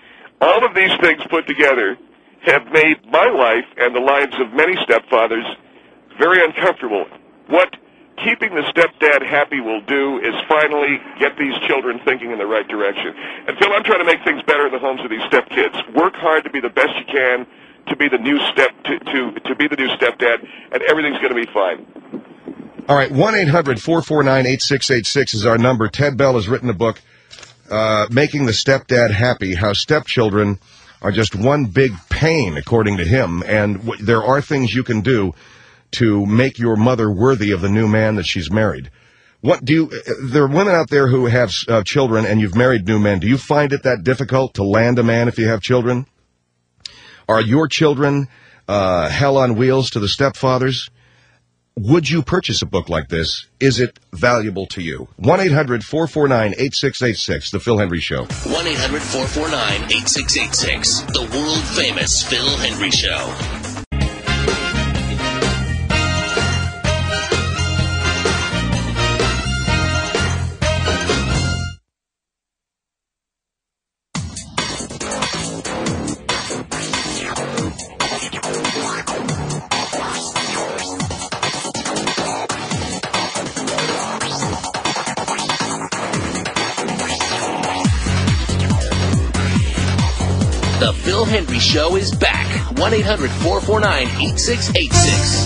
All of these things put together have made my life and the lives of many stepfathers very uncomfortable. What keeping the stepdad happy will do is finally get these children thinking in the right direction. And Phil, I'm trying to make things better in the homes of these stepkids. Work hard to be the best you can, to be the new step to to, to be the new stepdad, and everything's going to be fine. All right, one eight hundred four four nine eight six eight six is our number. Ted Bell has written a book, uh, Making the Stepdad Happy, how stepchildren are just one big pain, according to him, and w- there are things you can do to make your mother worthy of the new man that she's married. What do you, uh, there are women out there who have uh, children and you've married new men. Do you find it that difficult to land a man if you have children? Are your children uh, hell on wheels to the stepfathers? Would you purchase a book like this? Is it valuable to you? one eight hundred four four nine eight six eight six, The Phil Hendry Show. one eight hundred four four nine eight six eight six, the world-famous Phil Hendry Show. The Phil Hendry Show is back. one eight hundred four four nine eight six eight six.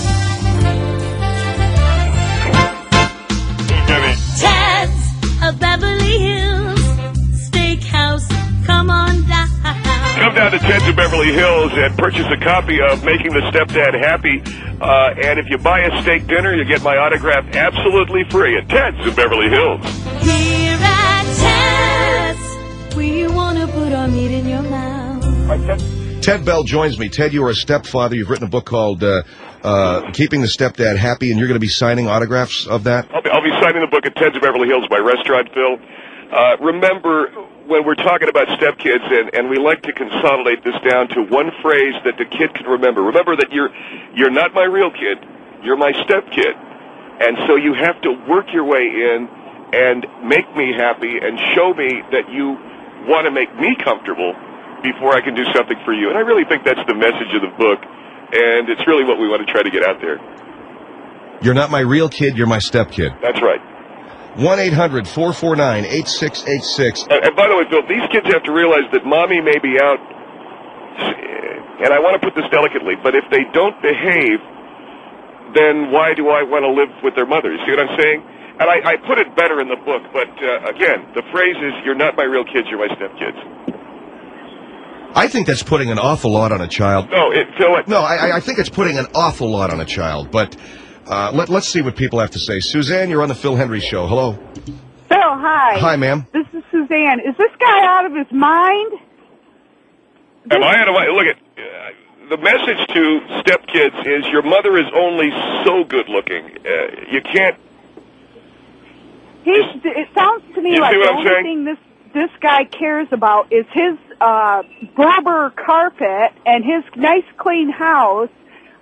Ted's of Beverly Hills Steakhouse. Come on down. Come down to Ted's of Beverly Hills and purchase a copy of Making the Stepdad Happy. Uh, and if you buy a steak dinner, you get my autograph absolutely free at Ted's of Beverly Hills. Here at Ted's, we want to put our meat in your mouth. Ted Bell joins me. Ted, you are a stepfather. You've written a book called uh, uh, Keeping the Stepdad Happy, and you're going to be signing autographs of that? I'll be, I'll be signing the book at Ted's of Beverly Hills, my restaurant, Phil. Uh, remember, when we're talking about stepkids, and, and we like to consolidate this down to one phrase that the kid can remember. Remember that you're you're not my real kid. You're my stepkid. And so you have to work your way in and make me happy and show me that you want to make me comfortable before I can do something for you. And I really think that's the message of the book, and it's really what we want to try to get out there. You're not my real kid, you're my stepkid. That's right. one eight hundred four four nine eight six eight six. And, and by the way, Phil, these kids have to realize that mommy may be out, and I want to put this delicately, but if they don't behave, then why do I want to live with their mother? You see what I'm saying? And I, I put it better in the book, but uh, again, the phrase is, you're not my real kids, you're my stepkids. I think that's putting an awful lot on a child. No, it, Phil, it, no, I, I think it's putting an awful lot on a child. But uh, let, let's see what people have to say. Suzanne, you're on the Phil Hendry Show. Hello. Phil, hi. Hi, ma'am. This is Suzanne. Is this guy out of his mind? Am I out of my... Look, at, uh, the message to stepkids is your mother is only so good looking. Uh, you can't... He's, it sounds to me You like see the what I'm only saying? thing this this guy cares about is his uh, rubber carpet and his nice clean house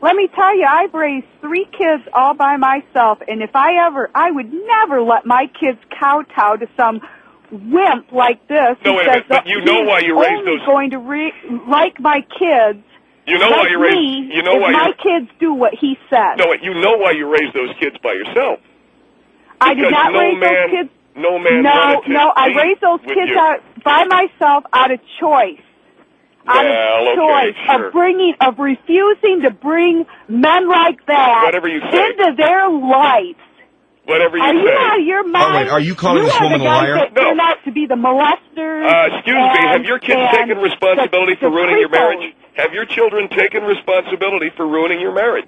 let me tell you, I've raised three kids all by myself, and if I ever, I would never let my kids kowtow to some wimp like this. No, wait a minute, but you know why you raised only those- going to re- like my kids. You know like why you raised. me, You know if why my you. kids do what he says. No, wait, you know why you raised those kids by yourself. I did Because not no raise man, those kids. No man No, wanted to no, I be raised those with kids you. out by myself out of choice. Out Well, of okay, choice sure. of bringing, of refusing to bring men like that Whatever you say. into their life. Whatever you Are say. you out of your mind? Oh, wait, are you calling you this are woman the a guys liar? That turn out to be the molesters. Uh, excuse me, and- have your kids and taken responsibility the- for the ruining your creepos. marriage? Have your children taken responsibility for ruining your marriage?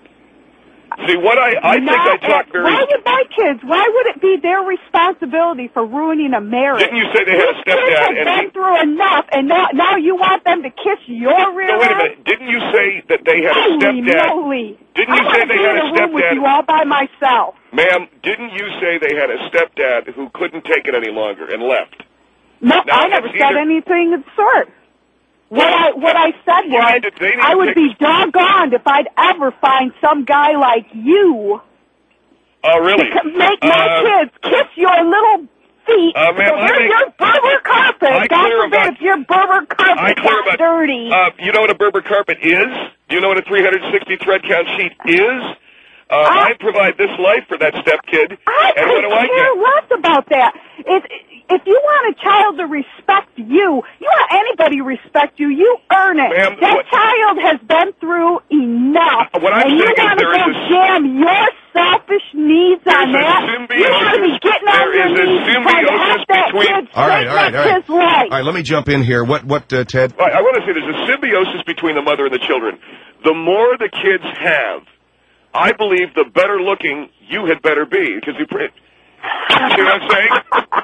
See, what I, I think I Not- talk very... Why would my kids? Why would it be their responsibility for ruining a marriage? Didn't you say they had a These kids stepdad have and been he- through enough, and now now you want them to kiss your rear No, wait a end? minute. Didn't you say that they had a Holy stepdad? moly. Didn't you I say wanna they be had in a a room with stepdad? you all by myself. Ma'am, didn't you say they had a stepdad who couldn't take it any longer and left? No, Now, I never it's said either- anything of the sort. What I what I said You was, need to- they need I to would take- be doggone if I'd ever find some guy like you Oh, really? to c- make my Uh, kids kiss your little feet. Uh, ma'am, so I they're make- your Berber carpet. I God clear forbid about- if your Berber carpet I clear got about... dirty. Uh, you know what a Berber carpet is? Do you know what a three hundred sixty thread count sheet is? Uh, I provide this life for that step kid, I and what do could I care get? less about that. If if you want a child to respect you, you want anybody to respect you, you earn it. Ma'am, that what- child has been through enough. Uh, what I'm and you saying is want to there go is a- jam your selfish needs on There's a that. You want to be symbiosis- getting on there your is a knees trying to symbiosis help that between- kid All right, all right, straighten all up right. his life. All right, let me jump in here. What, what, uh, Ted? All right, I want to say there's a symbiosis between the mother and the children. The more the kids have, I believe the better looking you had better be. Because you, pre- see what I'm saying?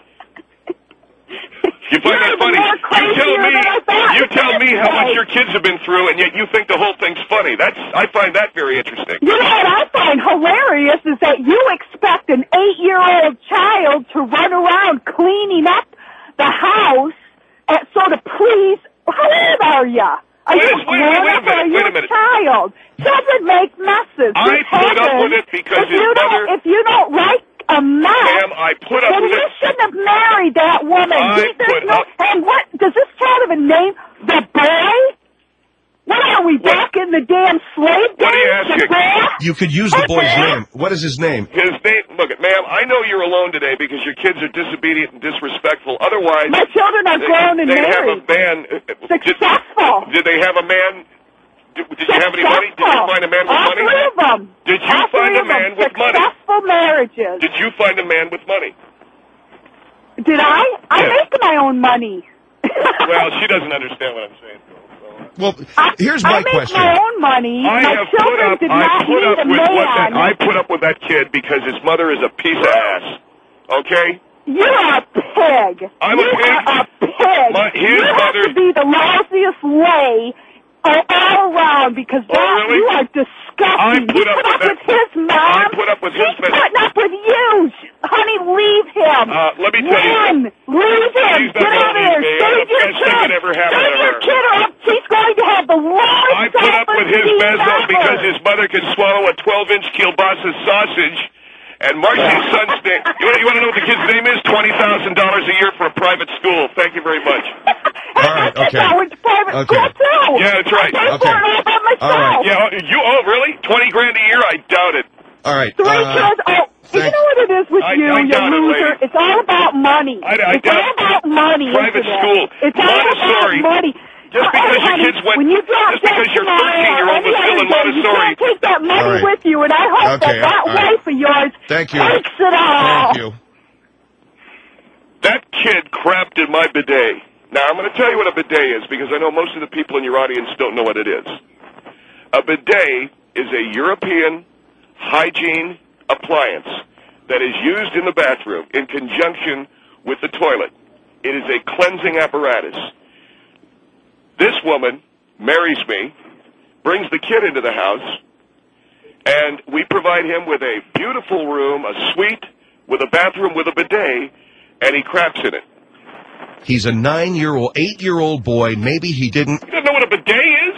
You find that You're funny? more You tell crazier me, than I thought. you tell me how much Right. your kids have been through, and yet you think the whole thing's funny. That's I find that very interesting. You know what I find hilarious is that you expect an eight-year-old child to run around cleaning up the house and sort of please. How old are you? Are Wait, you wait, wait, wait a grown up or are minute, you wait a minute. child? Children make messes. I This put up happens. with it because if his you mother- Don't, if you don't like a mess, Ma'am, I put up then with you it. shouldn't have married that woman. I He- there's put no, up- and what does this child have a name? The boy? What are we back in the damn slave What are you days? asking? The boy? You could use the boy's name. What is his name? His name, look, ma'am, I know you're alone today because your kids are disobedient and disrespectful. Otherwise, My children are grown and they have a married. man. Successful. Did, did they have a man? Did, did you have any money? Did you find a man with All money? three of them. Did you All find three a of them. man with money? Successful marriages. Did you find a man with money? Did I? I Yes. make my own money. Well, she doesn't understand what I'm saying. Well, I, here's I my make question. my own money. I my have put children up. did I not put need up a with man. what that. I put up with that kid because his mother is a piece of ass. Okay. You're a pig. I'm a you pig? are a pig. My- his you have mother- to be the lousiest way all, all around because Oh, that, really? you are disgusting. I put you up put with up that- with his mom. I put up with his He's mess. putting up with you. Honey, leave him. Uh, let me tell you. Run. Leave him. She's not Get gonna out of leave there. me. Save The your best thing kid. that ever happened Save to your her. kid or else she's going to have the lowest I put up with his self-esteem mezzo ever. because his mother can swallow a twelve inch kielbasa sausage. And Marcy's son's name, you want, you want to know what the kid's name is? twenty thousand dollars a year for a private school. Thank you very much. All right, okay. I went to private Okay. school too. Yeah, that's right. I paid for it all by myself. All right. Yeah, oh, you, oh, really? twenty grand a year? I doubt it. All right. Three uh, kids. Oh, you thanks. know what it is with I- you, I you doubt it, loser? lady. It's all about money. I- I it's doubt all it. about money. Private isn't it? school. It's all Montessori. about money. Just Oh, because your honey, kids went- when you drop just because dead your tomorrow thirteen-year-old was or any still in other day, Montessori. You can't take that money All right. with you, and I hope Okay, that that all right. wife of yours Thank you. takes it all. Thank you. That kid crapped in my bidet. Now, I'm going to tell you what a bidet is because I know most of the people in your audience don't know what it is. A bidet is a European hygiene appliance that is used in the bathroom in conjunction with the toilet. It is a cleansing apparatus. This woman marries me, brings the kid into the house, and we provide him with a beautiful room, a suite, with a bathroom with a bidet, and he craps in it. He's a nine-year-old, eight-year-old boy. Maybe he didn't. You don't know what a bidet is?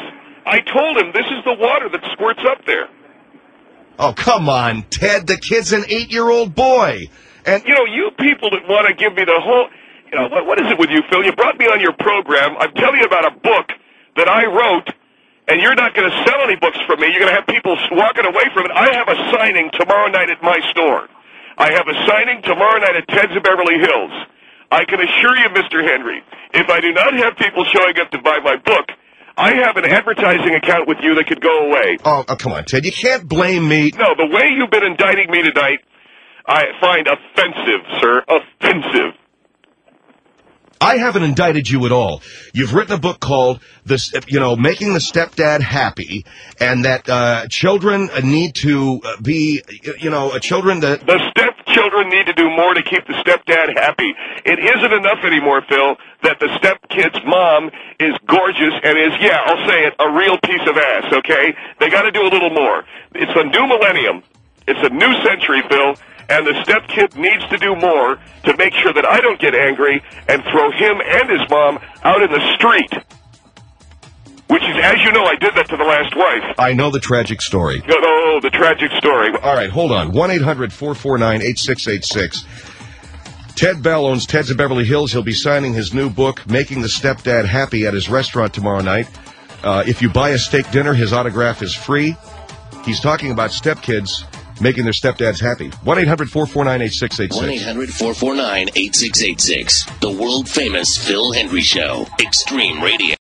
I told him this is the water that squirts up there. Oh, come on, Ted. The kid's an eight-year-old boy. And you know, you people that want to give me the whole, you know, what, what is it with you, Phil? You brought me on your program. I'm telling you about a book that I wrote, and you're not going to sell any books from me. You're going to have people walking away from it. I have a signing tomorrow night at my store. I have a signing tomorrow night at Ted's of Beverly Hills. I can assure you, Mister Henry, if I do not have people showing up to buy my book, I have an advertising account with you that could go away. Oh, oh, come on, Ted. You can't blame me. No, the way you've been indicting me tonight, I find offensive, sir. Offensive. I haven't indicted you at all. You've written a book called "This," you know, Making the Stepdad Happy, and that uh, children need to be, you know, children that the stepchildren need to do more to keep the stepdad happy. It isn't enough anymore, Phil, that the stepkid's mom is gorgeous and is, yeah, I'll say it, a real piece of ass. Okay, they got to do a little more. It's a new millennium. It's a new century, Phil. And the stepkid needs to do more to make sure that I don't get angry and throw him and his mom out in the street. Which is, as you know, I did that to the last wife. I know the tragic story. Oh, the tragic story. All right, hold on. one eight hundred four four nine eight six eight six. Ted Bell owns Ted's of Beverly Hills. He'll be signing his new book, Making the Stepdad Happy, at his restaurant tomorrow night. Uh, if you buy a steak dinner, his autograph is free. He's talking about stepkids making their stepdads happy. one eight hundred four four nine eight six eight six. one eight hundred four four nine eight six eight six. The world-famous Phil Hendry Show. Extreme Radio.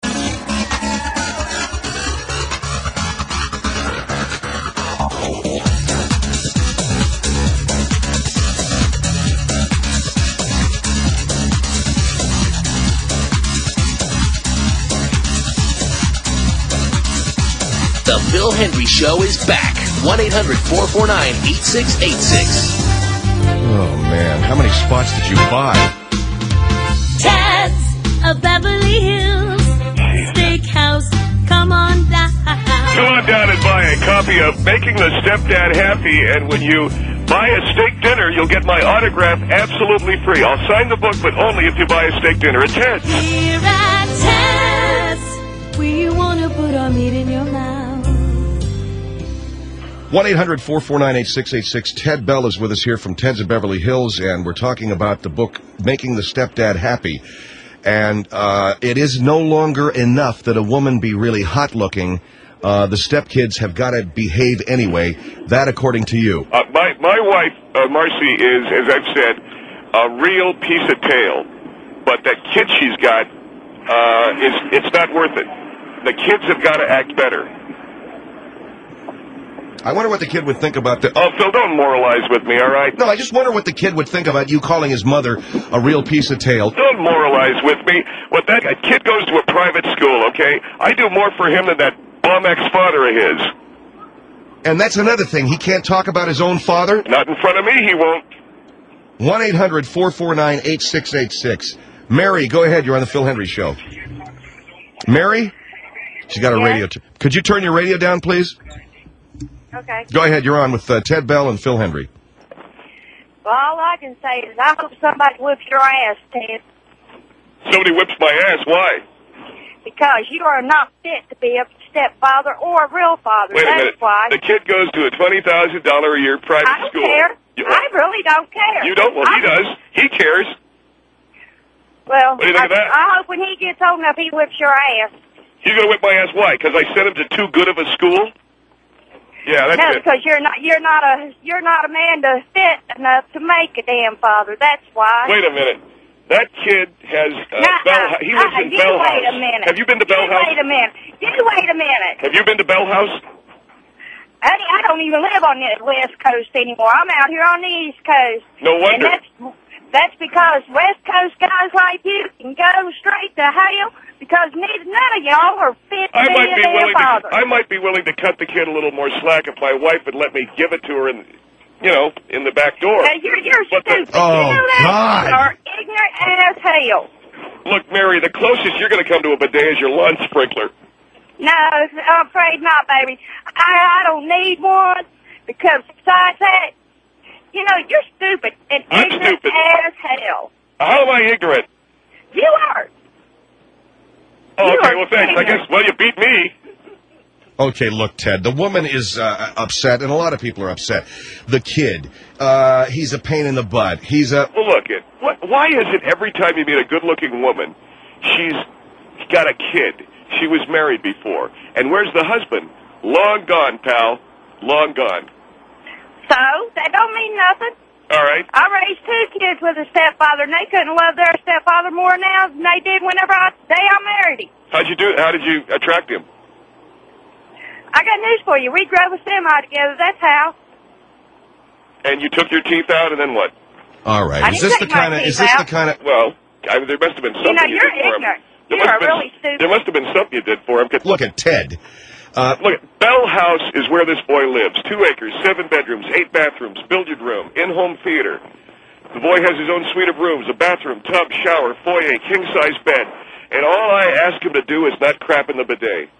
The Phil Hendry Show is back. one eight hundred four four nine eight six eight six. Oh, man. How many spots did you buy? Ted's of Beverly Hills Steakhouse. Come on down. Come on down and buy a copy of Making the Stepdad Happy, and when you buy a steak dinner, you'll get my autograph absolutely free. I'll sign the book, but only if you buy a steak dinner at Ted's. Here at Ted's, we want to put our meat in your mouth. one eight hundred four four nine eight six eight six. Ted Bell is with us here from Ted's of Beverly Hills, and we're talking about the book, Making the Stepdad Happy. And uh, it is no longer enough that a woman be really hot-looking. Uh, the stepkids have got to behave anyway. That, according to you. Uh, my, my wife, uh, Marcy, is, as I've said, a real piece of tail. But that kid she's got, uh, is it's not worth it. The kids have got to act better. I wonder what the kid would think about the... Oh, Phil, don't moralize with me, all right? No, I just wonder what the kid would think about you calling his mother a real piece of tail. Don't moralize with me. What that a kid goes to a private school, okay? I do more for him than that bum ex-father of his. And that's another thing. He can't talk about his own father? Not in front of me, he won't. one eight hundred four four nine eight six eight six. Mary, go ahead. You're on the Phil Hendry Show. Mary? She's got a Yes? radio... T- Could you turn your radio down, please? Okay. Go ahead. You're on with uh, Ted Bell and Phil Hendry. Well, all I can say is I hope somebody whips your ass, Ted, Somebody whips my ass. Why? because you are not fit to be a stepfather or a real father. Wait a That's minute. why. The kid goes to a twenty thousand dollars a year private I don't school. care. You, I really don't care. you don't? Well, he I, does. He cares. Well, What do you think I, of that? I hope when he gets old enough, he whips your ass. He's going to whip my ass. Why? Because I sent him to too good of a school? Yeah, that's no, it. because you're not you're not a you're not a man to fit enough to make a damn father. That's why. Wait a minute. That kid has uh, Nuh-uh. Bell. He lives Uh-uh. in you Bell wait House. a minute. Have you been to Bell you House? Wait a minute. You wait a minute. Have you been to Bell House? I, I don't even live on the West Coast anymore. I'm out here on the East Coast. No wonder. And that's that's because West Coast guys like you can go straight to hell because neither none of y'all are fit to I be might a be damn willing. father. To, I might be willing to cut the kid a little more slack if my wife would let me give it to her in, you know, in the back door. Now, you're you're But the- stupid. Oh, you know that? God. You are ignorant as hell. Look, Mary, the closest you're going to come to a bidet is your lawn sprinkler. No, I'm afraid not, baby. I, I don't need one because besides that, you know, you're stupid and I'm ignorant stupid. as hell. How am I ignorant? You are. Oh, You okay, are well, thanks. I ignorant. guess, well, you beat me. Okay, look, Ted, the woman is uh, upset, and a lot of people are upset. The kid, uh, he's a pain in the butt. He's a... Well, look, it. What, why is it every time you meet a good-looking woman, she's got a kid? She was married before. And where's the husband? Long gone, pal. Long gone. So, that don't mean nothing. All right. I raised two kids with a stepfather, and they couldn't love their stepfather more now than they did whenever I, day I married him. How'd you do? How did you attract him? I got news for you. We drove a semi together. That's how. And you took your teeth out, and then what? All right. I Is didn't this the take my kind of? Is teeth this out. the kind of? Well, I mean, there must have been something You know, you you're did for him. ignorant. There You must are have been- really stupid. There must have been something you did for him. Look at Ted. Uh, Look, Bell House is where this boy lives. Two acres, seven bedrooms, eight bathrooms, billiard room, in-home theater. The boy has his own suite of rooms, a bathroom, tub, shower, foyer, king-size bed. And all I ask him to do is not crap in the bidet.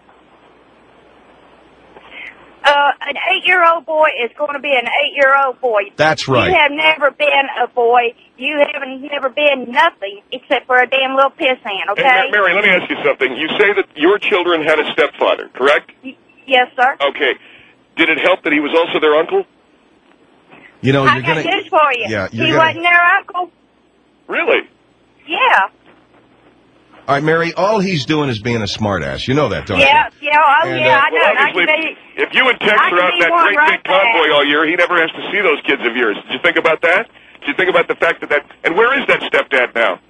Uh, an eight-year-old boy is going to be an eight-year-old boy. That's right. You have never been a boy. You haven't never been nothing except for a damn little piss hand, okay? Hey, Mary, let me ask you something. You say that your children had a stepfather, correct? Yes, sir. Okay. Did it help that he was also their uncle? You know, I you're got gonna. news for you. Yeah, you're he gonna- wasn't their uncle. Really? Yeah. All right, Mary. All he's doing is being a smartass. You know that, don't Yeah, yeah, oh, And, yeah, uh, I know. Well, I can obviously, be, if you and Tex I are can out be in that one great right big convoy back. all year, he never has to see those kids of yours. Did you think about that? Did you think about the fact that that... And where is that stepdad now?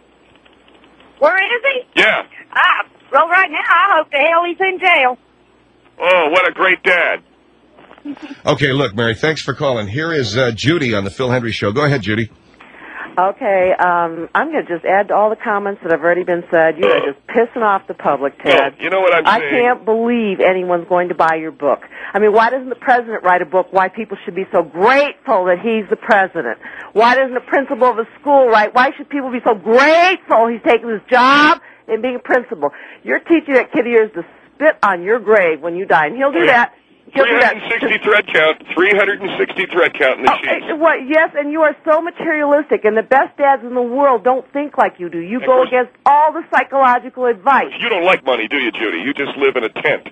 Where is he? Yeah. Ah, well, right now, I hope the hell he's in jail. Oh, what a great dad. you? Okay, look, Mary. Thanks for calling. Here is uh, Judy on the Phil Hendry Show. Go ahead, Judy. Okay, um, I'm going to just add to all the comments that have already been said. You are just pissing off the public, Ted. You know what I'm I saying? can't believe anyone's going to buy your book. I mean, why doesn't the president write a book why people should be so grateful that he's the president? Why doesn't the principal of a school write? Why should people be so grateful he's taking this job and being a principal? You're teaching that kid of yours to spit on your grave when you die, and he'll do that. He'll do three that. hundred sixty thread count. three hundred sixty thread count in the sheets. Uh, What? Yes, and you are so materialistic, and the best dads in the world don't think like you do. You go against all the psychological advice. You don't like money, do you, Judy? You just live in a tent.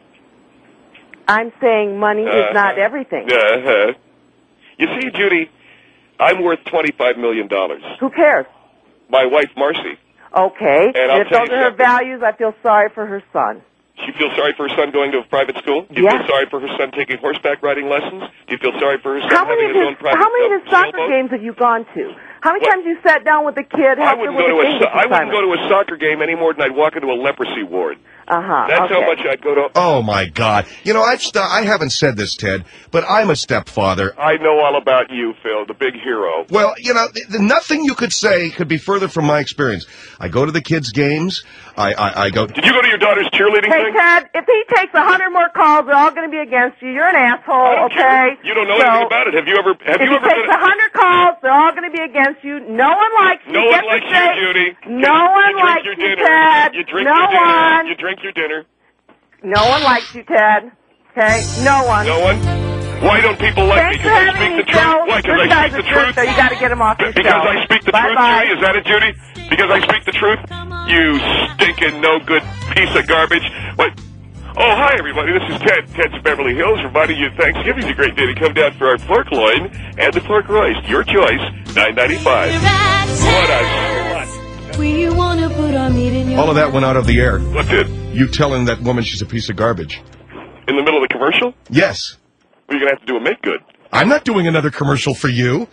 I'm saying money is Uh-huh. not everything. Uh-huh. You see, Judy, I'm worth twenty-five million dollars. Who cares? My wife, Marcy. Okay. And I'll if tell those you are her something. values, I feel sorry for her son. Do you feel sorry for her son going to a private school? Do you Yeah. feel sorry for her son taking horseback riding lessons? Do you feel sorry for her son How many having of his his own private How many of his sail- soccer sailboat? games have you gone to? How many What? times you sat down with the kid? I helped wouldn't her go with to the a English so- I wouldn't assignment? go to a soccer game any more than I'd walk into a leprosy ward. Uh huh. That's okay. how much I'd go to. Oh my God! You know, I've st- I haven't said this, Ted, but I'm a stepfather. I know all about you, Phil, the big hero. Well, you know, th- th- nothing you could say could be further from my experience. I go to the kids' games. I I, I go. Did you go to your daughter's cheerleading Hey, thing? Ted, if he takes a hundred more calls, they're all going to be against you. You're an asshole, okay? Care. You don't know So, anything about it. Have you ever? Have if you he ever takes been? a hundred calls, they're all going to be against you. No one likes you. No one Get this likes you, straight. Judy. No one you drink likes your you, dinner. Ted. You drink no your dinner. one. You drink your dinner. No one likes you, Ted. Okay? No one. No one. Why don't people like Thanks me? for Because I having speak me, the truth. Joe. Why? Because This I guy's speak the a jerk, truth. so you got to get him off your Because show. I speak the Bye truth, bye. Judy. Is that it, Judy? Because I speak the truth. You stinking no good piece of garbage. What? Oh, hi, everybody. This is Ted. Ted's Beverly Hills, reminding you Thanksgiving's a great day to come down for our pork loin and the pork roast. Your choice, nine ninety-five. What a slut. We wanna put our meat in your All of that went out of the air. What did? You telling that woman she's a piece of garbage. In the middle of the commercial? Yes. Well, you're going to have to do a make good. I'm not doing another commercial for you.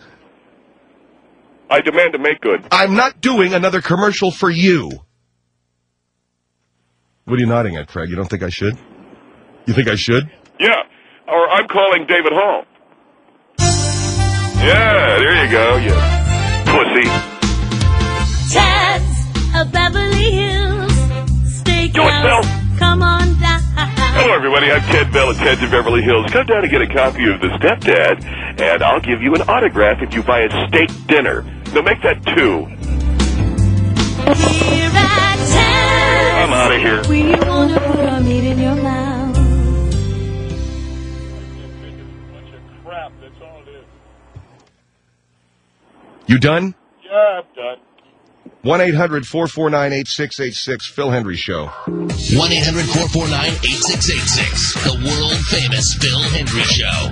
I demand a make good. I'm not doing another commercial for you. What are you nodding at, Craig? You don't think I should? You think I should? Yeah. Or I'm calling David Hall. Yeah, there you go, you pussy. Ted's a Beverly Hills Do it, Phil. Steakhouse. Come on down. Hello, everybody. I'm Ted Bell at Ted's of Beverly Hills. Come down and get a copy of The Stepdad, and I'll give you an autograph if you buy a steak dinner. No, make that two. Here at Ted's, I'm out of here. we wanna put our meat in your mouth. Crap, that's all it is. You done? Yeah, I'm done. one eight hundred four four nine eight six eight six, Phil Hendry Show. one eight hundred four four nine eight six eight six, the world-famous Phil Hendry Show.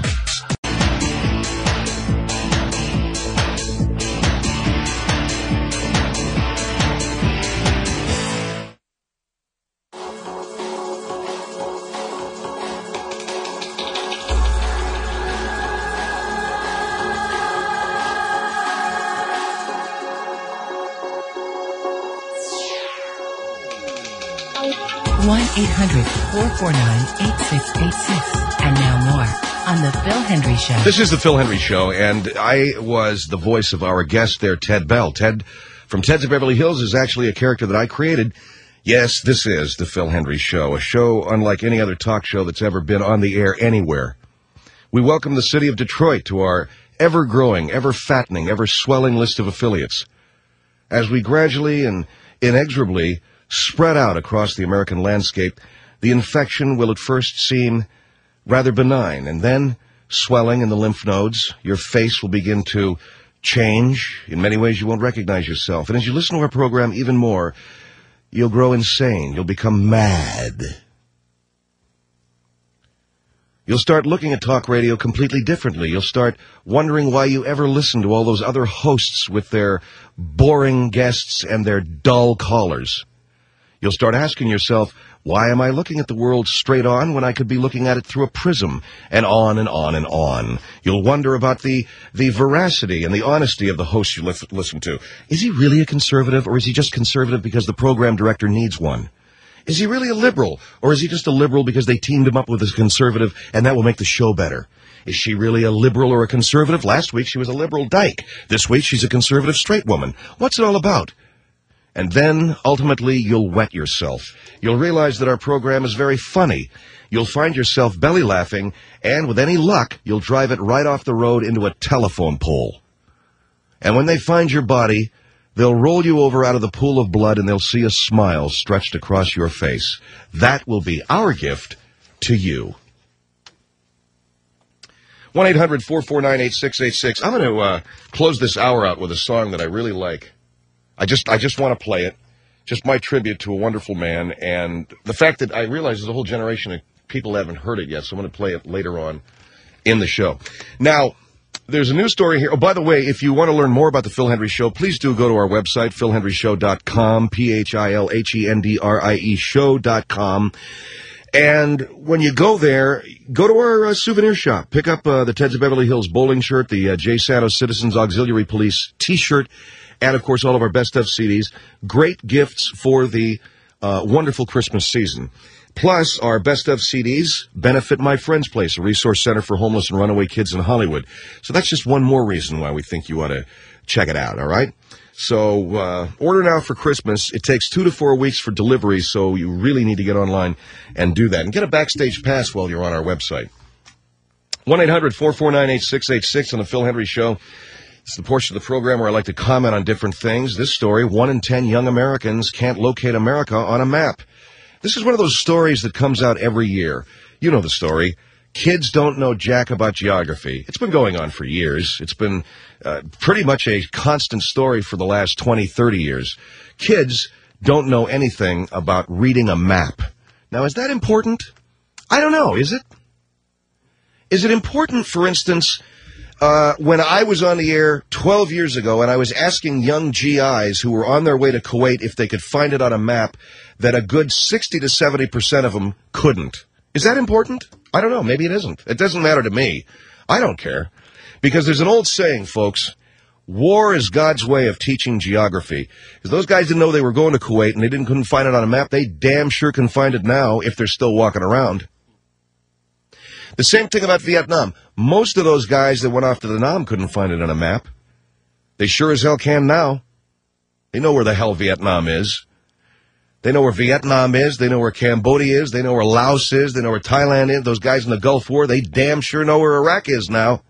one eight hundred four four nine eight six eight six. And now more on the Phil Hendry Show. This is the Phil Hendry Show, and I was the voice of our guest there, Ted Bell. Ted from Ted's of Beverly Hills is actually a character that I created. Yes, this is the Phil Hendry Show, a show unlike any other talk show that's ever been on the air anywhere. We welcome the city of Detroit to our ever-growing, ever-fattening, ever-swelling list of affiliates. As we gradually and inexorably spread out across the American landscape, the infection will at first seem rather benign, and then swelling in the lymph nodes, your face will begin to change. In many ways, you won't recognize yourself. And as you listen to our program even more, you'll grow insane. You'll become mad. You'll start looking at talk radio completely differently. You'll start wondering why you ever listen to all those other hosts with their boring guests and their dull callers. You'll start asking yourself, why am I looking at the world straight on when I could be looking at it through a prism? And on and on and on. You'll wonder about the, the veracity and the honesty of the host you li- listen to. Is he really a conservative, or is he just conservative because the program director needs one? Is he really a liberal, or is he just a liberal because they teamed him up with a conservative and that will make the show better? Is she really a liberal or a conservative? Last week she was a liberal dyke. This week she's a conservative straight woman. What's it all about? And then, ultimately, you'll wet yourself. You'll realize that our program is very funny. You'll find yourself belly laughing, and with any luck, you'll drive it right off the road into a telephone pole. And when they find your body, they'll roll you over out of the pool of blood, and they'll see a smile stretched across your face. That will be our gift to you. one eight hundred four four nine eight six eight six. I'm going to uh, close this hour out with a song that I really like. I just I just want to play it. Just my tribute to a wonderful man, and the fact that I realize there's a whole generation of people that haven't heard it yet, so I'm going to play it later on in the show. Now, there's a news story here. Oh, by the way, if you want to learn more about the Phil Hendry Show, please do go to our website, phil hendry show dot com, P H I L H E N D R I E show dot com. And when you go there, go to our uh, souvenir shop. Pick up uh, the Ted's of Beverly Hills bowling shirt, the uh, Jay Santos Citizens Auxiliary Police T-shirt, and, of course, all of our best of C Ds. Great gifts for the uh, wonderful Christmas season. Plus, our best of C Ds benefit My Friend's Place, a resource center for homeless and runaway kids in Hollywood. So that's just one more reason why we think you ought to check it out, all right? So uh, order now for Christmas. It takes two to four weeks for delivery, so you really need to get online and do that. And get a backstage pass while you're on our website. one eight hundred four four nine eight six eight six on the Phil Hendry Show. It's the portion of the program where I like to comment on different things. This story, one in ten young Americans can't locate America on a map. This is one of those stories that comes out every year. You know the story. Kids don't know jack about geography. It's been going on for years. It's been uh, pretty much a constant story for the last twenty, thirty years. Kids don't know anything about reading a map. Now, is that important? I don't know. Is it? Is it important, for instance, Uh, when I was on the air twelve years ago and I was asking young G Is who were on their way to Kuwait if they could find it on a map, that a good sixty to seventy percent of them couldn't. Is that important? I don't know. Maybe it isn't. It doesn't matter to me. I don't care. Because there's an old saying, folks, war is God's way of teaching geography. Because those guys didn't know they were going to Kuwait and they didn't couldn't find it on a map. They damn sure can find it now if they're still walking around. The same thing about Vietnam. Most of those guys that went off to the Nam couldn't find it on a map. They sure as hell can now. They know where the hell Vietnam is. They know where Vietnam is. They know where Cambodia is. They know where Laos is. They know where Thailand is. Those guys in the Gulf War, they damn sure know where Iraq is now.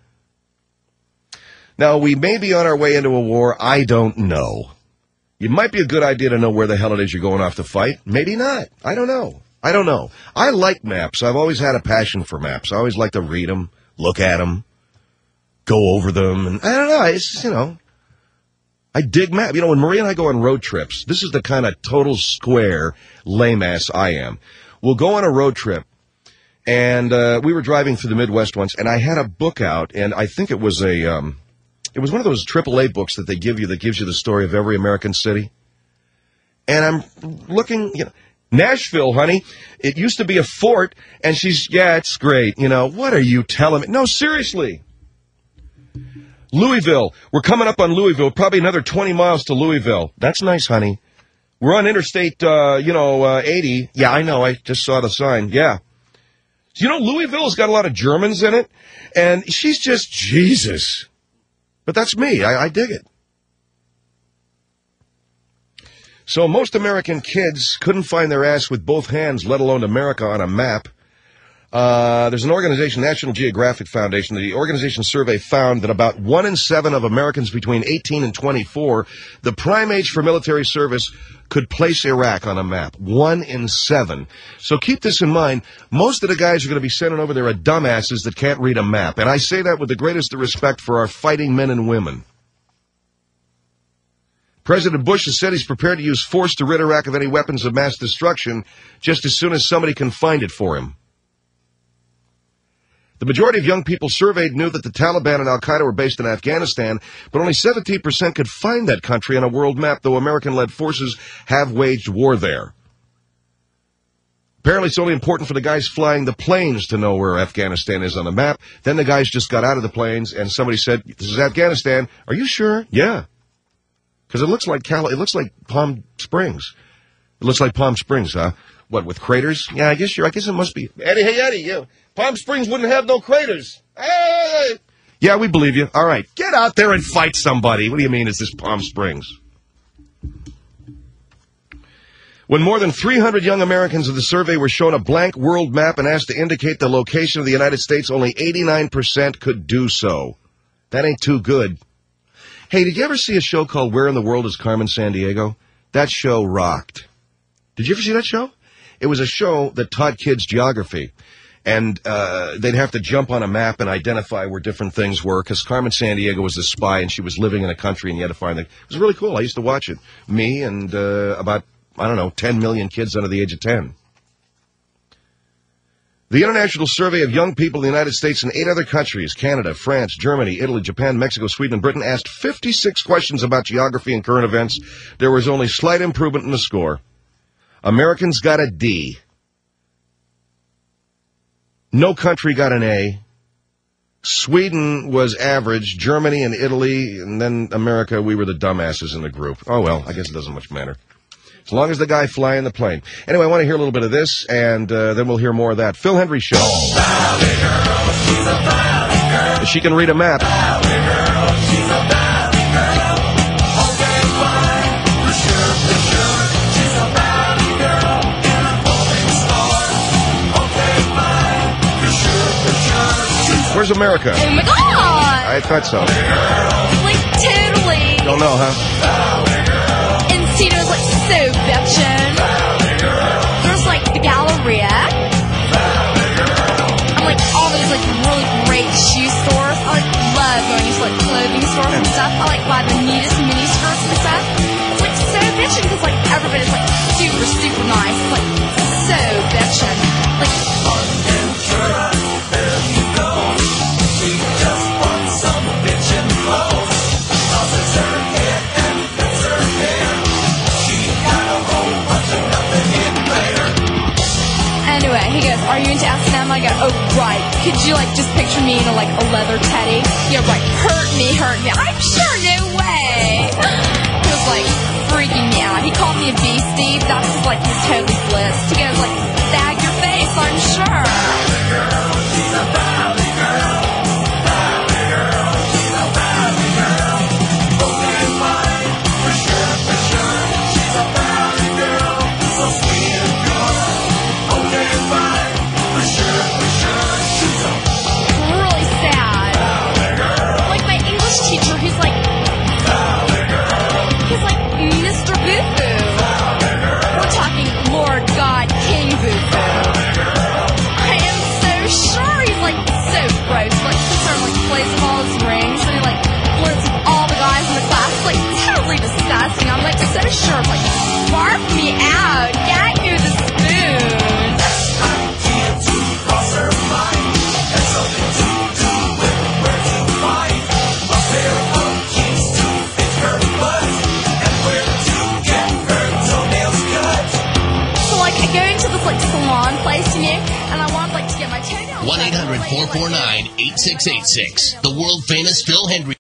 Now, we may be on our way into a war. I don't know. It might be a good idea to know where the hell it is you're going off to fight. Maybe not. I don't know. I don't know. I like maps. I've always had a passion for maps. I always like to read them, look at them, go over them. And I don't know. It's, you know, I dig map. You know, when Maria and I go on road trips, this is the kind of total square lame-ass I am. We'll go on a road trip, and uh, we were driving through the Midwest once, and I had a book out, and I think it was a, um, it was one of those triple A books that they give you that gives you the story of every American city. And I'm looking, you know, Nashville, honey, it used to be a fort, and she's, yeah, it's great. You know, what are you telling me? No, seriously. Louisville, we're coming up on Louisville, probably another twenty miles to Louisville. That's nice, honey. We're on Interstate, uh, you know, uh, eighty. Yeah, I know, I just saw the sign, yeah. You know, Louisville's got a lot of Germans in it, and she's just, Jesus. But that's me, I, I dig it. So most American kids couldn't find their ass with both hands, let alone America on a map. Uh, there's an organization, National Geographic Foundation. The organization survey found that about one in seven of Americans between eighteen and twenty-four, the prime age for military service, could place Iraq on a map. One in seven. So keep this in mind. Most of the guys who are going to be sending over there are dumbasses that can't read a map. And I say that with the greatest of respect for our fighting men and women. President Bush has said he's prepared to use force to rid Iraq of any weapons of mass destruction just as soon as somebody can find it for him. The majority of young people surveyed knew that the Taliban and al-Qaeda were based in Afghanistan, but only seventeen percent could find that country on a world map, though American-led forces have waged war there. Apparently, it's only important for the guys flying the planes to know where Afghanistan is on the map. Then the guys just got out of the planes, and somebody said, "This is Afghanistan." Are you sure? Yeah. Because it looks like Cal- it looks like Palm Springs. It looks like Palm Springs, huh? What, with craters? Yeah, I guess you're. I guess it must be. Eddie, hey Eddie, yeah. Palm Springs wouldn't have no craters. Hey! Yeah, we believe you. All right, get out there and fight somebody. What do you mean is this Palm Springs? When more than three hundred young Americans of the survey were shown a blank world map and asked to indicate the location of the United States, only eighty-nine percent could do so. That ain't too good. Hey, did you ever see a show called Where in the World is Carmen Sandiego? That show rocked. Did you ever see that show? It was a show that taught kids geography. And uh they'd have to jump on a map and identify where different things were, because Carmen Sandiego was a spy, and she was living in a country, and you had to find it. It was really cool. I used to watch it. Me and uh about, I don't know, ten million kids under the age of ten. The International Survey of Young People in the United States and eight other countries, Canada, France, Germany, Italy, Japan, Mexico, Sweden, and Britain, asked fifty-six questions about geography and current events. There was only slight improvement in the score. Americans got a D. No country got an A. Sweden was average. Germany and Italy, and then America, we were the dumbasses in the group. Oh, well, I guess it doesn't much matter. As long as the guy flying the plane. Anyway, I want to hear a little bit of this, and uh, then we'll hear more of that. Phil Hendry Show. Valley girl, she's a valley girl. She can read a map. Valley girl, she's a valley girl. Okay, fine, for sure, for sure. She's a valley girl in a falling star. Okay, fine, for sure, for sure. She's Where's America? Oh my God! I thought so. Like, totally. Don't know, huh? Encino's like so bitchin'. There's like the Galleria. I'm like all those like really great shoe stores. I like love going to like clothing stores and stuff. I like buy the neatest mini skirts and stuff. It's like so bitchin' because like everybody's like super super nice. It's like so bitchin'. Like Ventura, there you go. She just wants some bitchin' clothes. Tosses her head and fits her hair. Anyway, he goes, "Are you into S and M?" I go, "Oh, right. Could you, like, just picture me in a, like, a leather teddy?" Yeah, right. Hurt me, hurt me. I'm sure, no way. He was, like, freaking me out. He called me a beastie. That's just, like, totally bliss. He goes, like, bag your face, I'm sure. Valley girl, she's a valley girl. Valley girl, she's a valley girl. Okay, fine. For sure, for sure. She's a valley girl. So sweet and pure. Okay, fine. For sure, for sure. She's a really sad. Valley girl. Like my English teacher, he's like, Valley girl. He's like Mister Boo-Boo. Valley girl. We're talking Lord one eight hundred four four nine eight six eight six. The world famous Phil Hendry.